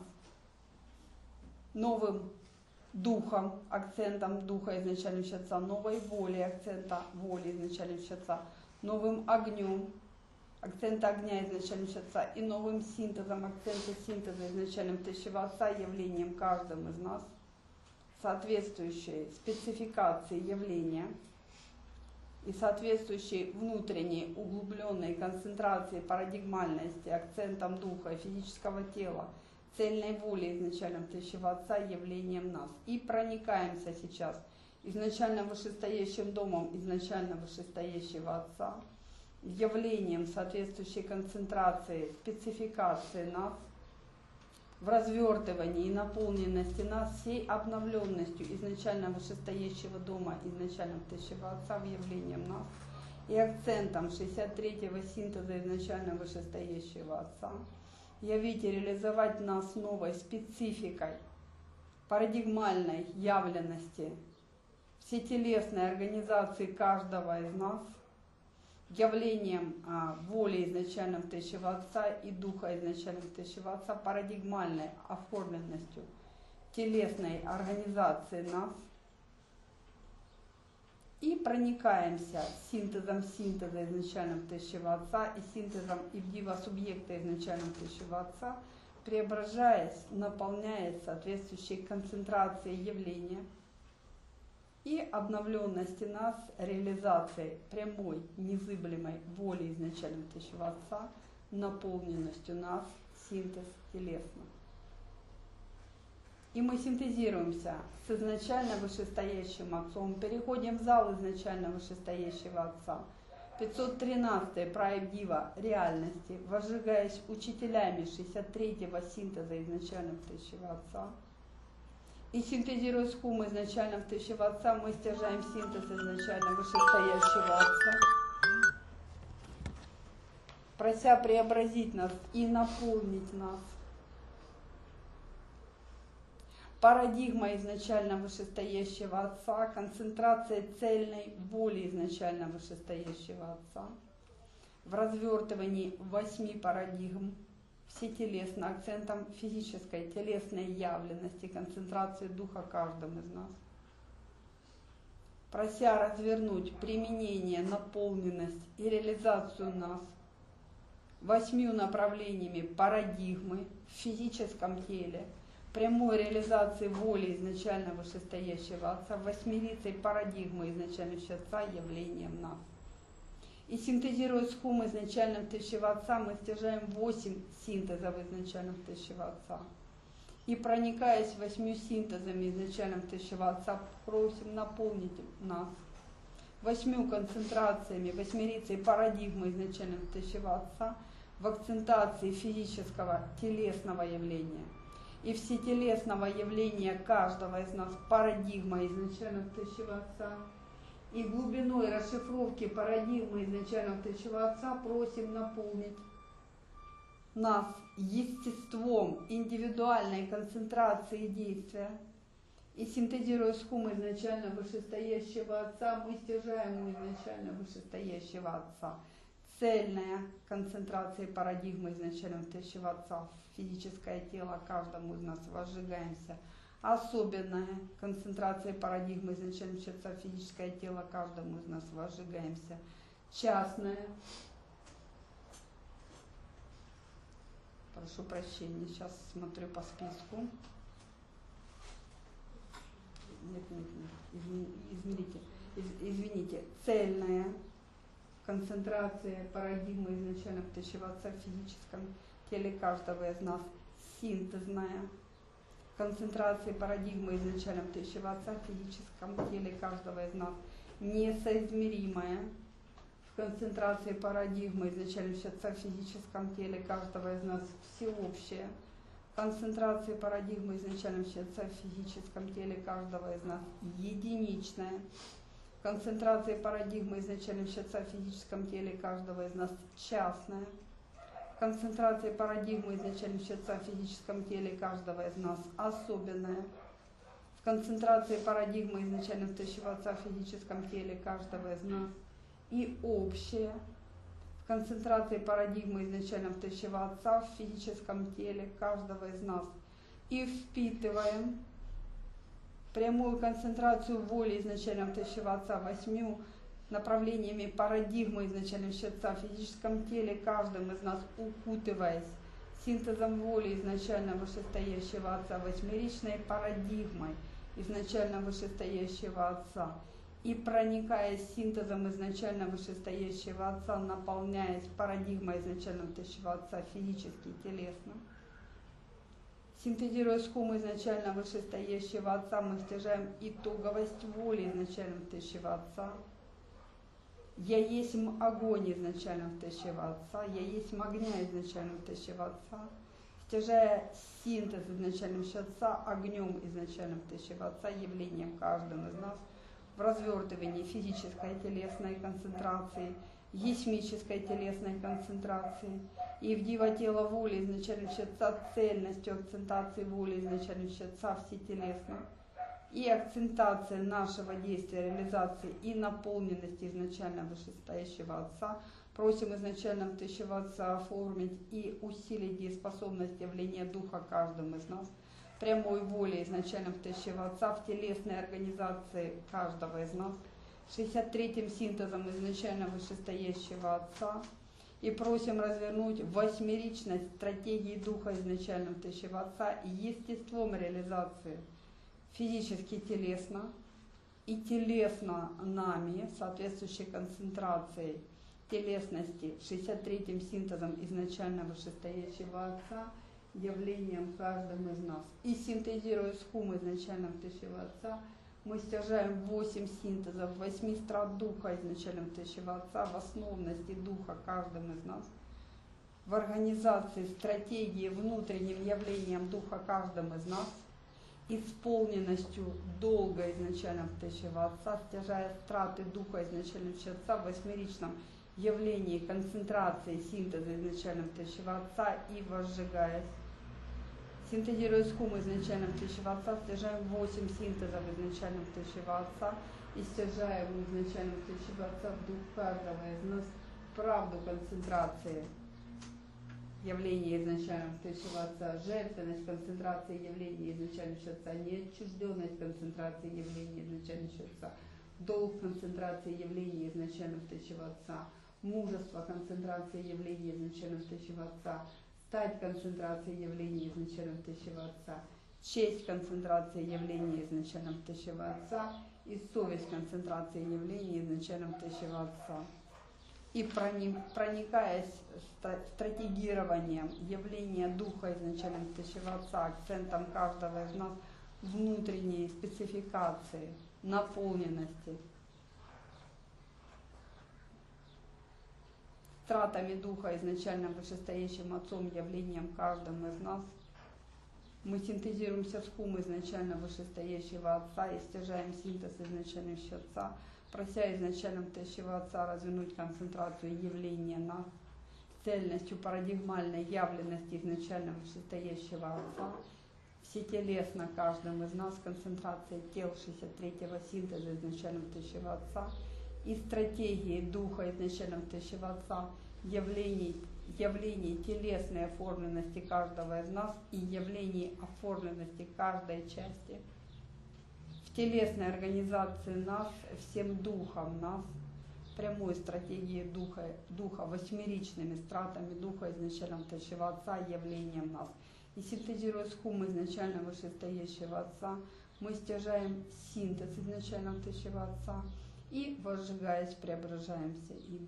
новым духом, акцентом духа изначально Отца, новой волей, акцента воли изначально Отца, новым огнем, акцента огня изначально Отца и новым синтезом, акцента синтеза изначально Тысячего Отца, явлением каждым из нас, соответствующей спецификации явления и соответствующей внутренней углубленной концентрации парадигмальности, акцентом духа и физического тела, цельной воли изначально Тысячего Отца, явлением нас. И проникаемся сейчас изначально вышестоящим домом, изначально вышестоящего Отца, явлением соответствующей концентрации, спецификации нас, в развертывании и наполненности нас всей обновленностью изначально вышестоящего дома, изначально Тысячего Отца, в явлением нас, и акцентом шестьдесят третьего синтеза изначально вышестоящего Отца, явить и реализовать нас новой спецификой, парадигмальной явленности, всетелесной организации каждого из нас, явлением а, воли изначально Тысячего Отца и духа изначально Тысячего Отца, парадигмальной оформленностью телесной организации нас и проникаемся синтезом синтеза изначального тысячего Отца и синтезом ивдива субъекта изначального тысячего Отца, преображаясь, наполняясь соответствующей концентрацией явления и обновленности нас реализацией прямой, незыблемой воли изначального тысячего Отца, наполненностью нас синтез телесно. И мы синтезируемся с изначально вышестоящим Отцом, переходим в зал изначально вышестоящего Отца, пятьсот тринадцатая праявдива реальности, возжигаясь учителями шестьдесят третьего синтеза изначального тысячего Отца. И синтезируя с хум изначального тысячего Отца, мы стяжаем синтез изначально вышестоящего Отца, прося преобразить нас и наполнить нас парадигма изначально вышестоящего Отца, концентрация цельной воли изначально вышестоящего Отца, в развертывании восьми парадигм, всетелесно, акцентом физической, телесной явленности, концентрации духа каждым из нас, прося развернуть применение, наполненность и реализацию нас восьмью направлениями парадигмы в физическом теле, прямой реализации воли изначально вышестоящего Отца, восьмерицей парадигмы изначально Отца явлением нас. И синтезируя с хум изначальным тысячего Отца, мы стяжаем восемь синтезов изначальным тысячего Отца. И проникаясь восьмью синтезами изначальным тысячего Отца, просим наполнить нас восьмью концентрациями, восьмерицей парадигмы изначальным тысячего Отца в акцентации физического телесного явления и всетелесного явления каждого из нас парадигма изначального тысячего Отца. И глубиной расшифровки парадигмы изначального тысячего Отца просим наполнить нас естеством индивидуальной концентрации действия. И синтезируя с хум изначально вышестоящего Отца, мы стяжаем у изначально вышестоящего Отца цельная концентрация парадигмы изначального тысячего Отца в физическое тело каждому из нас, возжигаемся. Особенная концентрация парадигмы изначального Отца в физическое тело каждому из нас, возжигаемся. Частная, прошу прощения, сейчас смотрю по списку. Нет, нет, нет, измерите, из, извините, цельная концентрация парадигмы изначального тысячего Отца в физическом теле каждого из нас, синтезная концентрация парадигмы изначального тысячего Отца в физическом теле каждого из нас, несоизмеримая в концентрации парадигмы изначального Отца в физическом теле каждого из нас, всеобщая концентрация парадигмы изначального Отца в физическом теле каждого из нас, единичная концентрация парадигмы изначального Отца в физическом теле каждого из нас, частная концентрация парадигмы изначального Отца в физическом теле каждого из нас, особенная в концентрации парадигмы изначального Отца в физическом теле каждого из нас, и общая в концентрации парадигмы изначального Отца в физическом теле каждого из нас. И впитываем прямую концентрацию воли изначального Отца восьмью направлениями парадигмы изначального Отца в физическом теле каждым из нас, укутываясь синтезом воли изначально вышестоящего Отца, восьмеричной парадигмой изначально вышестоящего Отца, и проникаясь синтезом изначально вышестоящего Отца, наполняясь парадигмой изначального Отца физически и телесно. Синтезируя с хум изначально вышестоящего Отца, мы стяжаем итоговость воли изначального Тысячего Отца. Я есть огонь изначального Тысячего Отца, я есть огня изначального Тысячего Отца, стяжая синтез изначального Отца огнем изначального Тысячего Отца, явлением каждым из нас в развертывании физической телесной концентрации, есмической телесной концентрации и в дива тела воли изначального Отца цельностью акцентации воли изначального Отца всетелесной и акцентация нашего действия, реализации и наполненности изначально вышестоящего Отца. Просим изначально Тысячего Отца оформить и усилить дееспособность явления Духа каждым из нас, прямой воли изначально втащего Отца в телесной организации каждого из нас, шестьдесят третьим синтезом изначально вышестоящего Отца, и просим развернуть восьмеричность стратегии Духа изначально втащего Отца и естеством реализации физически телесно и телесно нами, соответствующей концентрацией телесности шестьдесят третьим синтезом изначально вышестоящего Отца, явлением каждым из нас. И синтезируя схум изначально втащего Отца, мы стяжаем восемь синтезов, восьми страт Духа изначально втащего Отца в основности Духа каждым из нас, в организации стратегии внутренним явлением Духа каждым из нас, исполненностью долга изначально втащего Отца, стяжая страты Духа изначально втащего Отца в восьмеричном явлении концентрации синтеза изначально втащего Отца и возжигаясь. Синтезируя схум изначально втащего Отца, стяжаем восемь синтезов изначально втащего Отца и стяжаем изначально втащего Отца в дух каждого из нас правду концентрации явления изначально втащего Отца, жертвенность концентрации явления изначально втащего Отца, неотчужденность концентрации явления изначально втащего Отца, долг концентрации явления изначально втащего Отца, мужество концентрации явления изначально втащего Отца, стать концентрацией явления изначально втащего Отца, честь концентрации явления изначально втащего Отца и совесть концентрации явления изначально втащего Отца. И проникаясь стратегированием явления Духа изначально втащего Отца, акцентом каждого из нас внутренней спецификации, наполненности, стратами Духа изначально вышестоящим Отцом, явлением каждым из нас, мы синтезируемся с хум изначально вышестоящего Отца и стяжаем синтез изначально вещего Отца, прося изначально втащего Отца развернуть концентрацию явления нас, цельностью парадигмальной явленности изначально вышестоящего Отца, всетелесно каждым из нас концентрацией тел шестьдесят третьего синтеза изначально втащего Отца и стратегии Духа изначально втащего Отца, явлений, явлений телесной оформленности каждого из нас и явлений оформленности каждой части, в телесной организации нас, всем Духом нас, прямой стратегии Духа, Духа восьмеричными стратами Духа изначально втащего Отца, явлением нас. И синтезируя схум изначально вышестоящего Отца, мы стяжаем синтез изначально втащего Отца и, возжигаясь, преображаемся им.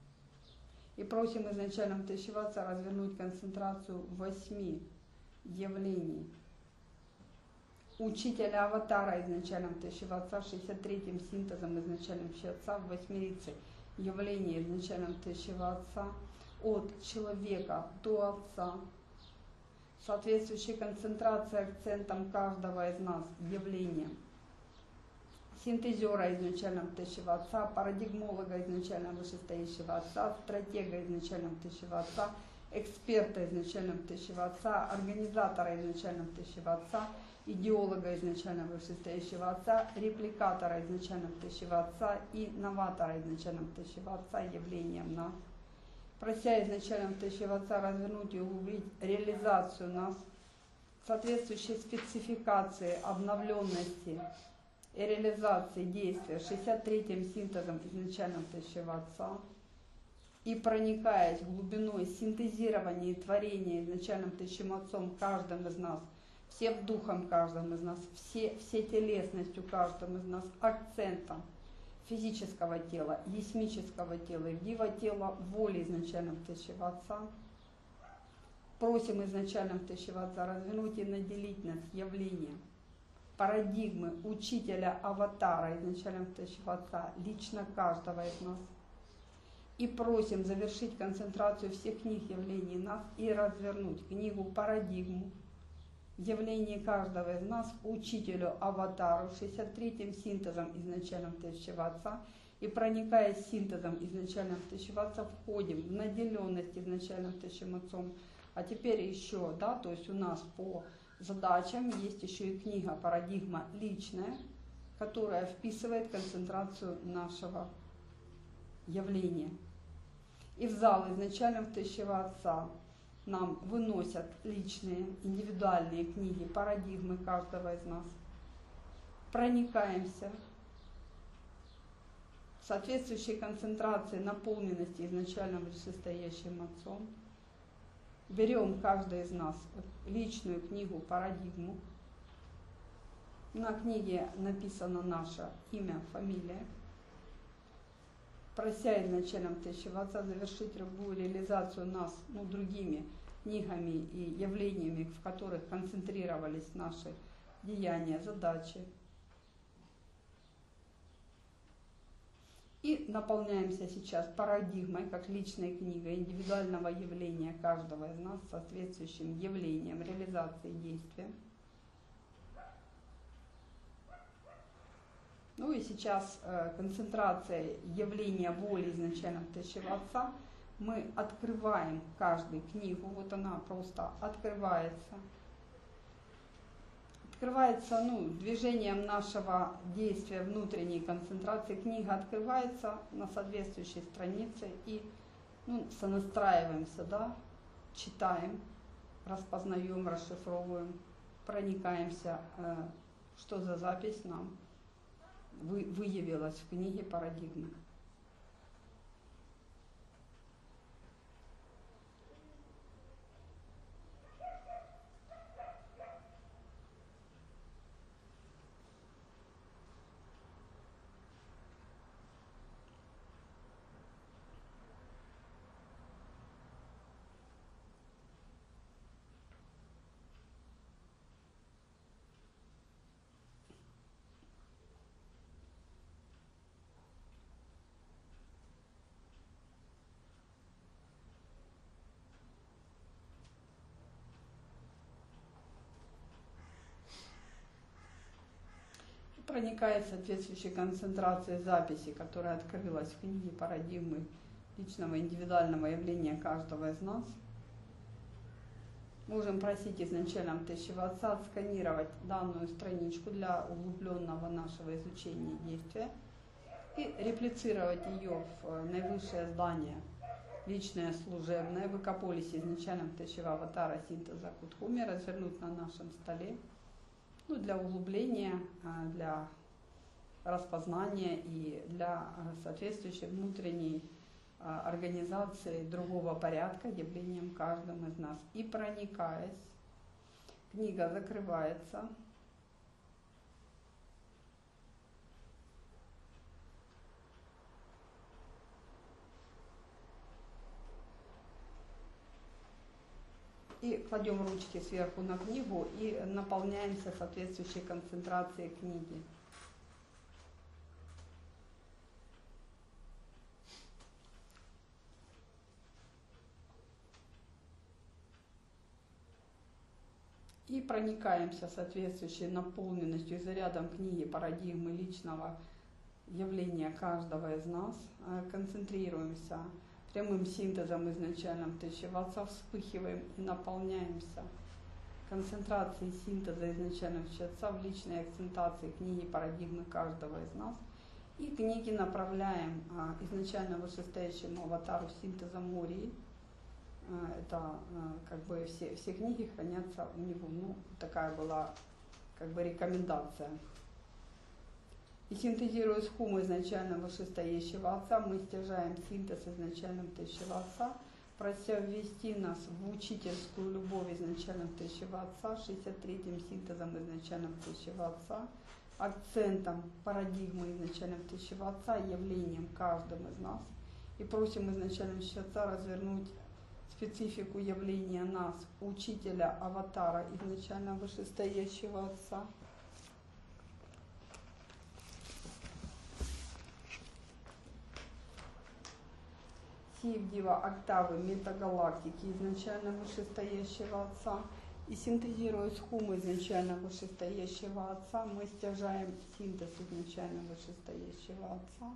И просим изначально втащего Отца развернуть концентрацию восьми явлений учителя аватара изначально втащего Отца шестьдесят третьим синтезом изначально втащего Отца в восьмерице явления изначально втащего Отца от человека до Отца, соответствующей концентрации акцентом каждого из нас явления синтезера изначально втащего Отца, парадигмолога изначально вышестоящего Отца, стратега изначально втащего Отца, эксперта изначально втащего Отца, организатора изначально втащего Отца, идеолога изначально вышестоящего Отца, репликатора изначально втащего Отца и новатора изначально втащего Отца явлением нас, прося изначально втащего Отца развернуть и углубить реализацию нас, соответствующей спецификации обновленности и реализации действия шестьдесят третьим синтезом изначально втащего Отца и проникаясь глубиной синтезирования и творения изначально втащим Отцом каждым из нас, всем духом каждым из нас, все, все телесностью каждым из нас, акцентом физического тела, есмического тела, дива тела, воли изначально втащего Отца, просим изначально втащего Отца развернуть и наделить нас явлением парадигмы учителя аватара изначально втащего Отца, лично каждого из нас. И просим завершить концентрацию всех книг явлений нас и развернуть книгу парадигму явление каждого из нас учителю аватару шестьдесят третьим синтезом изначально втащего Отца и проникая синтезом изначально втащего Отца входим в наделенность изначально втащим Отцом. А теперь еще, да, то есть у нас по задачам есть еще и книга «Парадигма личная», которая вписывает концентрацию нашего явления. И в зал изначально втащего Отца нам выносят личные, индивидуальные книги, парадигмы каждого из нас. Проникаемся соответствующей концентрацией, наполненности изначально вышестоящим Отцом. Берем каждый из нас личную книгу, парадигму. На книге написано наше имя, фамилия. Прося изначальным Тысячего Отца завершить любую реализацию нас, ну, другими книгами и явлениями, в которых концентрировались наши деяния, задачи. И наполняемся сейчас парадигмой, как личной книгой индивидуального явления каждого из нас, соответствующим явлением реализации действия. Ну и сейчас э, концентрация явления воли изначально Тысячего Отца. Мы открываем каждую книгу, вот она просто открывается. Открывается, ну, движением нашего действия внутренней концентрации. Книга открывается на соответствующей странице и, ну, сонастраиваемся, да, читаем, распознаем, расшифровываем, проникаемся, э, что за запись нам вы, выявилась в книге парадигмы. Проникает соответствующей концентрацией записи, которая открылась в книге парадигмы личного индивидуального явления каждого из нас. Можем просить изначально Тысячего Отца отсканировать данную страничку для углубленного нашего изучения действия и реплицировать ее в наивысшее здание, личное служебное, в экополисе изначально Тысячего Аватара синтеза Кутхуми, развернуть на нашем столе. Ну, для углубления, для распознания и для соответствующей внутренней организации другого порядка явлением каждым из нас. И проникаясь, книга закрывается. И кладем ручки сверху на книгу и наполняемся соответствующей концентрацией книги. И проникаемся соответствующей наполненностью и зарядом книги парадигмы личного явления каждого из нас. Концентрируемся прямым синтезом изначальным Тысячего Отца, вспыхиваем и наполняемся концентрацией синтеза изначального Тысячего Отца в личной акцентации книги парадигмы каждого из нас. И книги направляем а, изначально вышестоящему аватару синтеза Мории. А, это а, как бы все, все книги хранятся у него. Ну, такая была как бы рекомендация. И синтезируя схему изначально вышестоящего Отца, мы стяжаем синтез изначальным Тысячего Отца, прося ввести нас в учительскую любовь изначальным Тысячего Отца, шестьдесят третьим синтезом изначальным Тысячего Отца, акцентом парадигмы изначальным Тысячего Отца, явлением каждым из нас. И просим изначальным Тысячего Отца развернуть специфику явления нас, учителя, аватара изначально вышестоящего Отца. Сивдива октавы метагалактики изначально вышестоящего Отца. И синтезируя схему изначально вышестоящего Отца, мы стяжаем синтез изначально вышестоящего Отца.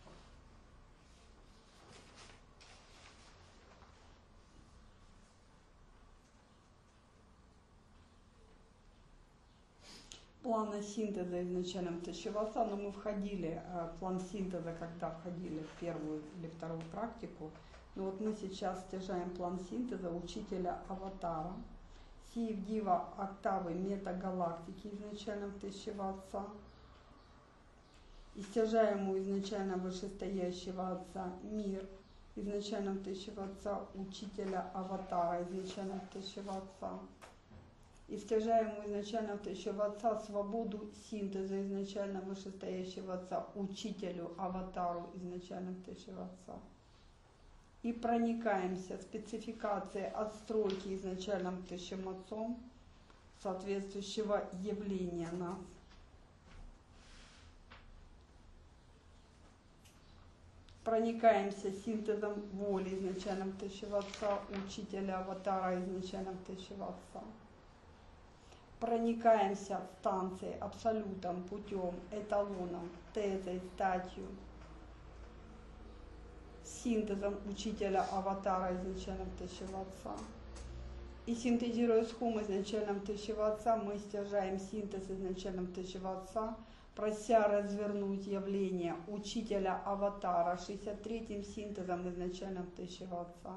Плана синтеза изначально Тысячего Отца, но мы входили, план синтеза, когда входили в первую или вторую практику, Но вот мы сейчас стяжаем план синтеза учителя аватара. Сиевдива октавы метагалактики изначально в тысячего отца. И стяжаем у изначально вышестоящего отца мир изначально в тысячего отца учителя аватара изначально в тысячего отца. И стяжаем у изначально в тысячего отца свободу синтеза изначально вышестоящего отца учителю аватару изначально в тысячего отца. И проникаемся спецификацией отстройки изначальным тысячим отцом соответствующего явления нас. Проникаемся синтезом воли изначальным тысячего отца учителя аватара изначальным тысячего отца. Проникаемся станцией, абсолютом, путем, эталоном, тезой, статью, синтезом учителя аватара изначальным тысячего отца. И синтезируя схему изначальным тысячего отца, мы стяжаем синтез изначальным тысячего отца, прося развернуть явление учителя аватара шестьдесят третьим синтезом изначальным тысячего отца,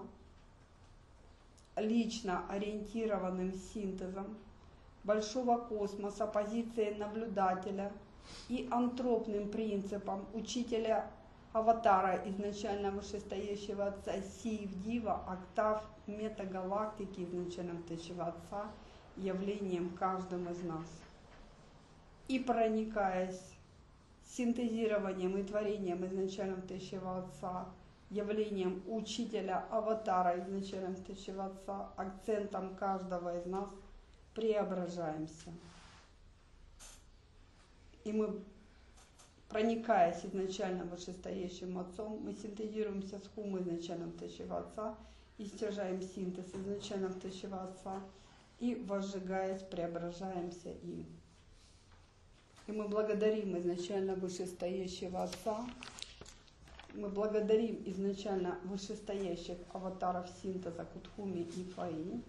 лично ориентированным синтезом большого космоса, позиции наблюдателя и антропным принципом учителя аватара изначально вышестоящего отца Сиевдива, октав метагалактики изначально тысячего отца, явлением каждым из нас. И проникаясь синтезированием и творением изначально тысячего отца, явлением учителя аватара изначально тысячего отца, акцентом каждого из нас, преображаемся. И мы, проникаясь изначально вышестоящим отцом, мы синтезируемся с хумой изначально тысячего отца и стяжаем синтез изначально тысячего отца и, возжигаясь, преображаемся им. И мы благодарим изначально вышестоящего отца, мы благодарим изначально вышестоящих аватаров синтеза Кутхуми и Фаи,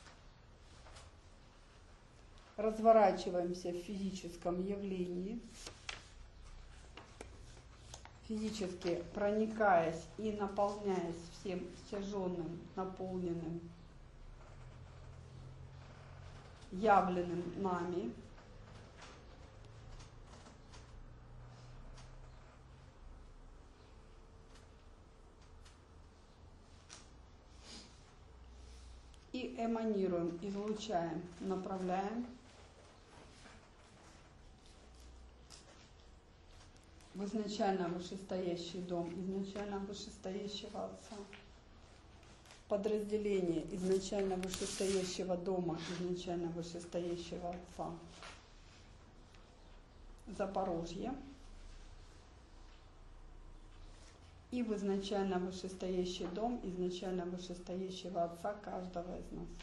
разворачиваемся в физическом явлении, физически проникаясь и наполняясь всем стяженным, наполненным, явленным нами, и эманируем, излучаем, направляем в изначально вышестоящий дом, изначально вышестоящего отца, подразделение изначально вышестоящего дома, изначально вышестоящего отца, Запорожье, и в изначально вышестоящий дом, изначально вышестоящего отца каждого из нас.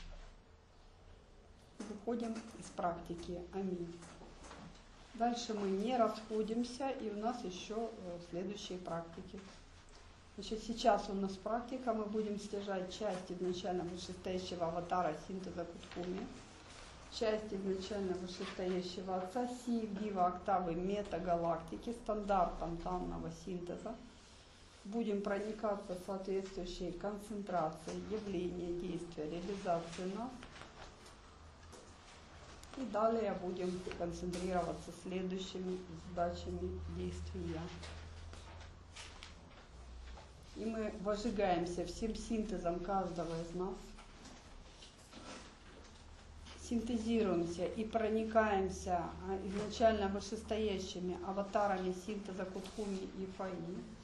Выходим из практики. Аминь. Дальше мы не расходимся, и у нас еще следующие практики. Значит, сейчас у нас практика, мы будем стяжать часть изначально вышестоящего аватара синтеза Кутхуми, часть изначально вышестоящего отца Сиевдива октавы метагалактики стандартом данного синтеза. Будем проникаться соответствующей концентрацией явления, действия, реализации нас. И далее будем концентрироваться следующими задачами действия. И мы возжигаемся всем синтезом каждого из нас, синтезируемся и проникаемся изначально вышестоящими аватарами синтеза Кутхуми и Фаи.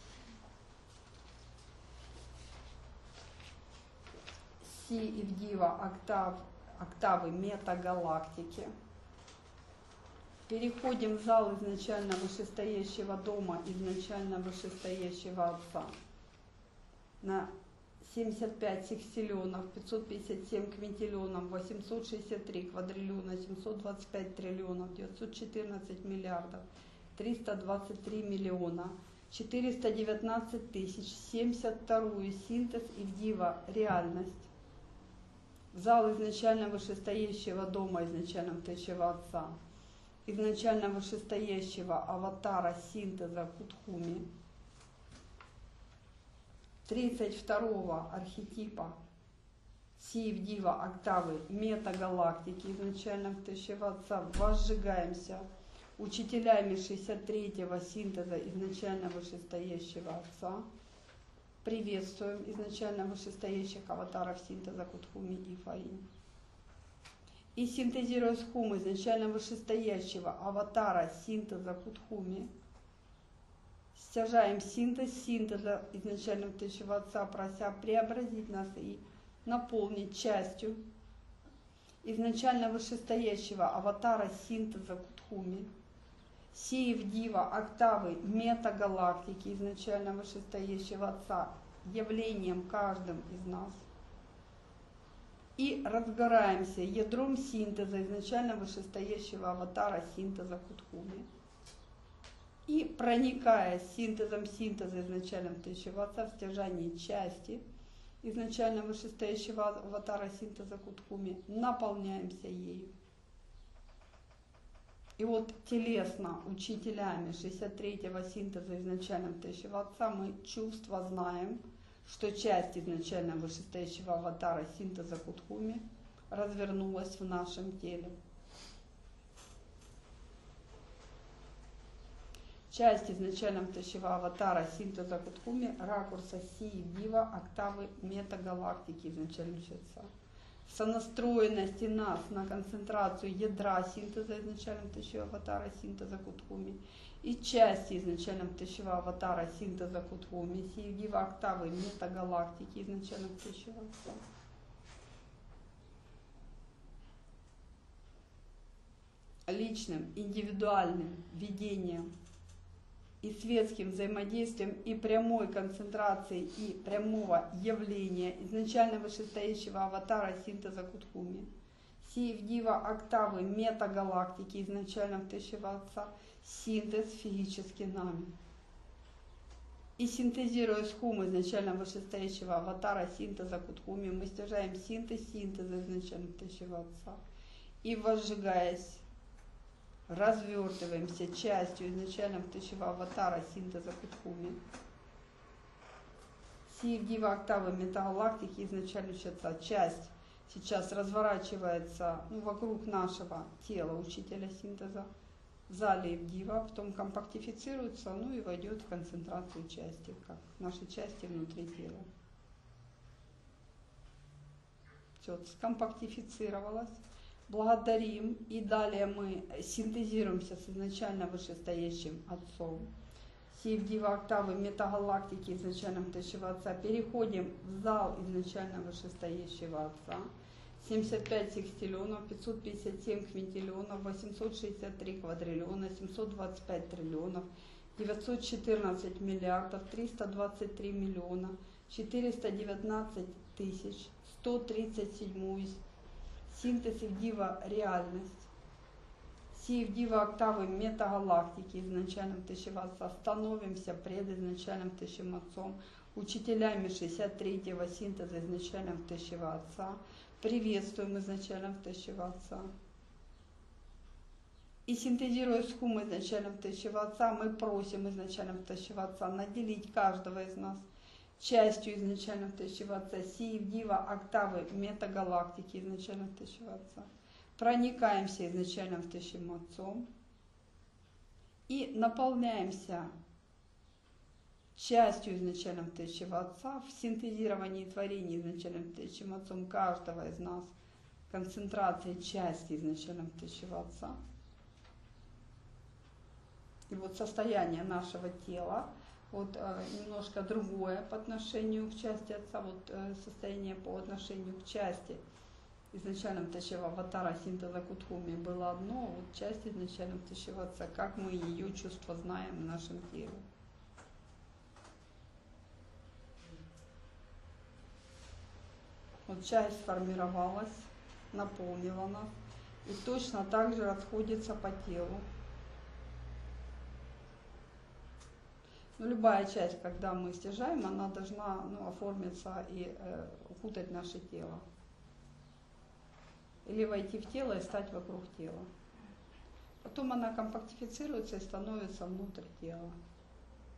Сиевдива октав октавы метагалактики. Переходим в зал изначально вышестоящего дома, изначально вышестоящего отца. На семьдесят пять секстиллионов, пятьсот пятьдесят семь квинтиллионов, восемьсот шестьдесят три квадриллиона, семьсот двадцать пять триллионов, девятьсот четырнадцать миллиардов, триста двадцать три миллиона, четыреста девятнадцать тысяч, семьдесят вторую синтез Ивдива реальность. Зал изначально вышестоящего дома, изначально тысячего отца, изначально вышестоящего аватара синтеза Кутхуми, тридцать второго архетипа Сиев Дива октавы метагалактики изначально втащего Отца возжигаемся учителями шестьдесят третьего синтеза изначально вышестоящего Отца. Приветствуем изначально вышестоящих аватаров синтеза Кутхуми и Фаин. И синтезируя с Хум изначально вышестоящего аватара синтеза Кутхуми, стяжаем синтез синтеза изначально втащего Отца, прося преобразить нас и наполнить частью изначально вышестоящего аватара синтеза Кутхуми, Сиев Дива октавы метагалактики изначально вышестоящего Отца, явлением каждым из нас. И разгораемся ядром синтеза изначально вышестоящего аватара синтеза Кутхуми. И проникая синтезом синтеза изначально втащего Отца в стяжание части изначально вышестоящего аватара синтеза Кутхуми, наполняемся ею. И вот телесно учителями шестьдесят третьего синтеза изначально втащего Отца мы чувства знаем, что часть изначально вышестоящего аватара синтеза Кутхуми развернулась в нашем теле. Часть изначально втащего аватара синтеза Кутхуми ракурса Сиев Дива октавы метагалактики изначально учатся. Сонастроенности нас на концентрацию ядра синтеза изначально втащего аватара синтеза Кутхуми и части изначально втащего аватара синтеза Кутхуми Сиев Дива октавы метагалактики изначально втащего Отца. Личным, индивидуальным видением и светским взаимодействием и прямой концентрацией и прямого явления изначально вышестоящего аватара синтеза Кутхуми, Сиев Дива октавы метагалактики изначально втащего Отца, синтез физически нами. И синтезируя с Хум изначально вышестоящего аватара синтеза Кутхуми, мы стяжаем синтез синтеза изначально втащего Отца. И возжигаясь, развертываемся частью изначально втащего аватара синтеза Кутхуми. Сиев Дива октавы метагалактики изначально учатся. Часть сейчас разворачивается ну, вокруг нашего тела учителя синтеза в зале Дива, потом компактифицируется, ну и войдет в концентрацию части, как наши части внутри тела. Все, скомпактифицировалось. Благодарим, и далее мы синтезируемся с изначально вышестоящим Отцом. Сиев Дива октавы метагалактики изначально втащего Отца. Переходим в зал изначально вышестоящего Отца. семьдесят пять секстиллионов, пятьсот пятьдесят семь квинтиллионов, восемьсот шестьдесят три квадриллиона, семьсот двадцать пять триллионов, девятьсот четырнадцать миллиардов, триста двадцать три миллиона, четыреста девятнадцать тысяч, сто тридцать семь. Синтез Сиев Дива реальность. Сиев Дива октавы метагалактики изначальным втащего Отца. Становимся пред изначальным втащим Отцом, учителями шестьдесят третьего синтеза изначальным втащего Отца. Приветствуем изначальным втащего Отца. И синтезируя с Хум изначальным втащего Отца, мы просим изначальным втащего Отца наделить каждого из нас частью изначально втащего Отца. Сиев Дива октавы метагалактики изначально втащего Отца. Проникаемся изначально втащим Отцом и наполняемся частью изначально втащего Отца в синтезировании творения изначально втащим Отцом каждого из нас, концентрацией части изначально втащего Отца. И вот состояние нашего тела вот э, немножко другое по отношению к части Отца, вот э, состояние по отношению к части изначально втащего аватара синтеза Кутхуми было одно, вот часть изначально втащего Отца, как мы ее чувства знаем в нашем теле. Вот часть сформировалась, наполнила нас и точно так же расходится по телу. Но любая часть, когда мы стяжаем, она должна ну, оформиться и э, укутать наше тело. Или войти в тело и стать вокруг тела. Потом она компактифицируется и становится внутрь тела.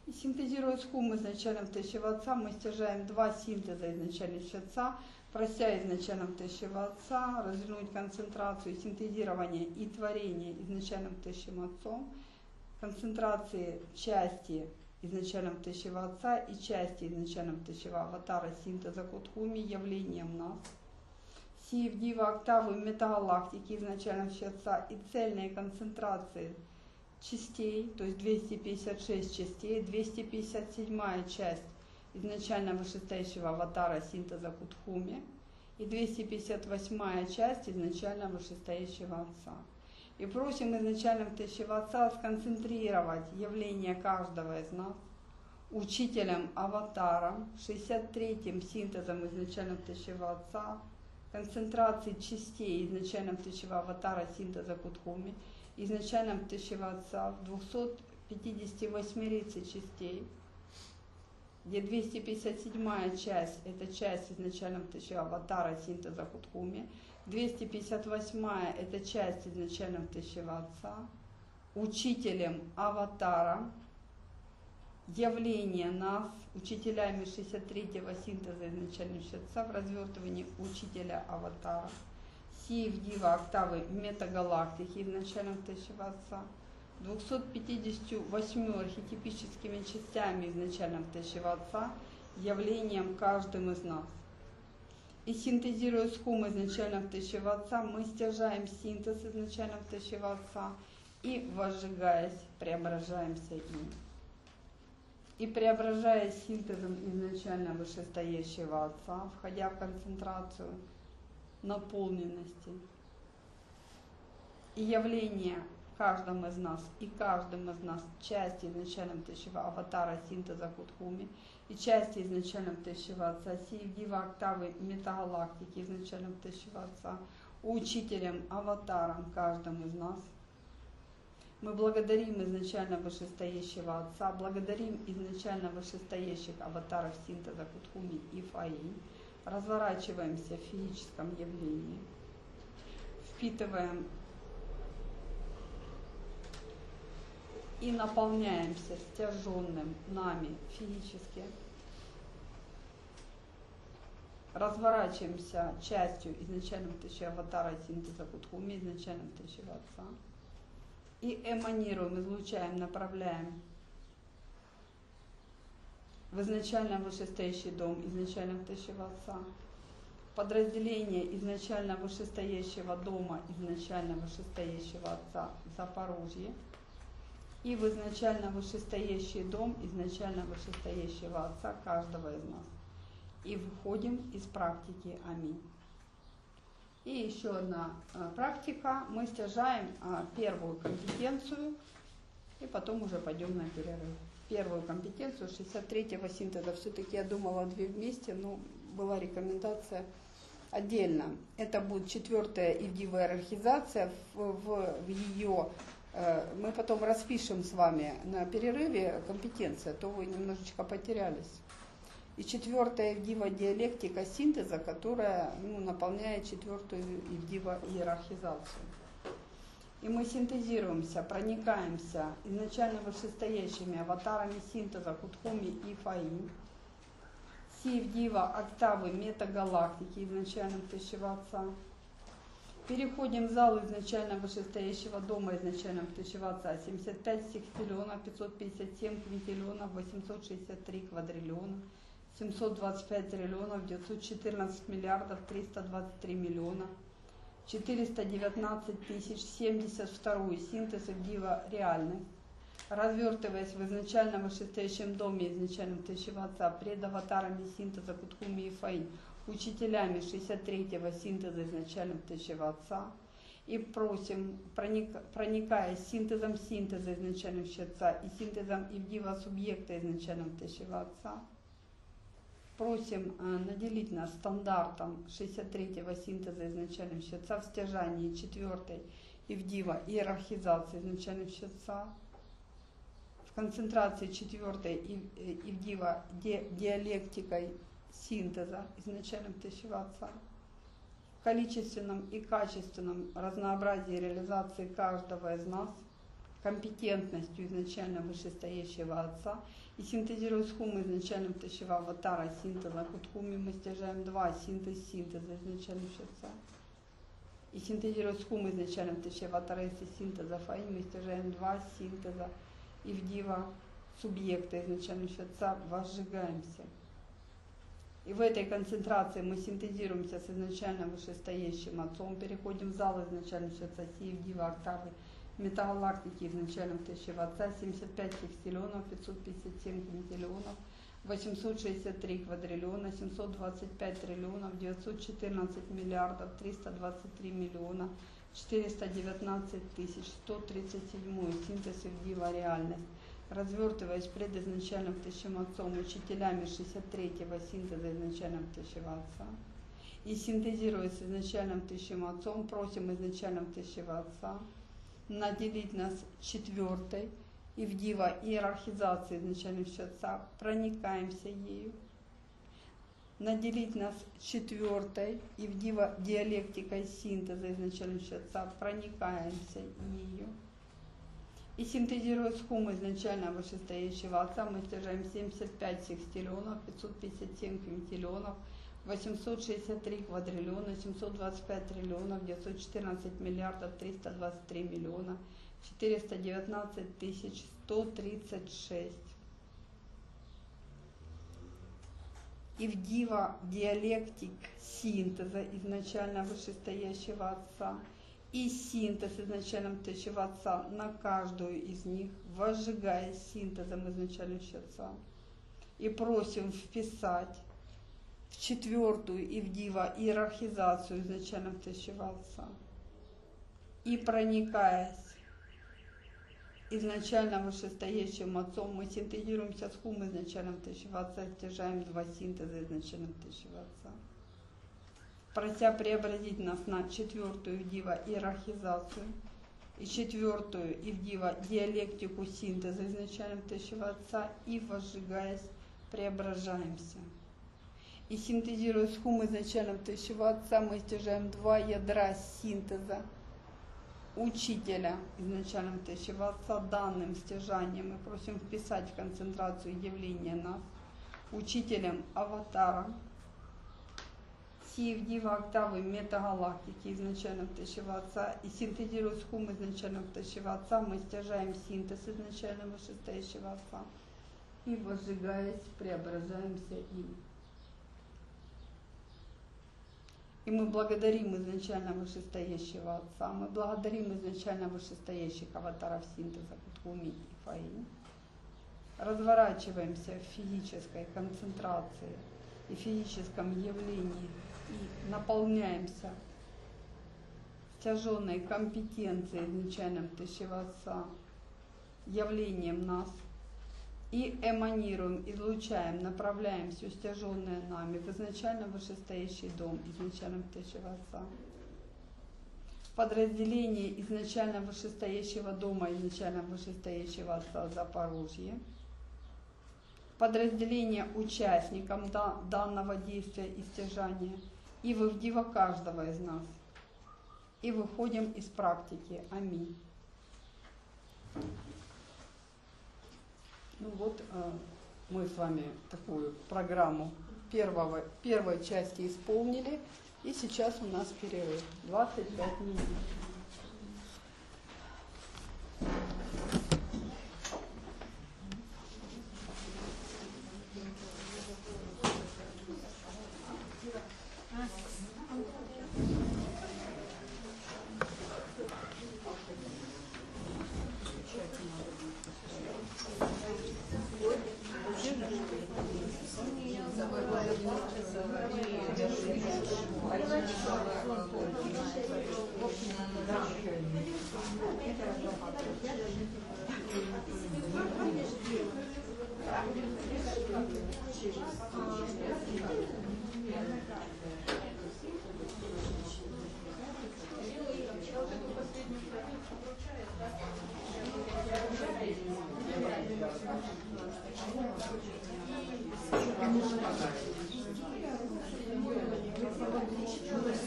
И синтезируя схумы изначальным тысячего отца, мы стяжаем два синтеза изначального отца, прося изначальным тысячего отца, развернуть концентрацию синтезирования и творения изначальным тысячим отцом, концентрации части изначальным тысячего отца и части изначальным тысячего аватара синтеза Кутхуми явлением нас. Сив дива октавы метагалактики изначального отца и цельные концентрации частей, то есть двести пятьдесят шесть частей, двести пятьдесят седьмая часть изначально вышестоящего аватара синтеза Кутхуми и двести пятьдесят восьмая часть изначально вышестоящего отца. И просим изначальным тысячего отца сконцентрировать явление каждого из нас учителем аватаром, шестьдесят третьим синтезом изначального тысячего отца, концентрации частей изначального тысячего аватара синтеза Кутхуми, изначальном тысячего отца в двухсот пятидесяти восьмерице частей, где двести пятьдесят седьмая часть – это часть изначального тысячего аватара синтеза Кутхуми, двести пятьдесят восьмая – это часть изначального тысячего отца, учителем аватаром, явление нас, учителями шестьдесят третьего синтеза изначального отца в развертывании учителя аватара, Сиев Дива октавы метагалактики изначального тысячего отца, двумястами пятьюдесятью восьмью архетипическими частями изначального тысячего отца, явлением каждым из нас. И синтезируя схумы изначального тысячего отца, мы стяжаем синтез изначального тысячего отца и, возжигаясь, преображаемся им. И преображаясь синтезом изначально вышестоящего отца, входя в концентрацию наполненности и явление каждым из нас и каждым из нас части изначального тысячего аватара синтеза Кутхуми и части изначального тысячего отца Сиев Дива октавы метагалактики изначального тысячего отца, учителем аватаром каждым из нас. Мы благодарим изначально вышестоящего отца, благодарим изначально вышестоящих аватаров синтеза Кутхуми и Фаи, разворачиваемся в физическом явлении, впитываем и наполняемся стяженным нами физически, разворачиваемся частью изначального тысячи аватара синтеза Кутхуми, изначального тысячи отца, и эманируем, излучаем, направляем в изначально вышестоящий дом изначального тысячего отца, подразделение изначально вышестоящего дома изначально вышестоящего отца в Запорожье и в изначально вышестоящий дом изначально вышестоящего отца каждого из нас. И выходим из практики Аминь. И еще одна а, практика. Мы стяжаем а, первую компетенцию и потом уже пойдем на перерыв. Первую компетенцию шестьдесят третьего синтеза. Все-таки я думала две вместе, но была рекомендация отдельно. Это будет четвертая ивдивая иерархизация. В, в, в ее э, мы потом распишем с вами на перерыве компетенция, то вы немножечко потерялись. И четвертая ивдива диалектика синтеза, которая ну, наполняет четвертую ивдива иерархизацию. И мы синтезируемся, проникаемся изначально вышестоящими аватарами синтеза Кутхуми и Фаи, Сиев-Дива октавы метагалактики изначального тысячего отца. Переходим в зал изначально вышестоящего дома изначального тысячего отца. семьдесят пять секстиллионов, пятьсот пятьдесят семь квинтиллионов, восемьсот шестьдесят три квадриллиона, семьсот двадцать пять триллионов, девятьсот четырнадцать миллиардов, триста двадцать три миллиона, четыреста девятнадцать тысяч, семьдесят второй синтез Дива реальность, развертываясь в изначально вышестоящем доме изначальном тысячего отца, пред аватарами синтеза Кутхуми и Фаи, учителями шестьдесят третьего синтеза изначального тысячего отца, и просим, проник, проникая синтезом синтеза изначального отца и синтезом Ивдива субъекта изначального тысячего отца, просим э, наделить нас стандартом шестьдесят третьего синтеза изначального отца в стяжании четвертой Ивдива иерархизации изначального отца, в концентрации четвертой Ивдива ди, диалектикой синтеза изначального тысячего отца, в количественном и качественном разнообразии реализации каждого из нас, компетентностью изначально вышестоящего Отца и синтезируя с Хумой изначальным Тащева Аватара синтеза, Кутхуми мы стяжаем два, синтез синтеза изначальным Отца. И синтезируя с Хумой изначальным Тащева Аватара и синтеза Фаи мы стяжаем два синтеза и в Дива субъекта изначальным Отца возжигаемся. И в этой концентрации мы синтезируемся с изначально вышестоящим Отцом, переходим в зал изначальным Отца и в Дива октавы метагалактики изначальным Тащева Отца, семьдесят пять секстиллионов, пятьсот пятьдесят семь квинтиллионов, восемьсот шестьдесят три квадриллиона, семьсот двадцать пять триллионов, девятьсот четырнадцать миллиардов, триста двадцать три миллиона, четыреста девятнадцать тысяч, сто тридцать семь синтез и Дива реальность. Развертываясь пред изначальным Тащим Отцом, учителями шестьдесят третьего синтеза изначальным Тащева Отца, и синтезируя с изначальным Тащим Отцом, просим изначальным Тащева Отца наделить нас четвертой и в Дива иерархизации изначальным Отца, проникаемся ею, наделить нас четвертой и в Дива диалектикой синтеза изначальным Отца, проникаемся ею. И синтезируя с Хумой изначально вышестоящего Отца, мы стяжаем семьдесят пять секстиллионов, пятьсот пятьдесят семь квинтиллионов, восемьсот шестьдесят три квадриллиона, семьсот двадцать пять триллионов, девятьсот четырнадцать миллиардов, триста двадцать три миллиона, четыреста девятнадцать тысяч, сто тридцать шесть. И в Дива диалектик синтеза изначально вышестоящего Отца, и синтез изначальным Тащева Отца на каждую из них, возжигая синтезом изначальным Отца. И просим вписать в четвертую и в Дива иерархизацию изначальным Тащева Отца. И проникаясь изначально вышестоящим Отцом, мы синтезируемся с Хум изначальным Тащева Отца, стяжаем два синтеза изначальным Тащева Отца, прося преобразить нас на четвертую Дива иерархизацию и четвертую и в Дива диалектику синтеза изначальным Тащева Отца, и возжигаясь преображаемся. И синтезируя с Хум изначальным Тащева Отца, мы стяжаем два ядра синтеза учителя изначальным Тащева Отца данным стяжанием, мы просим вписать в концентрацию явления нас учителем Аватара в Дива октавы метагалактики изначальным Тащева Отца, и синтезируя с Хум изначальным Тащева Отца, мы стяжаем синтез изначального вышестоящего Отца и возжигаясь преображаемся им. И мы благодарим изначально вышестоящего Отца, мы благодарим изначально вышестоящих аватаров синтеза Кутхуми и Фаи, разворачиваемся в физической концентрации и физическом явлении и наполняемся стяженной компетенцией изначальным Тащева Отца, явлением нас, и эманируем, излучаем, направляем все стяженное нами в изначально вышестоящий дом изначальным Тащева Отца. Подразделение изначально вышестоящего дома изначально вышестоящего Отца Запорожье. Подразделение участникам данного действия и стяжания, и вы в Дива каждого из нас. И выходим из практики. Аминь. Ну вот э, мы с вами такую программу первого, первой части исполнили, и сейчас у нас перерыв двадцать пять минут.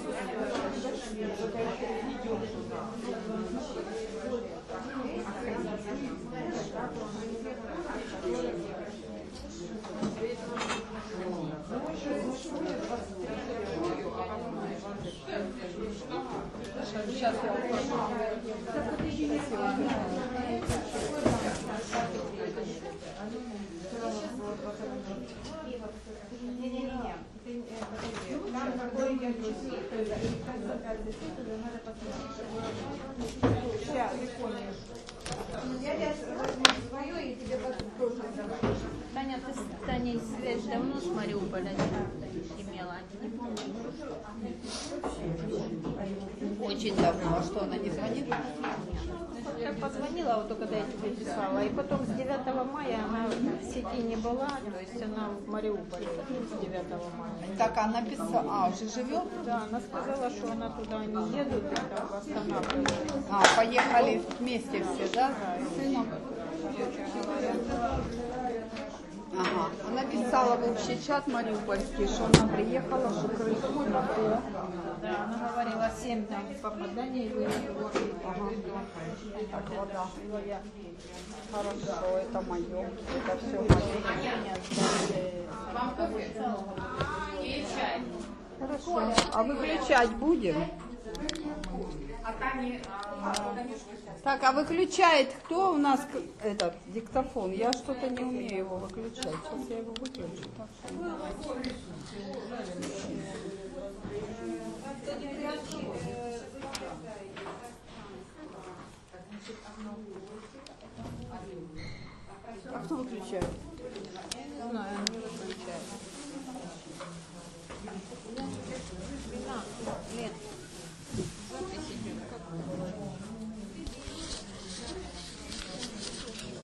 Видео туда. Сейчас Не-не-не, ты э, подожди. Там какой я чувствую, или как заказ действительно надо посмотреть. Сейчас, секунду. Я сейчас возьму свое и тебе подброшу. Таня, ты с Таней связь давно с Мариуполя имела? Не помню. Очень давно. А что, она не звонит? Я позвонила, вот только когда я тебе писала, и потом с девятого мая она в сети не была, то есть она в Мариуполе с девятого мая. Так она писала, а, уже живет? Да, она сказала, что она туда не едут, и там восстанавливают. А, поехали вместе все, да? С сыном? Ага. Она писала в общий чат мариупольский, что она приехала, что крышу снесло. Да, она говорила, семь там попаданий выявила. Ага. Так, вода. Хорошо, это мое. Это все мое. Хорошо. А выключать будем? Так, а выключает кто у нас к- этот диктофон? Я что-то не умею его выключать. Сейчас я его выключу. Так что- А кто выключает? Я не знаю, она не выключает. Лен, запись идет.